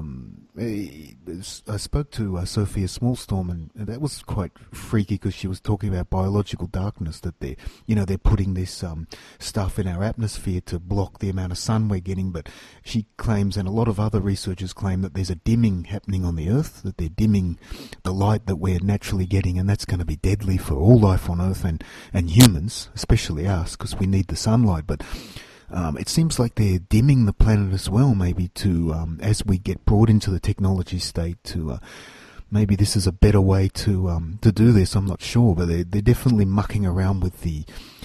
I spoke to Sophia Smallstorm, and that was quite freaky because she was talking about biological darkness, that they're putting this stuff in our atmosphere to block the amount of sun we're getting. But she claims, and a lot of other researchers claim, that there's a dimming happening on the Earth, that they're dimming the light that we're naturally getting, and that's going to be deadly for all life on Earth and humans, especially us, because we need the sunlight. But it seems like they're dimming the planet as well, maybe to, as we get brought into the technology state, to maybe this is a better way to do this. I'm not sure, but they're definitely mucking around with the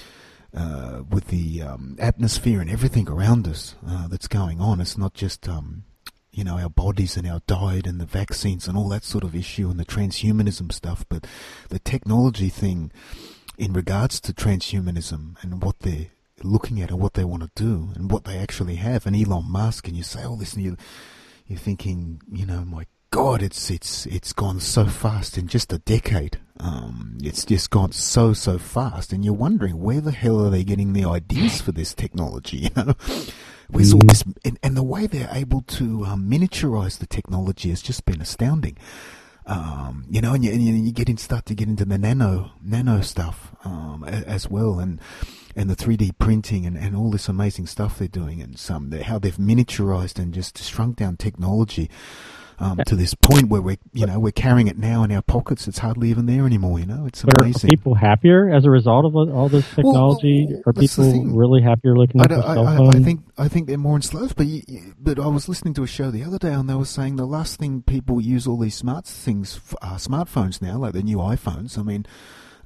atmosphere and everything around us that's going on. It's not just our bodies and our diet and the vaccines and all that sort of issue and the transhumanism stuff, but the technology thing in regards to transhumanism and what they're looking at and what they want to do and what they actually have. And Elon Musk, and you say all this, and you're thinking, my God, it's gone so fast in just a decade. It's just gone so fast, and you're wondering where the hell are they getting the ideas for this technology? With all this, and the way they're able to miniaturize the technology has just been astounding. And you start to get into the nano stuff as well, and the 3D printing and all this amazing stuff they're doing, and how they've miniaturized and just shrunk down technology to this point where we're carrying it now in our pockets. It's hardly even there anymore. It's amazing. Are people happier as a result of all this technology? Well, are people really happier looking at their cell phone? I think they're more enslaved. But I was listening to a show the other day, and they were saying the last thing people use all these smartphones now, like the new iPhones. I mean,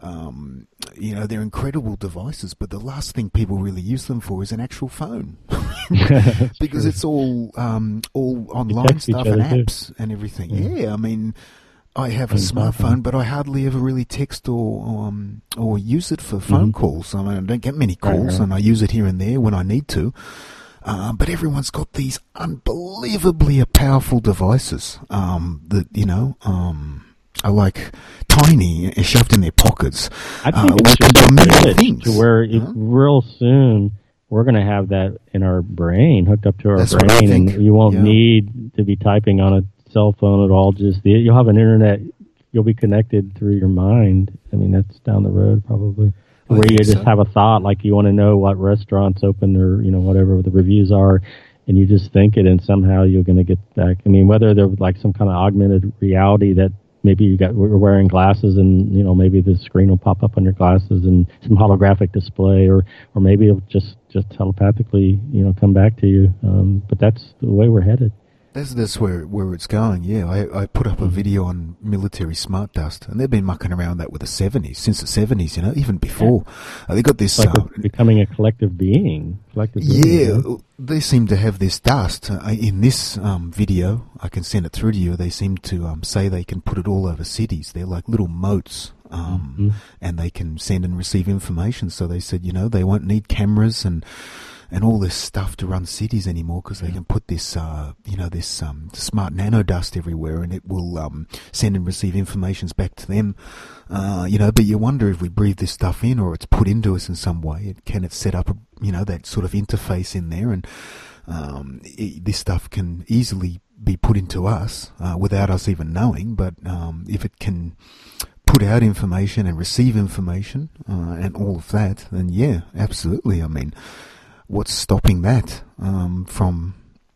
they're incredible devices, but the last thing people really use them for is an actual phone. Because it's all online stuff and apps and everything. Yeah, I mean, I have a smartphone, but I hardly ever really text or use it for phone calls. I mean, I don't get many calls, and I use it here and there when I need to. But everyone's got these unbelievably powerful devices that are like tiny, shoved in their pockets. I think it's just to where real soon we're going to have that in our brain, hooked up to our brain, and you won't need to be typing on a cell phone at all. Just you'll have an internet. You'll be connected through your mind. I mean, that's down the road probably. Where you just have a thought, like you want to know what restaurant's open or whatever the reviews are, and you just think it, and somehow you're going to get back. I mean, whether they're like some kind of augmented reality that maybe we're wearing glasses, and maybe the screen will pop up on your glasses and some holographic display, or maybe it'll just telepathically come back to you. But that's the way we're headed. That's where it's going. Yeah, I put up a video on military smart dust, and they've been mucking around that with the 70s, since the 70s, even before. They got this becoming a collective being. They seem to have this dust in this video. I can send it through to you. They seem to say they can put it all over cities. They're like little moats, and they can send and receive information. So they said, they won't need cameras and all this stuff to run cities anymore, because they can put this, this smart nano dust everywhere, and it will send and receive informations back to them. But you wonder if we breathe this stuff in, or it's put into us in some way. Can it set up, that sort of interface in there, and this stuff can easily be put into us without us even knowing. But if it can put out information and receive information and all of that, then yeah, absolutely. I mean, what's stopping that from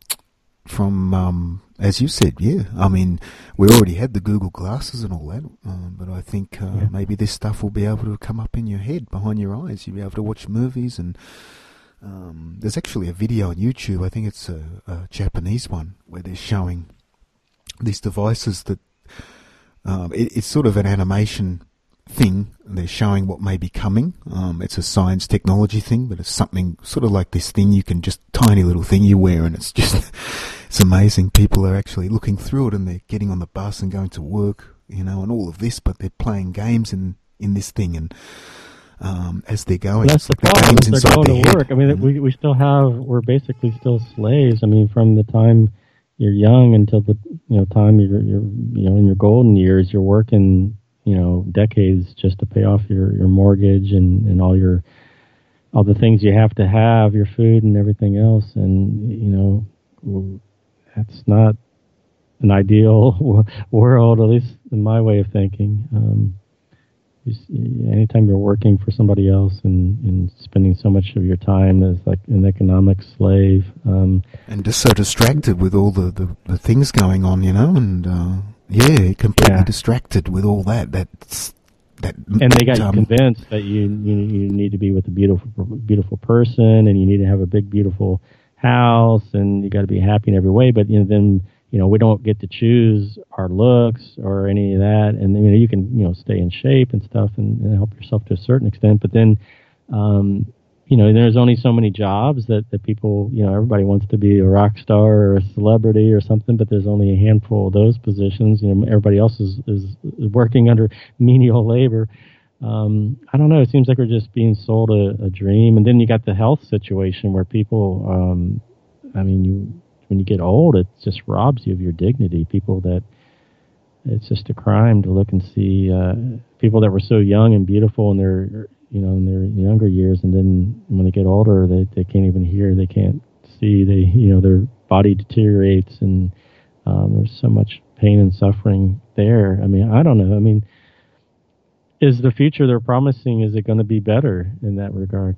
as you said? Yeah, I mean, we already had the Google glasses and all that, but I think maybe this stuff will be able to come up in your head, behind your eyes. You'll be able to watch movies, and there's actually a video on YouTube, I think it's a Japanese one, where they're showing these devices that it's sort of an animation thing. They're showing what may be coming. It's a science technology thing, but it's something sort of like this thing tiny little thing you wear, and it's just, it's amazing. People are actually looking through it, and they're getting on the bus and going to work, and all of this, but they're playing games in this thing, and as they're going, that's the problem. They're going to work. I mean, we're basically still slaves. I mean, from the time you're young until the time you're in your golden years, you're working decades just to pay off your mortgage and all the things you have to have, your food and everything else. And that's not an ideal world, at least in my way of thinking. Anytime you're working for somebody else and spending so much of your time as like an economic slave, and just so distracted with all the things going on, and completely distracted with all that. And they got you convinced that you need to be with a beautiful person, and you need to have a big beautiful house, and you got to be happy in every way. But then we don't get to choose our looks or any of that, and you can stay in shape and stuff and help yourself to a certain extent. But then there's only so many jobs that people, everybody wants to be a rock star or a celebrity or something, but there's only a handful of those positions. Everybody else is working under menial labor. I don't know. It seems like we're just being sold a dream. And then you got the health situation where people, when you get old, it just robs you of your dignity. It's just a crime to look and see people that were so young and beautiful in their younger years, and then when they get older, they can't even hear, they can't see, their body deteriorates, and there's so much pain and suffering there. I don't know. Is the future they're promising, is it going to be better in that regard?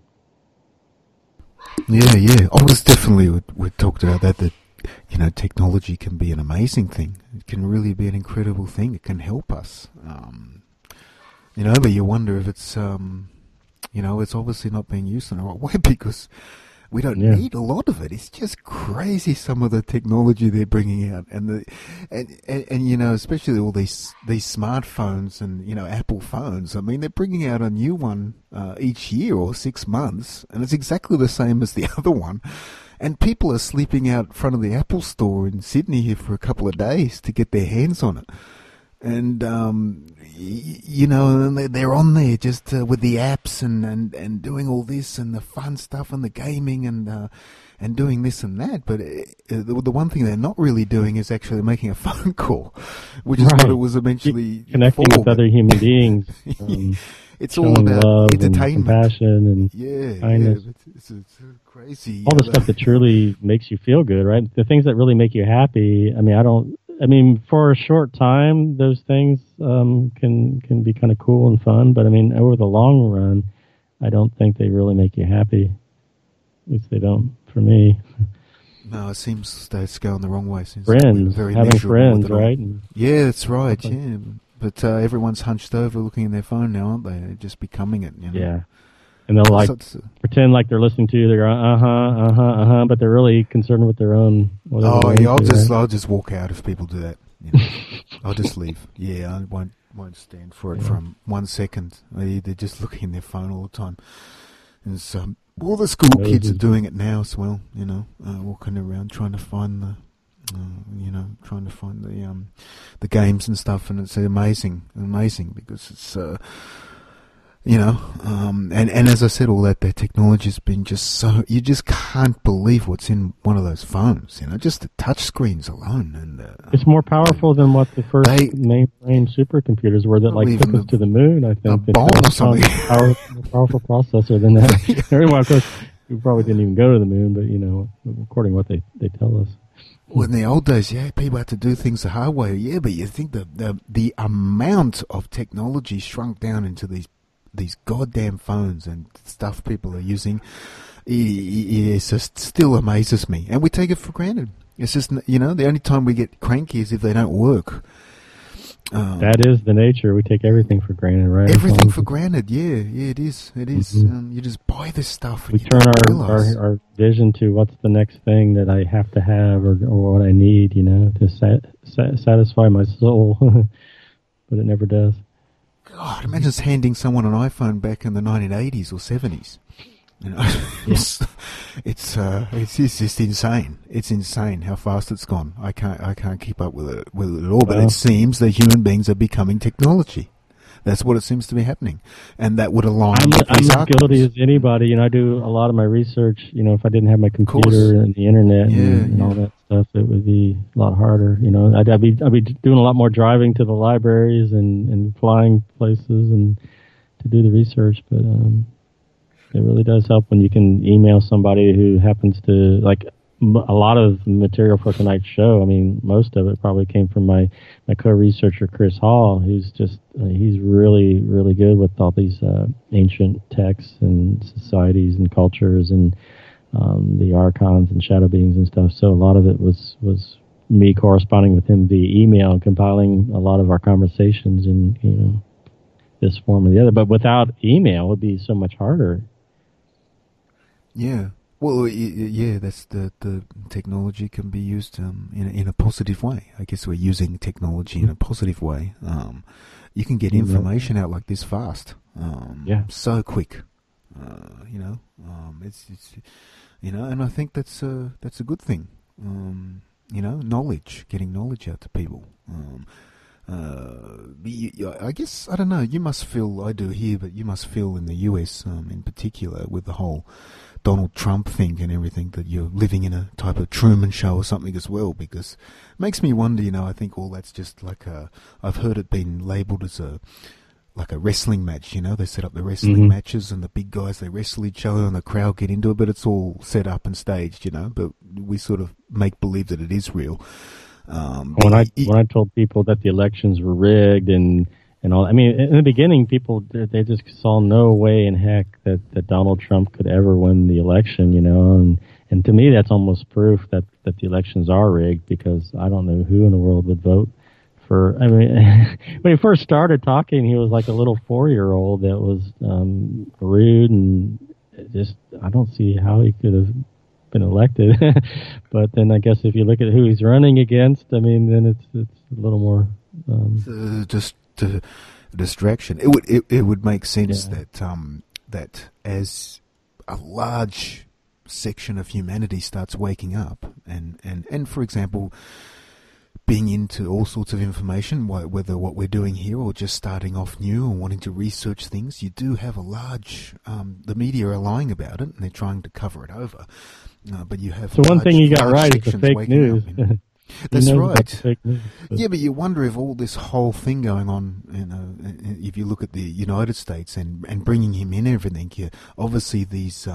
Yeah. I was definitely, we talked about that technology can be an amazing thing. It can really be an incredible thing. It can help us. But you wonder if it's, it's obviously not being used in the right way, because we don't need a lot of it. It's just crazy, some of the technology they're bringing out, and especially all these smartphones and Apple phones. They're bringing out a new one each year or 6 months, and it's exactly the same as the other one. And people are sleeping out front of the Apple store in Sydney here for a couple of days to get their hands on it. And, they're on there just with the apps and doing all this and the fun stuff and the gaming and doing this and that. But the one thing they're not really doing is actually making a phone call, which is what it was eventually connecting with other human beings. It's all about entertainment, and compassion, and kindness. It's crazy. All the stuff that truly makes you feel good, right? The things that really make you happy. For a short time, those things can be kind of cool and fun. But over the long run, I don't think they really make you happy. At least they don't for me. No, it seems that's going the wrong way. Friends, having friends, right? Yeah, that's right. Yeah. But everyone's hunched over looking at their phone now, aren't they? They're just becoming it, Yeah. And they'll pretend like they're listening to you. They're going, but they're really concerned with their own. I'll just walk out if people do that. I'll just leave. Yeah, I won't stand for it from 1 second. They're just looking at their phone all the time. And so all the school kids are doing it now as well. Walking around trying to find the games and stuff, and it's amazing because it's and as I said, all that their technology's been just so, you just can't believe what's in one of those phones. Just the touch screens alone, and it's more powerful than what the first mainframe supercomputers were that took us to the moon. I think a bomb or something. More powerful processor than that. Everyone, of course, we probably didn't even go to the moon, but according to what they tell us. Well, in the old days, people had to do things the hard way. Yeah, but you think the amount of technology shrunk down into these goddamn phones and stuff people are using, it just still amazes me. And we take it for granted. It's just, the only time we get cranky is if they don't work. That is the nature. We take everything for granted, right? Everything for granted, yeah, it is. Mm-hmm. You just buy this stuff. And we turn our vision to what's the next thing that I have to have or what I need, to satisfy my soul, but it never does. God, imagine just handing someone an iPhone back in the 1980s or 70s. It's just insane. It's insane how fast it's gone. I can't keep up with it at all. But it seems that human beings are becoming technology. That's what it seems to be happening, and that would align. I'm as guilty as anybody. I do a lot of my research. If I didn't have my computer and the internet and all that stuff, it would be a lot harder. I'd be doing a lot more driving to the libraries and flying places and to do the research. But it really does help when you can email somebody who happens to a lot of material for tonight's show. I mean, most of it probably came from my co-researcher Chris Hall, who's just he's really really good with all these ancient texts and societies and cultures and the archons and shadow beings and stuff. So a lot of it was me corresponding with him via email and compiling a lot of our conversations in this form or the other. But without email, it would be so much harder. Yeah. Well, yeah, that's the technology can be used in a positive way. I guess we're using technology in a positive way. You can get information out like this fast, so quick. It's and I think that's a good thing. Knowledge, getting knowledge out to people. I guess, I don't know, you must feel, I do here, but you must feel in the US in particular with the whole Donald Trump thing and everything, that you're living in a type of Truman Show or something as well, because it makes me wonder, I think all that's just like I've heard it been labelled as like a wrestling match, they set up the wrestling matches and the big guys, they wrestle each other and the crowd get into it, but it's all set up and staged, but we sort of make believe that it is real. When I told people that the elections were rigged and all, I mean, in the beginning, people, they just saw no way in heck that Donald Trump could ever win the election, and to me, that's almost proof that the elections are rigged, because I don't know who in the world would vote for, I mean, when he first started talking, he was like a little 4-year-old that was rude, and just, I don't see how he could have been elected. But then I guess if you look at who he's running against, I mean, then it's a little more just a distraction. It would make sense that as a large section of humanity starts waking up and for example, being into all sorts of information, whether what we're doing here or just starting off new or wanting to research things, you do have a large, the media are lying about it and they're trying to cover it over. But you have. So one thing you got right is the fake news. That's right. Yeah, but you wonder if all this whole thing going on, if you look at the United States and bringing him in, everything, obviously these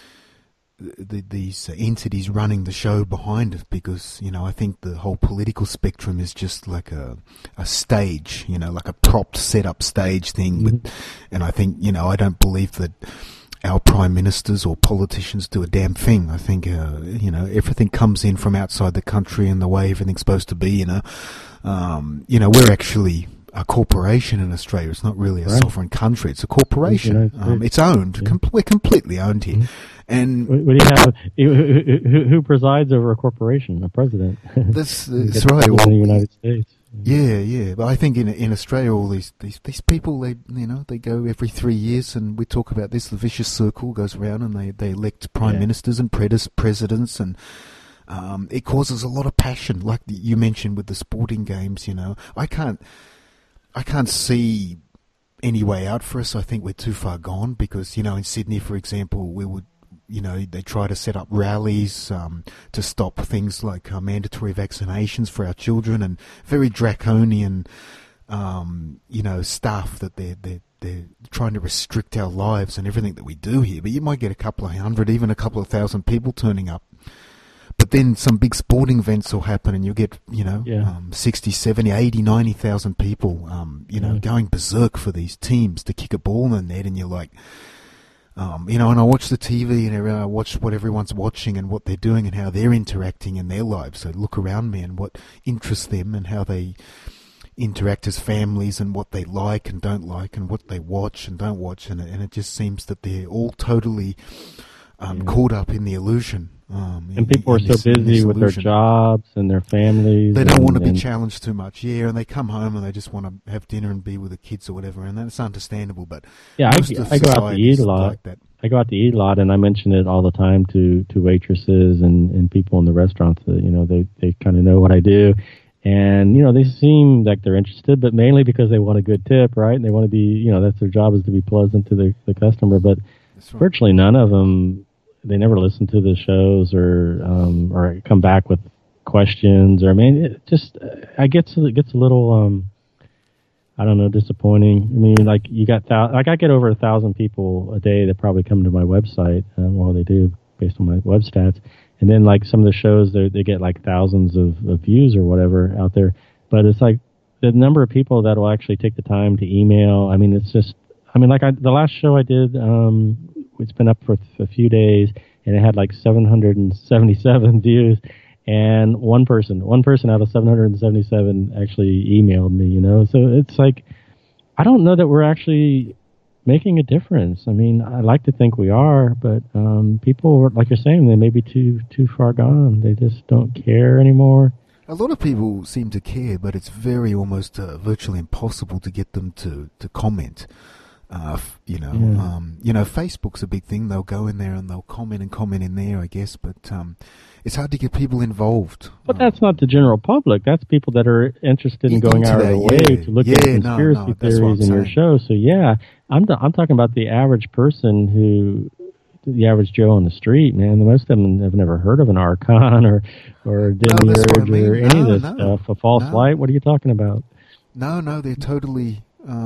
entities running the show behind it, because I think the whole political spectrum is just like a stage, like a propped set up stage thing. And I think I don't believe that our prime ministers or politicians do a damn thing. I think everything comes in from outside the country and the way everything's supposed to be. We're actually a corporation in Australia. It's not really a sovereign country. It's a corporation. It's owned. We're completely owned here. And what do you have? Who presides over a corporation? A president. That's right. Well, in the United States. Yeah. But I think in Australia, all these people, they go every 3 years, and we talk about this. The vicious circle goes around, and they elect prime ministers and presidents, and it causes a lot of passion, like you mentioned with the sporting games. I can't see any way out for us. I think we're too far gone, because in Sydney, for example, we would. They try to set up rallies to stop things like mandatory vaccinations for our children, and very draconian, stuff that they're trying to restrict our lives and everything that we do here. But you might get a couple of hundred, even a couple of thousand people turning up. But then some big sporting events will happen, and you'll get, 60, 70, 80, 90,000 people, going berserk for these teams to kick a ball in the net, and you're like... and I watch the TV and I watch what everyone's watching and what they're doing and how they're interacting in their lives. So look around me and what interests them and how they interact as families and what they like and don't like and what they watch and don't watch. And it just seems that they're all totally caught up in the illusion. And people are so busy with their jobs and their families. They don't want to be challenged too much, and they come home and they just want to have dinner and be with the kids or whatever, and that's understandable. But I go out to eat a lot. Like that. I go out to eat a lot, and I mention it all the time to waitresses and people in the restaurants. That they kind of know what I do, and they seem like they're interested, but mainly because they want a good tip, right? And they want to be, that's their job, is to be pleasant to the customer. But virtually none of them. They never listen to the shows or come back with questions, or I mean, it just it gets a little I don't know, disappointing. I mean, like I get over 1,000 people a day that probably come to my website. Well, they do based on my web stats, and then like some of the shows they get like thousands of views or whatever out there. But it's like the number of people that will actually take the time to email. I mean, it's just. I mean, like the last show I did, it's been up for a few days, and it had like 777 views. And one person out of 777 actually emailed me, So it's like, I don't know that we're actually making a difference. I mean, I like to think we are, but people, like you're saying, they may be too far gone. They just don't care anymore. A lot of people seem to care, but it's very almost virtually impossible to get them to comment. Facebook's a big thing. They'll go in there and they'll comment in there, I guess, but it's hard to get people involved. But that's not the general public. That's people that are interested in going out of their way to look at conspiracy theories in your show. So I'm talking about the average person the average Joe on the street, man. Most of them have never heard of an archon or demiurge or any of this stuff. A false light. What are you talking about? No, they're totally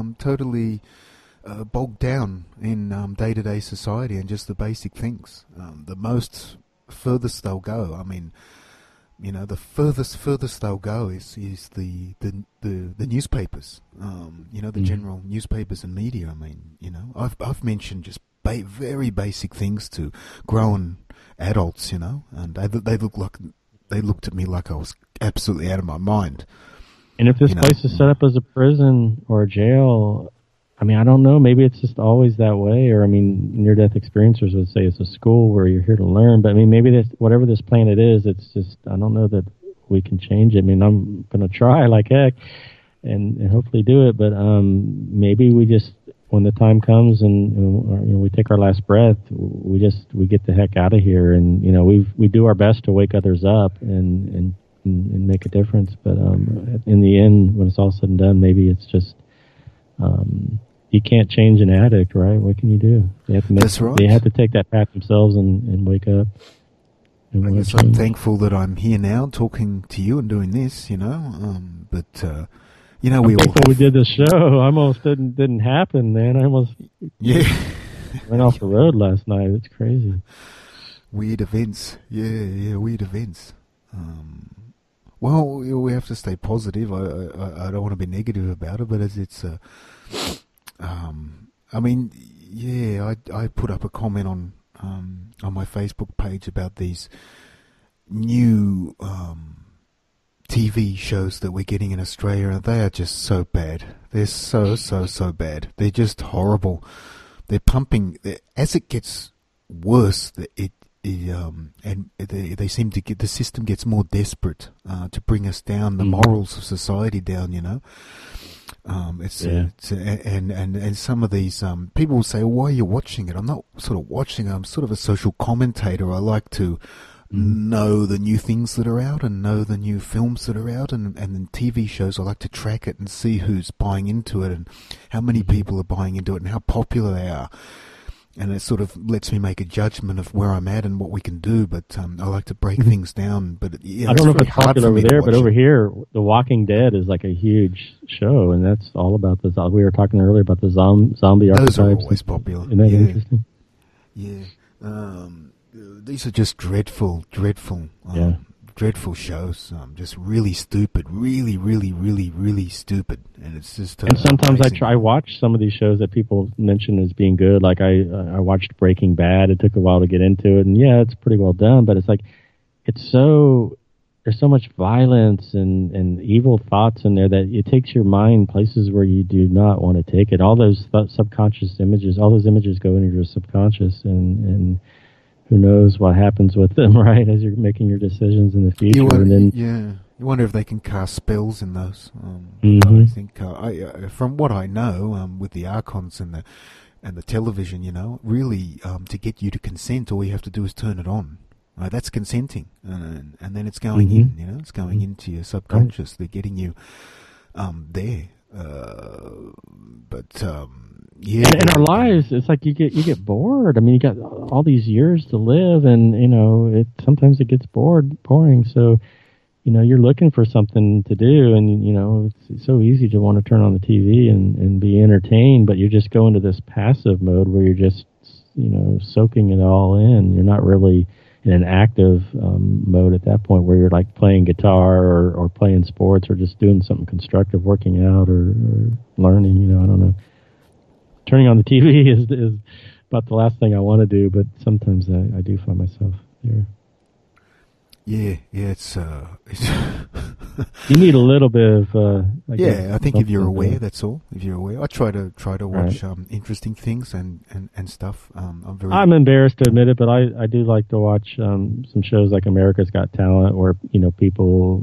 bogged down in day-to-day society and just the basic things. The most furthest they'll go. I mean, the furthest they'll go is the newspapers. The general newspapers and media. I mean, I've mentioned just very basic things to grown adults. And they looked at me like I was absolutely out of my mind. And if this place is set up as a prison or a jail, I mean, I don't know. Maybe it's just always that way. Or, I mean, near-death experiencers would say it's a school where you're here to learn. But, I mean, maybe whatever this planet is, it's just, I don't know that we can change it. I mean, I'm going to try like heck and hopefully do it. But maybe we just, when the time comes and we take our last breath, we get the heck out of here. And, we do our best to wake others up and make a difference. But in the end, when it's all said and done, maybe it's just... you can't change an addict, right? What can you do? That's right. They have to take that path themselves and wake up. I guess I'm thankful that I'm here now talking to you and doing this, but we we did the show. I almost didn't happen, man. I almost went off the road last night. It's crazy. Weird events. Yeah, weird events. Well, we have to stay positive. I don't want to be negative about it, but as it's, I mean, I put up a comment on my Facebook page about these new TV shows that we're getting in Australia, and they are just so bad. They're so bad. They're just horrible. They're pumping. As it gets worse, and they seem to get, the system gets more desperate to bring us down, the morals of society down. And some of these people will say, "Why are you watching it?" I'm not sort of watching it. I'm sort of a social commentator. I like to know the new things that are out and know the new films that are out, and then TV shows. I like to track it and see who's buying into it and how many people are buying into it and how popular they are. And it sort of lets me make a judgment of where I'm at and what we can do. But I like to break things down. But I don't know if it's popular over there, but over here, The Walking Dead is like a huge show, and that's all about the. We were talking earlier about the zombie archetypes. Those are always popular. Isn't that interesting? Yeah. These are just dreadful shows. Just really stupid, really stupid, and it's just. And sometimes I watch some of these shows that people mention as being good. Like I watched Breaking Bad. It took a while to get into it, and it's pretty well done. But it's like there's so much violence and evil thoughts in there that it takes your mind places where you do not want to take it. All those subconscious images, all those images go into your subconscious, and who knows what happens with them, right, as you're making your decisions in the future. You wonder if they can cast spells in those. I think, from what I know, with the archons and the television, really, to get you to consent, all you have to do is turn it on. Right? That's consenting, and then it's going in. It's going into your subconscious. Right. They're getting you there. In our lives, it's like you get bored. I mean, you got all these years to live, and sometimes it gets boring. So, you're looking for something to do, and it's so easy to want to turn on the TV and be entertained, but you just go into this passive mode where you're just soaking it all in. You're not really. in an active mode at that point, where you're like playing guitar or playing sports or just doing something constructive, working out or learning. I don't know. Turning on the TV is about the last thing I want to do, but sometimes I do find myself there. Yeah, it's you need a little bit of I think if you're aware, that's all. If you're aware, I try to watch interesting things and stuff. I'm embarrassed to admit it, but I do like to watch some shows like America's Got Talent, where people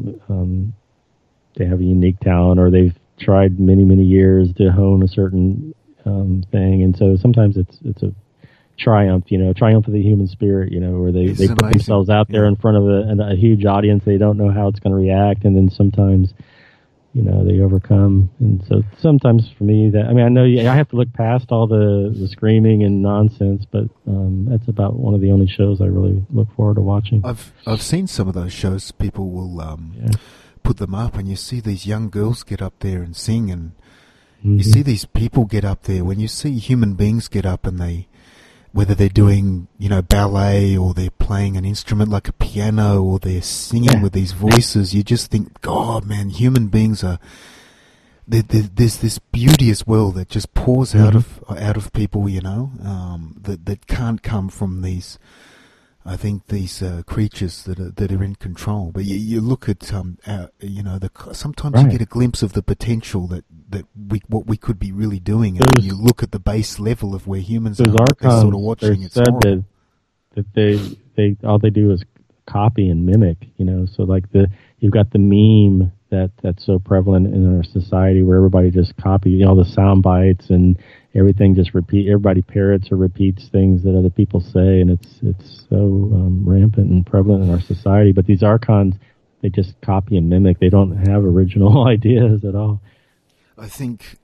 they have a unique talent, or they've tried many years to hone a certain thing, and so sometimes it's a triumph of the human spirit, where they put themselves out there in front of a huge audience. They don't know how it's going to react, and then sometimes, they overcome. And so sometimes for me, I know I have to look past all the screaming and nonsense, but that's about one of the only shows I really look forward to watching. I've seen some of those shows. People will put them up, and you see these young girls get up there and sing, and you see these people get up there. When you see human beings get up and whether they're doing, ballet, or they're playing an instrument like a piano, or they're singing with these voices, you just think, God, man, human beings are... There's this beauty as well that just pours out of people, that can't come from these... I think these creatures that are in control. But you look at sometimes you get a glimpse of the potential that what we could be really doing, and when you look at the base level of where humans are, they're sort of watching. It's said that they all they do is copy and mimic. So like you've got the meme that's so prevalent in our society, where everybody just copies, the sound bites and everything, just everybody parrots or repeats things that other people say, and it's so rampant and prevalent in our society. But these archons, they just copy and mimic. They don't have original ideas at all. I think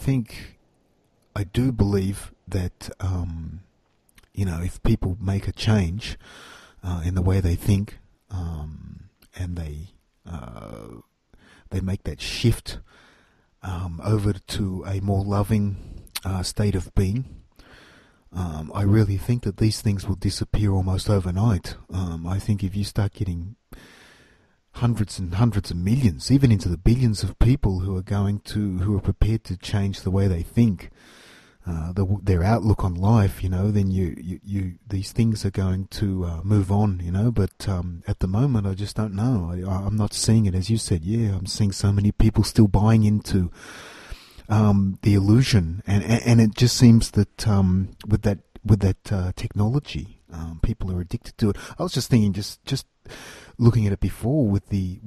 I do believe that if people make a change in the way they think, and they make that shift over to a more loving state of being, I really think that these things will disappear almost overnight. I think if you start getting hundreds and hundreds of millions, even into the billions of people who are prepared to change the way they think, their outlook on life, then these things are going to move on, But at the moment, I just don't know. I'm not seeing it, as you said. Yeah, I'm seeing so many people still buying into the illusion, and it just seems that with that technology, people are addicted to it. I was just thinking, just looking at it before with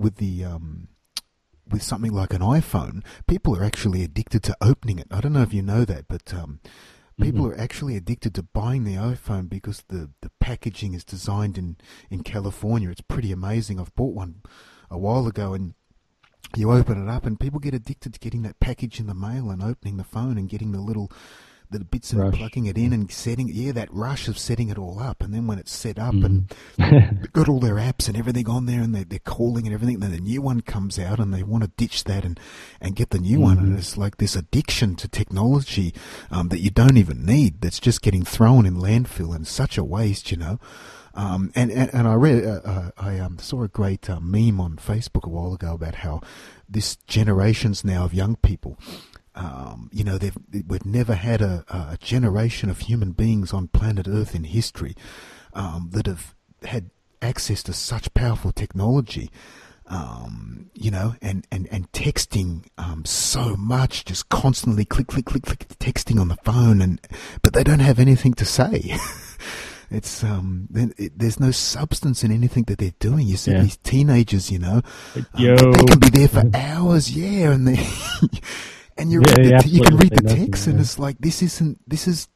something like an iPhone, people are actually addicted to opening it. I don't know if you know that, but people are actually addicted to buying the iPhone because the packaging is designed in California. It's pretty amazing. I've bought one a while ago, and you open it up, and people get addicted to getting that package in the mail and opening the phone and getting the little bits and plugging it in and setting, that rush of setting it all up. And then when it's set up and they've got all their apps and everything on there, and they're calling and everything, then the new one comes out and they want to ditch that and get the new one. And it's like this addiction to technology that you don't even need, that's just getting thrown in landfill, and such a waste, And I read, I saw a great meme on Facebook a while ago about how this generations now of young people, we've never had a generation of human beings on planet Earth in history that have had access to such powerful technology, and texting so much, just constantly click, texting on the phone, but they don't have anything to say. It's there's no substance in anything that they're doing. You see these teenagers, they can be there for hours, and they and you can read the text, and it's like this is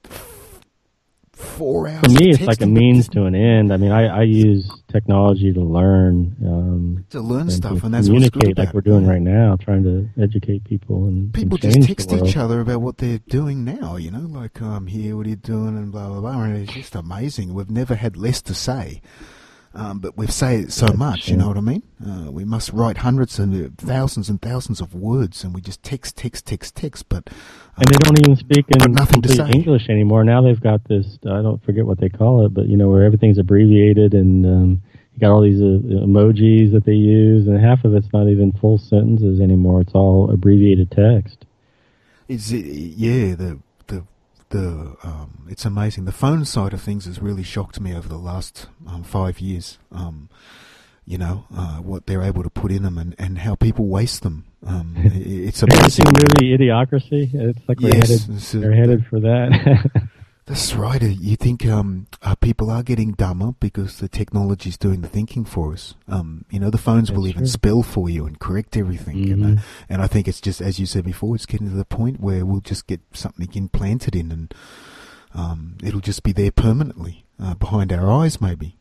4 hours. For me, it's like a means to an end. I mean, I use technology to learn, stuff, and that's communicate what's good about, like we're doing right now, trying to educate people and just text each other about what they're doing now. Like I'm here, what are you doing, and blah blah blah. And it's just amazing. We've never had less to say. But we say it so much, you know what I mean? We must write hundreds and thousands of words, and we just text, but... and they don't even speak in nothing to say. English anymore. Now they've got this, I don't forget what they call it, but, where everything's abbreviated, and you got all these emojis that they use, and half of it's not even full sentences anymore. It's all abbreviated text. It's amazing. The phone side of things has really shocked me over the last 5 years. What they're able to put in them and how people waste them. It's amazing. Have you seen the movie Idiocracy? It's like they're headed for that. That's right. You think people are getting dumber because the technology's doing the thinking for us. The phones will even spell for you and correct everything. Mm-hmm. And I think it's just, as you said before, it's getting to the point where we'll just get something implanted in, and it'll just be there permanently behind our eyes, maybe.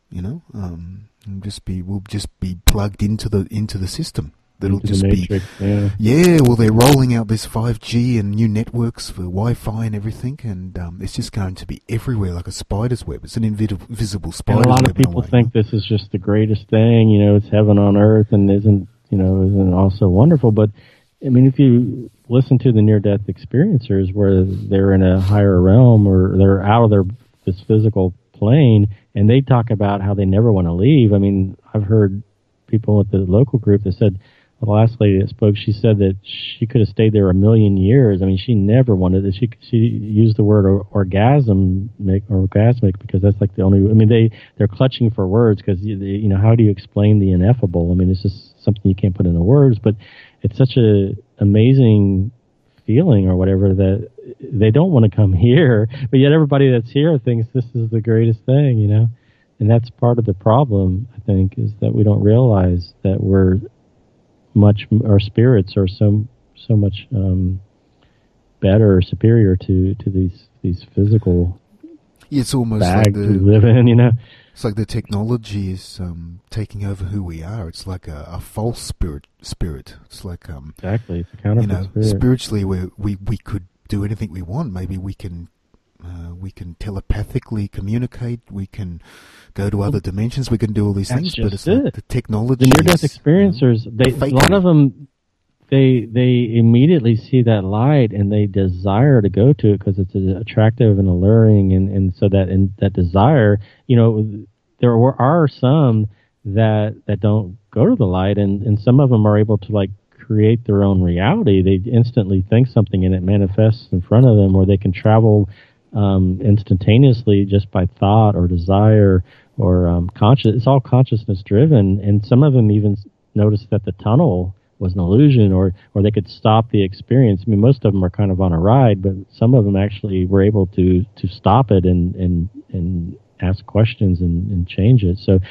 We'll just be plugged into the system. That'll just Matrix, be, well, they're rolling out this 5G and new networks for Wi-Fi and everything, and it's just going to be everywhere like a spider's web. It's an invisible spider's web. And a lot of people think this is just the greatest thing, it's heaven on earth, and isn't also wonderful. But, I mean, if you listen to the near-death experiencers where they're in a higher realm or they're out of this physical plane, and they talk about how they never want to leave. I mean, I've heard people at the local group that said, the last lady that spoke, she said that she could have stayed there a million years. I mean, she never wanted it. She used the word orgasmic because that's like the only. I mean, they're clutching for words because how do you explain the ineffable? I mean, it's just something you can't put into words. But it's such a amazing feeling or whatever that they don't want to come here, but yet everybody that's here thinks this is the greatest thing, And that's part of the problem, I think, is that we don't realize that our spirits are so much better or superior to these physical it's almost bags like we live in, It's like the technology is taking over who we are. It's like a false spirit. It's like exactly, it's a counterfeit spirit. Spiritually, we could do anything we want. Maybe we can telepathically communicate. We can go to other dimensions. We can do all these things. But it's like the technology. The near-death experiencers, a lot of them, they immediately see that light and they desire to go to it because it's attractive and alluring, and so that desire, there are some that don't go to the light, and some of them are able to create their own reality. They instantly think something and it manifests in front of them, or they can travel instantaneously just by thought or desire or conscious. It's all consciousness driven, and some of them even noticed that the tunnel was an illusion, or they could stop the experience. I mean, most of them are kind of on a ride, but some of them actually were able to stop it and ask questions and change it. So,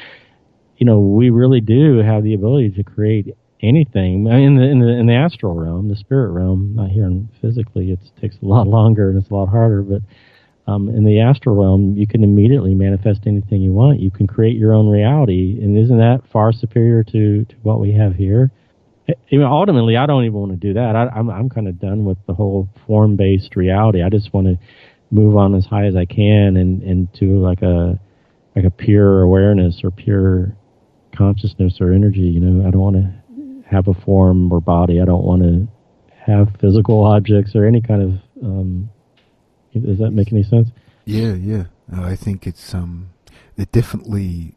we really do have the ability to create anything. I mean, in the astral realm, the spirit realm, not here physically, it takes a lot longer and it's a lot harder, but in the astral realm, you can immediately manifest anything you want. You can create your own reality, and isn't that far superior to what we have here? Ultimately, I don't even want to do that. I'm kind of done with the whole form-based reality. I just want to move on as high as I can and to like a pure awareness or pure consciousness or energy. I don't want to have a form or body. I don't want to have physical objects or any kind of. Does that make any sense? Yeah. I think it's definitely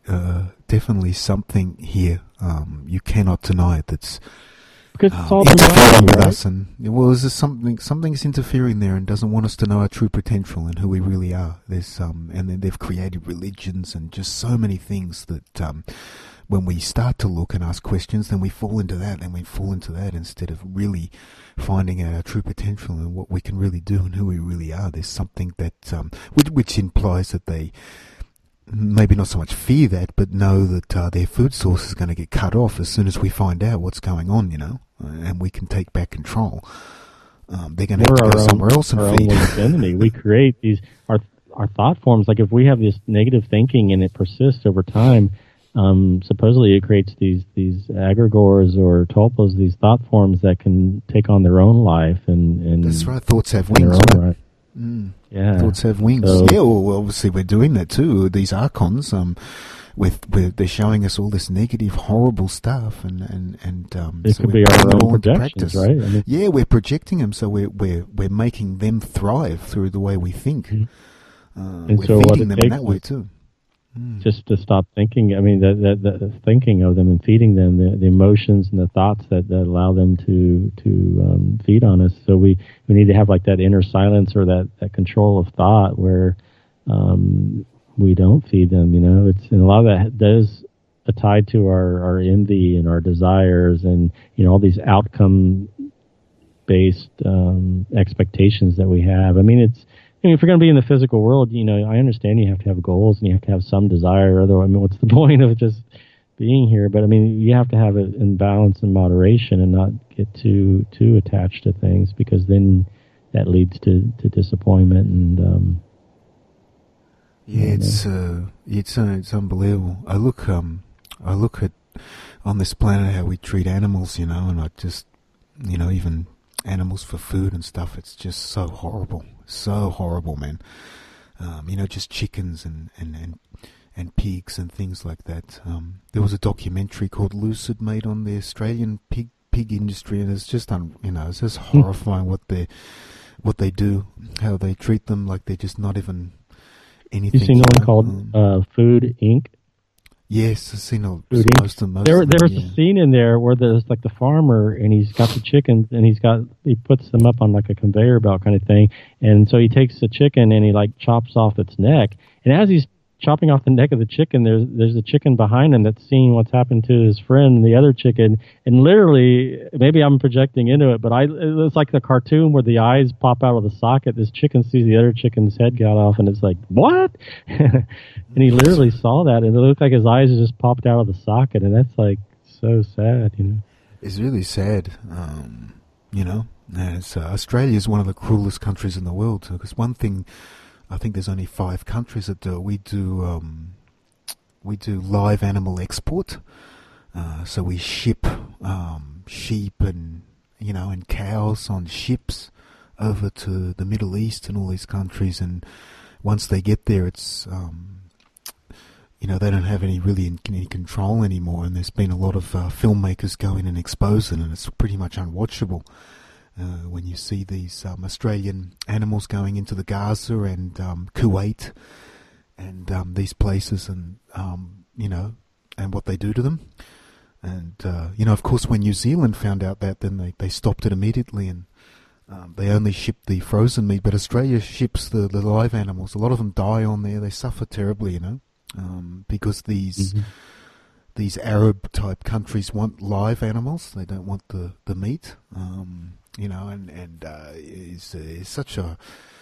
something here. You cannot deny it. That's because it's all interfering with us, and there's something's interfering there and doesn't want us to know our true potential and who we really are. There's and then they've created religions and just so many things that when we start to look and ask questions, then we fall into that, and we fall into that instead of really finding out our true potential and what we can really do and who we really are. There's something that which implies that they maybe not so much fear that, but know that their food source is going to get cut off as soon as we find out what's going on, and we can take back control. They're going to have to go somewhere else and feed. Enemy. We create our thought forms. Like if we have this negative thinking and it persists over time, supposedly it creates these egregores or tulpas, these thought forms that can take on their own life and that's right. Thoughts have wings. Right? Yeah. Thoughts have wings. So, yeah, well, obviously we're doing that too. These archons, they're showing us all this negative, horrible stuff, and it so could we're be our putting it all own into projections, right? I mean, yeah, we're projecting them, so we're making them thrive through the way we think. and We're so what feeding it them in takes that way is too. just to stop thinking. I mean, the thinking of them and feeding them the emotions and the thoughts that allow them to feed on us. So we need to have like that inner silence or that control of thought where we don't feed them. And a lot of that is tied to our envy and our desires and all these outcome based expectations that we have. I mean, if you're going to be in the physical world, I understand you have to have goals and you have to have some desire. Otherwise, I mean, what's the point of just being here? But I mean, you have to have it in balance and moderation and not get too attached to things, because then that leads to disappointment and. It's unbelievable. I look at on this planet how we treat animals, and I just, even animals for food and stuff. It's just so horrible. So horrible, man. Just chickens and pigs and things like that. There was a documentary called Lucid made on the Australian pig industry, and it's just it's just horrifying what they do, how they treat them like they're just not even anything. You've seen one called Food Inc.? Yes, I've seen most of them. There was a scene in there where there's like the farmer, and he's got the chickens, and he puts them up on like a conveyor belt kind of thing, and so he takes the chicken and he like chops off its neck, and as he's chopping off the neck of the chicken, there's a chicken behind him that's seeing what's happened to his friend, the other chicken, and literally, maybe I'm projecting into it, but it's like the cartoon where the eyes pop out of the socket. This chicken sees the other chicken's head got off, and it's like, what? And he literally saw that, and it looked like his eyes just popped out of the socket, and that's like so sad, It's really sad, Australia is one of the cruelest countries in the world, because one thing, I think there's only 5 countries that do. We do live animal export. So we ship sheep and cows on ships over to the Middle East and all these countries. And once they get there, it's they don't have any control anymore. And there's been a lot of filmmakers go in and expose it, and it's pretty much unwatchable. When you see these Australian animals going into the Gaza and Kuwait and these places, and and what they do to them, and of course, when New Zealand found out that, then they stopped it immediately, and they only ship the frozen meat, but Australia ships the live animals. A lot of them die on there; they suffer terribly, because these Arab type countries want live animals; they don't want the meat. Is such a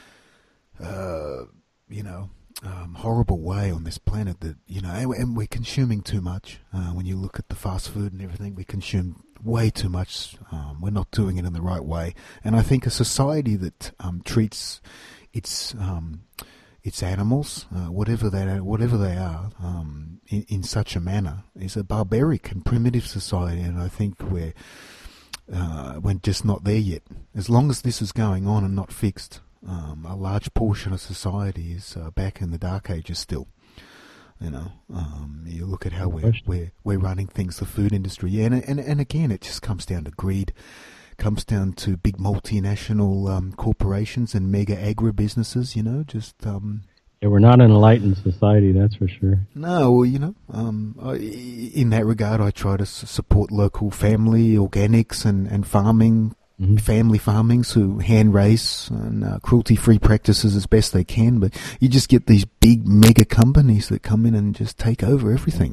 horrible way on this planet that and we're consuming too much. When you look at the fast food and everything, we consume way too much. We're not doing it in the right way, and I think a society that treats its animals, whatever they are, in such a manner is a barbaric and primitive society, and I think we're just not there yet. As long as this is going on and not fixed, a large portion of society is back in the dark ages still. You look at how we're running things, the food industry, and again, it just comes down to greed. Comes down to big multinational corporations and mega agribusinesses. Yeah, we're not an enlightened society, that's for sure. No, in that regard, I try to support local family, organics and farming, family farmings who hand raise and cruelty-free practices as best they can. But you just get these big mega companies that come in and just take over everything,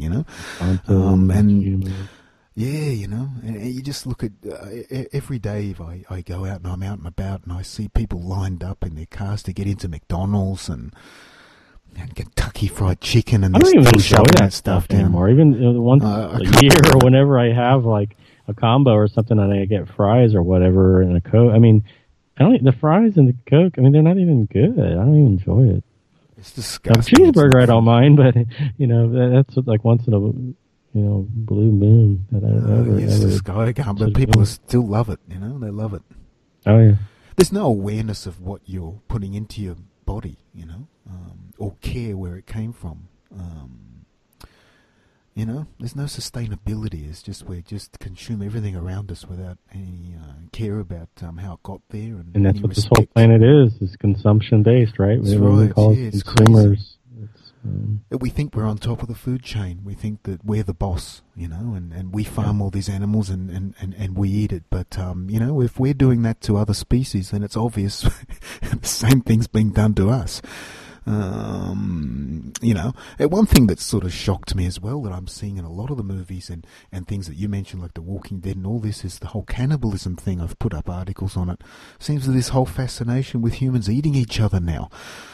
and you just look at every day if I go out and I'm out and about and I see people lined up in their cars to get into McDonald's and Kentucky Fried Chicken, and I don't even enjoy that that stuff anymore. Even once a year or whenever I have like a combo or something and I get fries or whatever and a Coke. I mean, the fries and the Coke, I mean, they're not even good. I don't even enjoy it. It's disgusting. A cheeseburger I don't mind, but that's like once in a blue moon that I ever. But people still love it. They love it. Oh yeah. there's no awareness of what you're putting into your body, or care where it came from. There's no sustainability. It's just we just consume everything around us without any care about how it got there. And that's what this whole planet is consumption based, right? That's right. We call it's consumers. We think we're on top of the food chain. We think that we're the boss, and we farm all these animals and we eat it. But, if we're doing that to other species, then it's obvious the same thing's being done to us. One thing that sort of shocked me as well that I'm seeing in a lot of the movies and things that you mentioned, like The Walking Dead and all this, is the whole cannibalism thing. I've put up articles on it. Seems that this whole fascination with humans eating each other now.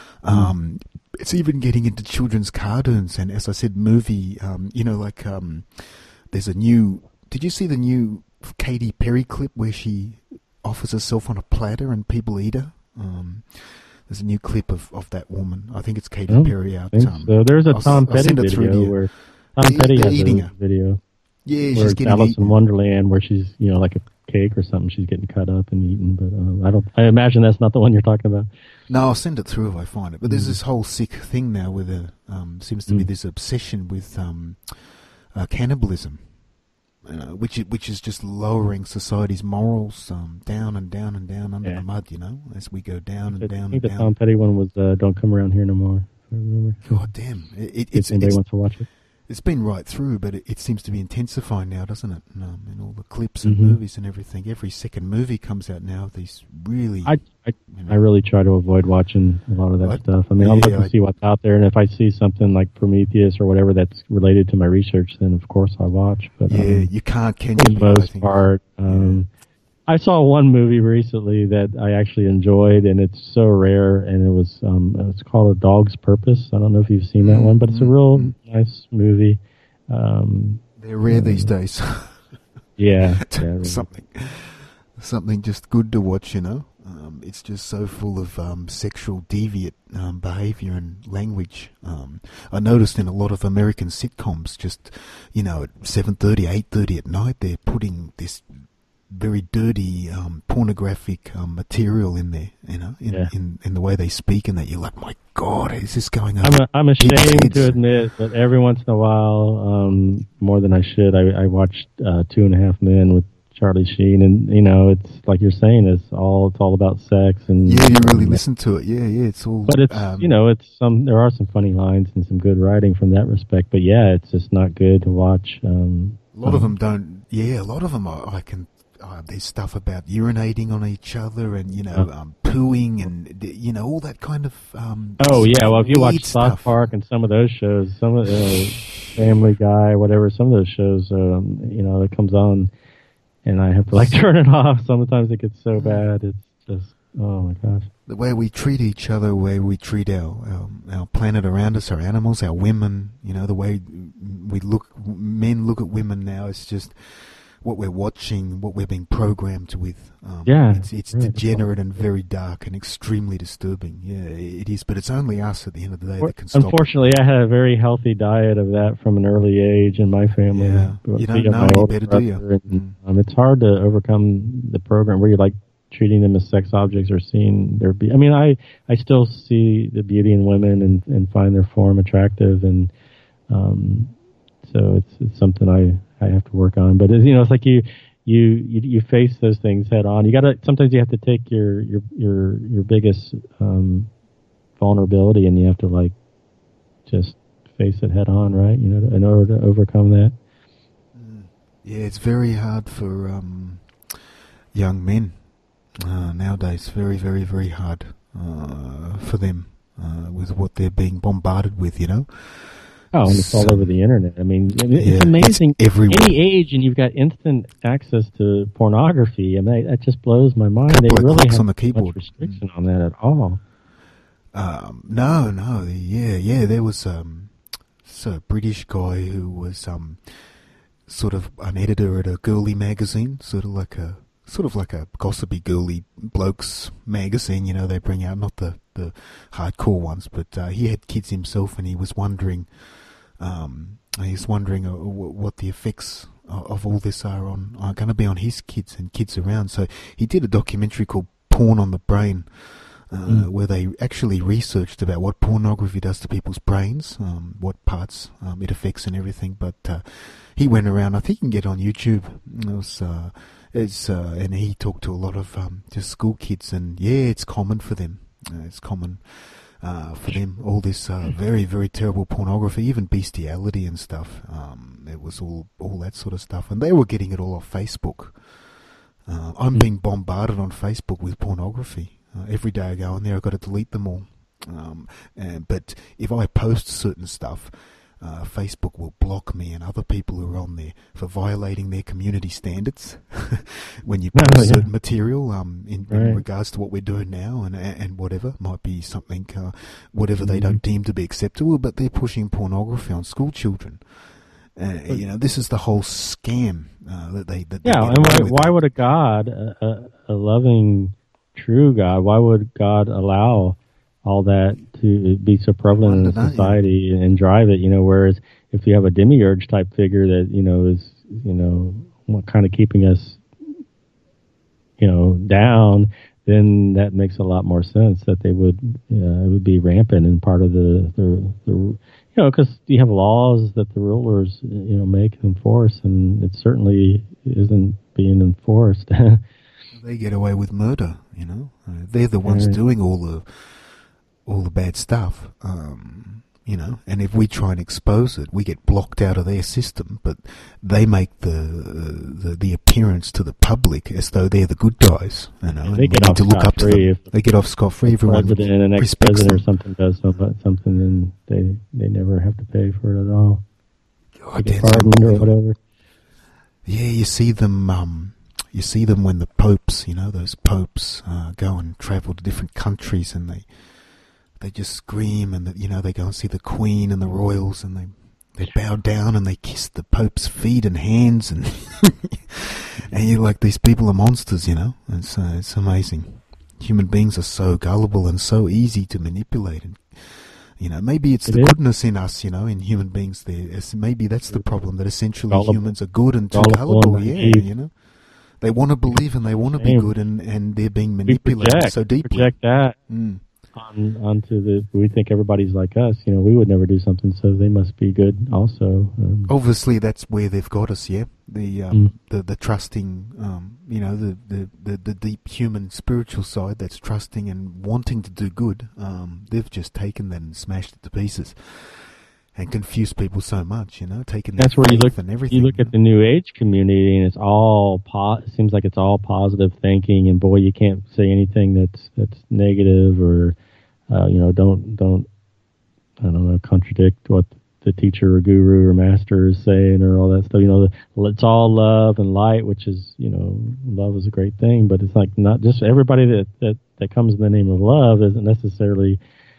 It's even getting into children's cartoons and, as I said, movie. There's a new. Did you see the new Katy Perry clip where she offers herself on a platter and people eat her? There's a new clip of that woman. I think it's Katy Perry out. So there's a Tom Petty video where Tom Petty has a video. Yeah, where she's getting Alice eaten. in Wonderland, where she's like a cake or something. She's getting cut up and eaten. But I imagine that's not the one you're talking about. No, I'll send it through if I find it. But there's this whole sick thing now where there seems to be this obsession with cannibalism, which is just lowering society's morals down and down and down under the mud, as we go down and down and down. I think the Tom Petty one was Don't Come Around Here No More, if I remember. God damn. If anybody wants to watch it. It's been right through, but it seems to be intensifying now, doesn't it? In all the clips and movies and everything. Every second movie comes out now. These really... I really try to avoid watching a lot of that stuff. I mean, I'll look to see what's out there, and if I see something like Prometheus or whatever that's related to my research, then of course I watch. But you can't, can you? For the most part. I saw one movie recently that I actually enjoyed, and it's so rare, and it's called A Dog's Purpose. I don't know if you've seen that one, but it's a real nice movie. They're rare these days. Yeah. Something just good to watch, It's just so full of sexual deviant behavior and language. I noticed in a lot of American sitcoms, just, at 7:30, 8:30 at night, they're putting this very dirty pornographic material in there, in the way they speak, and that you're like, my God, is this going on? I'm ashamed to admit that every once in a while, more than I should, I watched 2.5 Men with Charlie Sheen, and it's like you're saying, it's all about sex, and you really listen to it. Yeah, it's all. But it's it's there are some funny lines and some good writing from that respect. But yeah, it's just not good to watch. A lot of them don't. Yeah, a lot of them I can. There's stuff about urinating on each other and, pooing and, all that kind of... well, if you watch stuff. South Park and some of those shows, some of Family Guy, whatever, some of those shows, it comes on and I have to, turn it off. Sometimes it gets so bad. It's just, oh, my gosh. The way we treat each other, the way we treat our planet around us, our animals, our women, the way men look at women now, it's just... what we're watching, what we're being programmed with. It's degenerate and very dark and extremely disturbing. Yeah, it is. But it's only us at the end of the day that can stop. Unfortunately, I had a very healthy diet of that from an early age in my family. Yeah, you don't know any better, do you? And, it's hard to overcome the program where you're treating them as sex objects or seeing their beauty. I mean, I still see the beauty in women and find their form attractive, and so it's something I have to work on. But it's like you face those things head on. Sometimes you have to take your biggest vulnerability, and you have to just face it head on, right? In order to overcome that. Yeah, it's very hard for young men nowadays. Very, very, very hard for them with what they're being bombarded with. Oh, and it's all over the internet. I mean, it's amazing. It's everywhere. Any age, and you've got instant access to pornography. I mean, that just blows my mind. They really have much restriction on that at all. No. Yeah. There was a British guy who was sort of an editor at a girly magazine, sort of like a gossipy girly blokes magazine. They bring out not the hardcore ones, but he had kids himself, and he was wondering. What the effects of all this are going to be on his kids and kids around. So he did a documentary called Porn on the Brain, where they actually researched about what pornography does to people's brains, what parts it affects and everything. But he went around, I think you can get on YouTube, and he talked to a lot of just school kids, and yeah, it's common for them. It's common for them, all this very, very terrible pornography, even bestiality and stuff. It was all that sort of stuff, and they were getting it all off Facebook. I'm being bombarded on Facebook with pornography. Every day I go on there, I've got to delete them all. But if I post certain stuff, Facebook will block me and other people who are on there for violating their community standards when you post certain material in regards to what we're doing now and whatever. Might be something, whatever they don't deem to be acceptable, but they're pushing pornography on school children. This is the whole scam that they and why would a God, a loving, true God, why would God allow all that to be so prevalent in society and drive it? Whereas if you have a demiurge type figure that is kind of keeping us down, then that makes a lot more sense that they would it would be rampant and part of the because you have laws that the rulers make and enforce, and it certainly isn't being enforced. They get away with murder. They're the ones doing all the bad stuff. And if we try and expose it, we get blocked out of their system. But they make the appearance to the public as though they're the good guys. They get off scot-free. They get off scot-free. Everyone president and an ex-president or something does something, then they never have to pay for it at all. God, get pardoned or whatever. Yeah, you see them. You see them when the popes, those popes, go and travel to different countries, and they just scream, and they go and see the Queen and the royals, and they bow down and they kiss the Pope's feet and hands, and and you're like, these people are monsters, It's amazing. Human beings are so gullible and so easy to manipulate, and maybe it's the goodness in us, in human beings. Maybe that's the problem, that essentially humans are good and too gullible. They want to believe and they want to be good, and they're being manipulated so deeply. Project that onto we think everybody's like us. We would never do something, so they must be good also. Obviously, that's where they've got us. Yeah, the trusting, the deep human spiritual side that's trusting and wanting to do good. They've just taken that and smashed it to pieces. And confuse people so much, taking that's where you look and everything. You look at the New Age community, and it's all it seems like it's all positive thinking. And boy, you can't say anything that's negative or don't contradict what the teacher or guru or master is saying or all that stuff. It's all love and light, which is love is a great thing, but it's like not just everybody that comes in the name of love isn't necessarily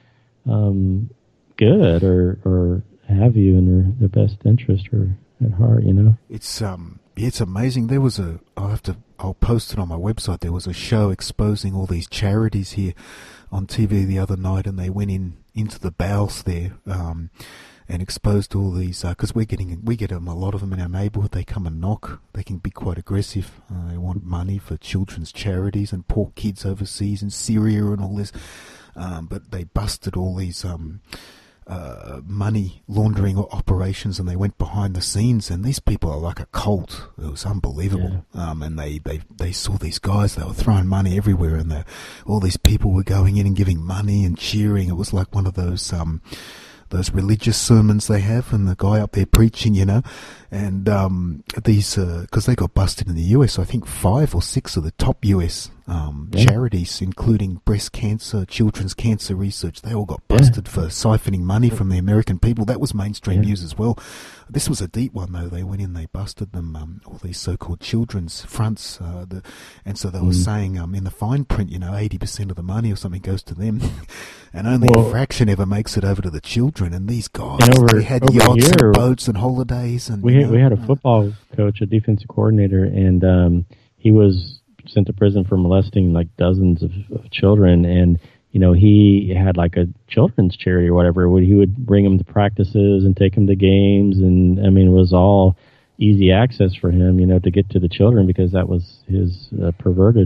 good or have you in their best interest or at heart, It's amazing. There was I'll post it on my website. There was a show exposing all these charities here on TV the other night, and they went into the bowels there and exposed all these, because we get a lot of them in our neighbourhood. They come and knock. They can be quite aggressive. They want money for children's charities and poor kids overseas in Syria and all this. But they busted all these money laundering operations, and they went behind the scenes, and these people are like a cult. It was unbelievable. And they saw these guys, they were throwing money everywhere, and all these people were going in and giving money and cheering. It was like one of those religious sermons they have, and the guy up there preaching, and these, because they got busted in the US, I think 5 or 6 of the top US charities, including breast cancer, children's cancer research, they all got busted for siphoning money from the American people. That was mainstream news as well. This was a deep one, though. They went in, they busted them, all these so-called children's fronts, and so they were saying in the fine print, 80% of the money or something goes to them, and only a fraction ever makes it over to the children. And these guys, they had yachts and boats and holidays. And we had a football coach, a defensive coordinator, and he was sent to prison for molesting like dozens of children, and he had like a children's charity or whatever where he would bring them to practices and take them to games, and it was all easy access for him to get to the children, because that was his perverted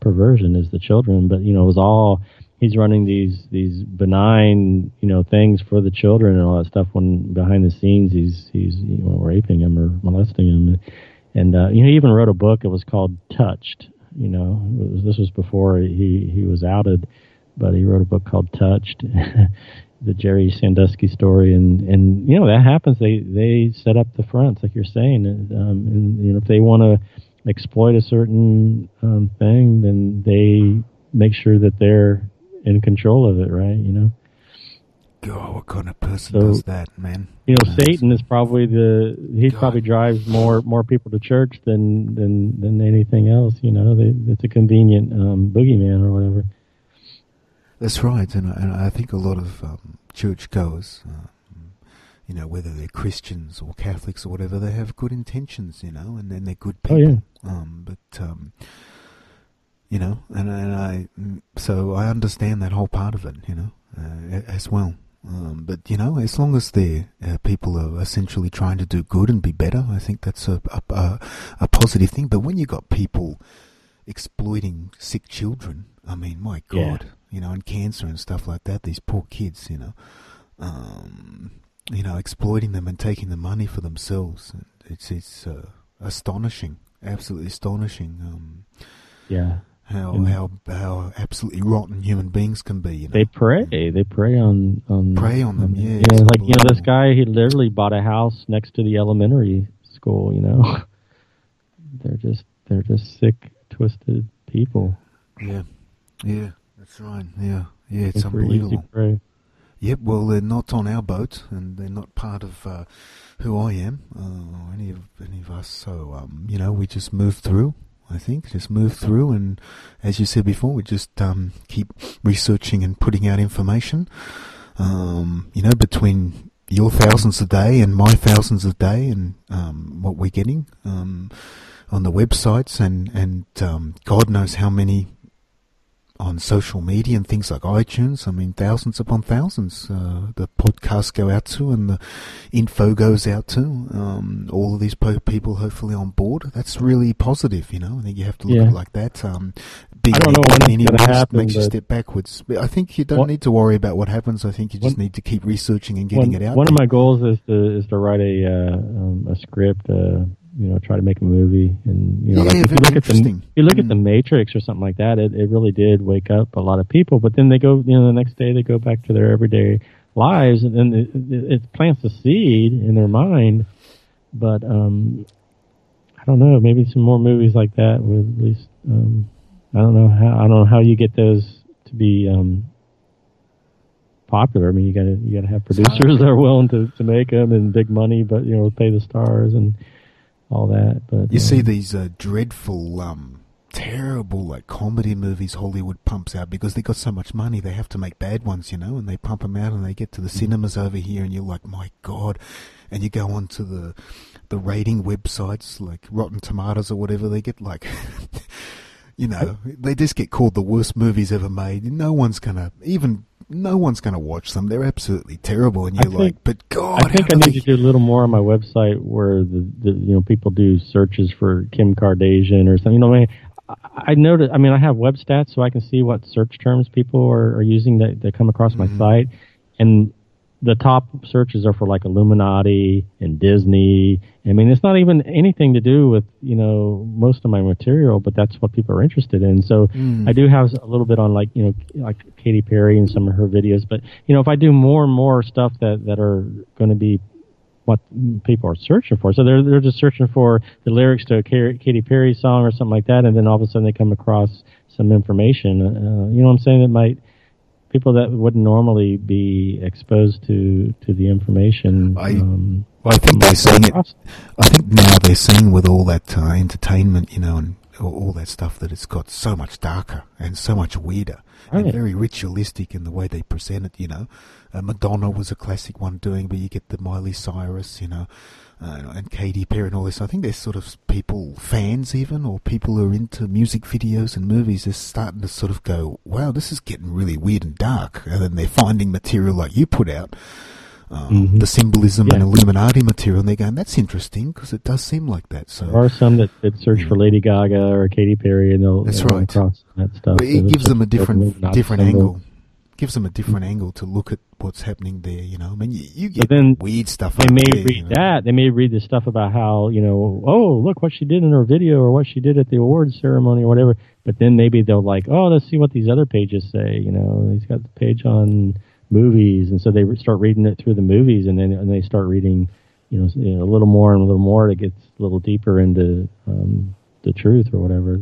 perversion is the children. But it was all he's running these benign things for the children and all that stuff. When behind the scenes he's raping them or molesting them, and he even wrote a book. It was called Touched. This was before he was outed, but he wrote a book called Touched. The Jerry Sandusky story, and that happens. They set up the fronts, like you're saying, and if they want to exploit a certain thing, then they make sure that they're in control of it, right? God, what kind of person does that, man? Satan is probably probably drives more people to church than anything else. It's a convenient boogeyman or whatever. That's right, and I think a lot of churchgoers, whether they're Christians or Catholics or whatever, they have good intentions, and then they're good people. Oh, yeah. So I understand that whole part of it, as well. But as long as people are essentially trying to do good and be better, I think that's a positive thing. But when you got people exploiting sick children, I mean, my God. Yeah. And cancer and stuff like that, these poor kids, exploiting them and taking the money for themselves. It's astonishing, absolutely astonishing. How absolutely rotten human beings can be. They prey on them. Yeah, this guy, he literally bought a house next to the elementary school. They're just sick, twisted people. Yeah. That's right. Yeah, it's unbelievable. Yep. Well, they're not on our boat, and they're not part of who I am, or any of us. So, we just move through. I think just move through, and as you said before, we just keep researching and putting out information. Between your thousands a day and my thousands a day, and what we're getting on the websites, and God knows how many on social media and things like iTunes. I mean, thousands upon thousands the podcasts go out to, and the info goes out to. All of these people hopefully on board. That's really positive, I think you have to look at it like that. Big I don't know when it's going to happen, makes you step backwards. But I think you don't need to worry about what happens. I think you just need to keep researching and getting it out. One of my goals is to write a script. Try to make a movie, and if you look at the Matrix or something like that, it really did wake up a lot of people. But then they go, the next day they go back to their everyday lives, and then it plants a seed in their mind. But I don't know, maybe some more movies like that would at least. I don't know how you get those to be popular. I mean, you gotta have producers that are willing to make them, and big money, but pay the stars and all that. But you see these dreadful, terrible comedy movies Hollywood pumps out because they got so much money. They have to make bad ones, and they pump them out, and they get to the cinemas over here, and you're like, my God. And you go on to the rating websites like Rotten Tomatoes or whatever. They get they just get called the worst movies ever made. No one's gonna watch them. They're absolutely terrible, and but God, I think I need to do a little more on my website where the people do searches for Kim Kardashian or something. I noticed. I mean, I have web stats, so I can see what search terms people are using that come across my site, and the top searches are for Illuminati and Disney. I mean, it's not even anything to do with, most of my material, but that's what people are interested in. So I do have a little bit on like Katy Perry and some of her videos. But, if I do more and more stuff that are going to be what people are searching for. So they're just searching for the lyrics to a Katy Perry song or something like that. And then all of a sudden they come across some information, you know what I'm saying, that might, people that wouldn't normally be exposed to the information. I think they're seeing it. I think now they're seeing with all that entertainment, and all that stuff, that it's got so much darker and so much weirder and very ritualistic in the way they present it. Madonna was a classic one doing, but you get the Miley Cyrus, and Katy Perry and all this. I think there's sort of people, fans even, or people who are into music videos and movies, are starting to sort of go, wow, this is getting really weird and dark. And then they're finding material like you put out, the symbolism and Illuminati material, and they're going, that's interesting because it does seem like that. So there are some that search for Lady Gaga or Katy Perry, and they'll run across that stuff. Well, it gives them a different angle. Gives them a different angle to look at what's happening there. You know, I mean, you get weird stuff. They may read that. They may read the stuff about how, oh, look what she did in her video or what she did at the awards ceremony or whatever. But then maybe they'll let's see what these other pages say. He's got the page on movies, and so they start reading it through the movies, and then they start reading, a little more and a little more. It gets a little deeper into the truth or whatever.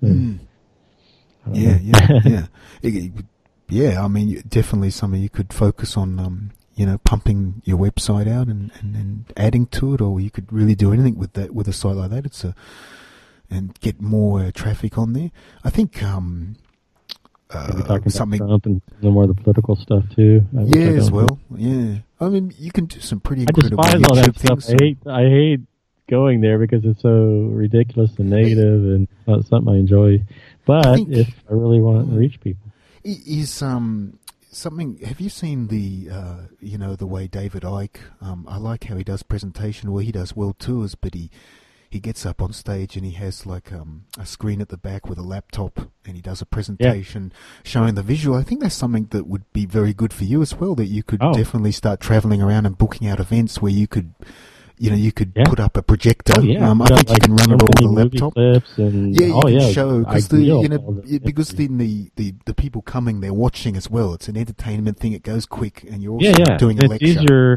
Yeah, I mean, definitely something you could focus on, pumping your website out and adding to it, or you could really do anything with that, with a site like that. And get more traffic on there. I think talking something about Trump and more of the political stuff too. As well. Yeah, I mean, you can do some pretty incredible YouTube all that things. Stuff. I hate going there because it's so ridiculous and negative, and not something I enjoy. But if I really want to reach people. Is something? Have you seen the the way David Icke? I like how he does presentation. Well, he does world tours, but he gets up on stage and he has like a screen at the back with a laptop, and he does a presentation showing the visual. I think that's something that would be very good for you as well. That you could definitely start traveling around and booking out events where you could. Put up a projector. I think you can run it all with a laptop. And, you can show because then the people coming, they're watching as well. It's an entertainment thing. It goes quick, and you're also doing a lecture. It's easier.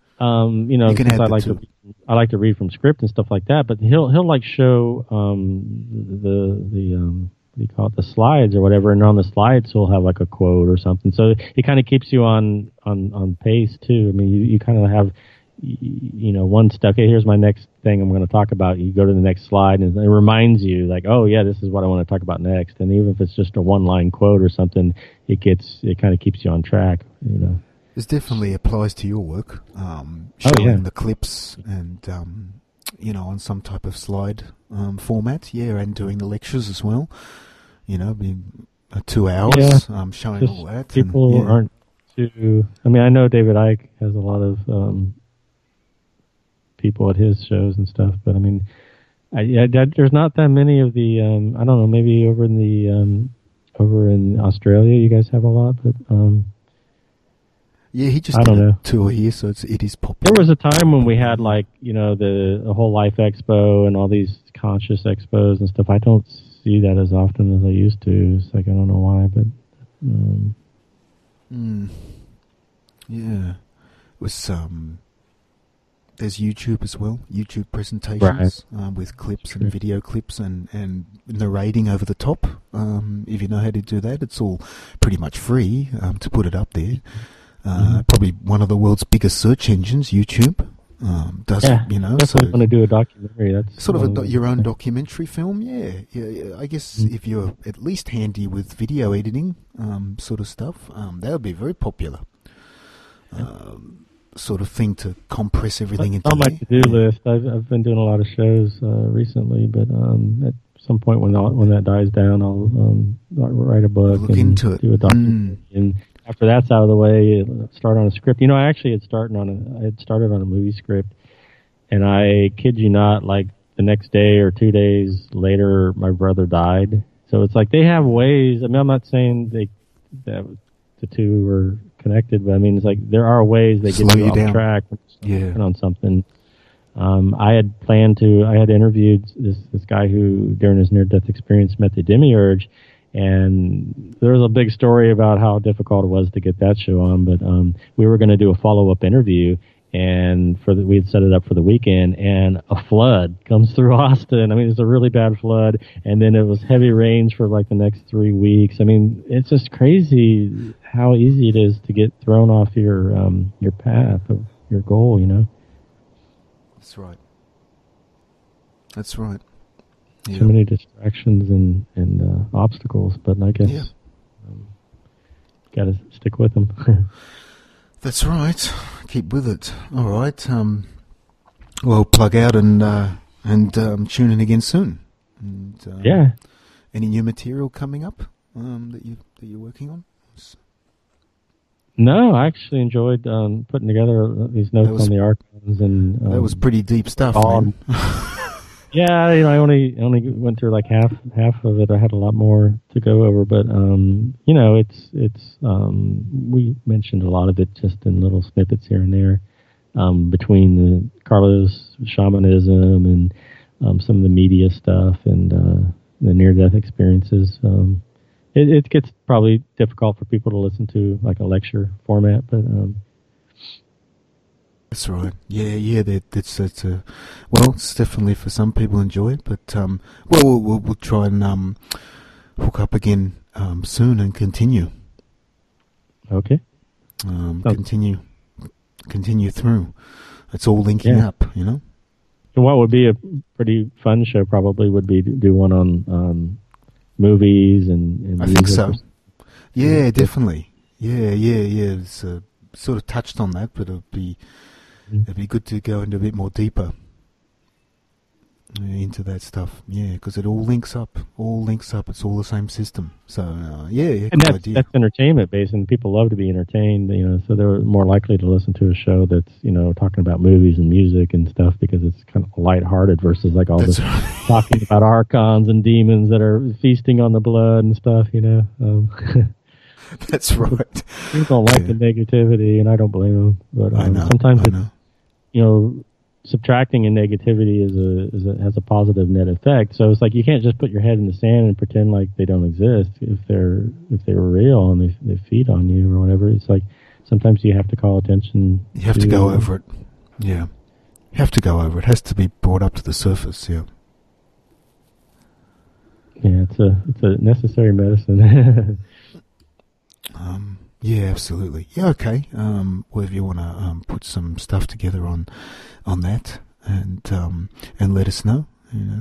I like to read from script and stuff like that. But he'll like show what do you call it, the slides or whatever, and on the slides he'll have like a quote or something. So it kind of keeps you on pace too. I mean, you kind of have. One step. Okay, here's my next thing I'm going to talk about. You go to the next slide, and it reminds you, like, oh yeah, this is what I want to talk about next. And even if it's just a one-line quote or something, it kind of keeps you on track. This definitely applies to your work. Showing the clips and on some type of slide format, and doing the lectures as well. Being 2 hours, showing just all that. People aren't too. I mean, I know David Icke has a lot of. People at his shows and stuff, but I mean, there's not that many of the. I don't know, maybe over in Australia, you guys have a lot, but he just did a tour here, so it is popular. There was a time when we had the whole Life Expo and all these conscious expos and stuff. I don't see that as often as I used to. It's like I don't know why, but. Yeah, it was there's YouTube as well, YouTube presentations with clips and video clips and narrating over the top. If you know how to do that, it's all pretty much free to put it up there. Probably one of the world's biggest search engines, YouTube. Does so want to do a documentary. That's sort of your own documentary film. Yeah. I guess if you're at least handy with video editing, sort of stuff, that would be very popular. Sort of thing to compress everything into. On my to-do list. I've been doing a lot of shows recently, but at some point when that dies down, I'll write a book and do a documentary. And after that's out of the way, start on a script. I actually had started on a movie script, and I kid you not, like the next day or 2 days later, my brother died. So it's like they have ways. I mean, I'm not saying that the two were connected, but I mean, it's like there are ways they get you off track on something. I had interviewed this guy who, during his near-death experience, met the Demiurge, and there was a big story about how difficult it was to get that show on, but we were going to do a follow-up interview, and we had set it up for the weekend, and a flood comes through Austin. I mean, it's a really bad flood, and then it was heavy rains for like the next 3 weeks. I mean, it's just crazy how easy it is to get thrown off your path of your goal. That's right. Yeah. So many distractions and obstacles, but I guess got to stick with them. That's right. Keep with it. All right. Well, plug out and tune in again soon. And, any new material coming up that you're working on? No, I actually enjoyed putting together these notes on the archons, and that was pretty deep stuff, man. Yeah, I only went through like half of it. I had a lot more to go over, but it's we mentioned a lot of it just in little snippets here and there, between the Carlos shamanism and some of the media stuff and the near-death experiences. It gets probably difficult for people to listen to like a lecture format, but that's right. Yeah. That's well, it's definitely for some people enjoy it, but we'll try and hook up again soon and continue. Okay. Continue through. It's all linking up, you know. And what would be a pretty fun show probably would be to do one on movies and I think so. Yeah, definitely. Yeah. It's sort of touched on that, but it'd be good to go into a bit more deeper into that stuff. Yeah, because it all links up. It's all the same system. So yeah, and good idea. That's entertainment based, and people love to be entertained. So they're more likely to listen to a show that's talking about movies and music and stuff because it's kind of lighthearted versus like all this talking about archons and demons that are feasting on the blood and stuff. That's right. People don't like the negativity, and I don't blame them. But sometimes subtracting in negativity has a positive net effect. So it's like you can't just put your head in the sand and pretend like they don't exist. If they were real and they feed on you or whatever, it's like sometimes you have to call attention. You have to go over it. Yeah, you have to go over it. It has to be brought up to the surface. Yeah. Yeah, it's a necessary medicine. Yeah, absolutely. Yeah, okay. Well, if you want to put some stuff together on that, and let us know, in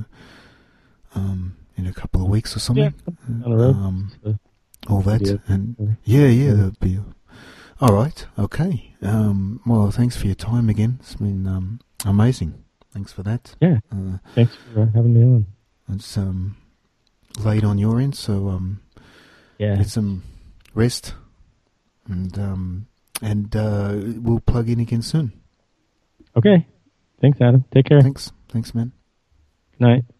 a couple of weeks or something. Yeah, on the road. All that, and yeah, that'd be all right. Okay. Well, thanks for your time again. It's been amazing. Thanks for that. Yeah. Thanks for having me on. It's late on your end, so get some rest. And we'll plug in again soon. Okay. Thanks, Adam. Take care. Thanks, man. Good night.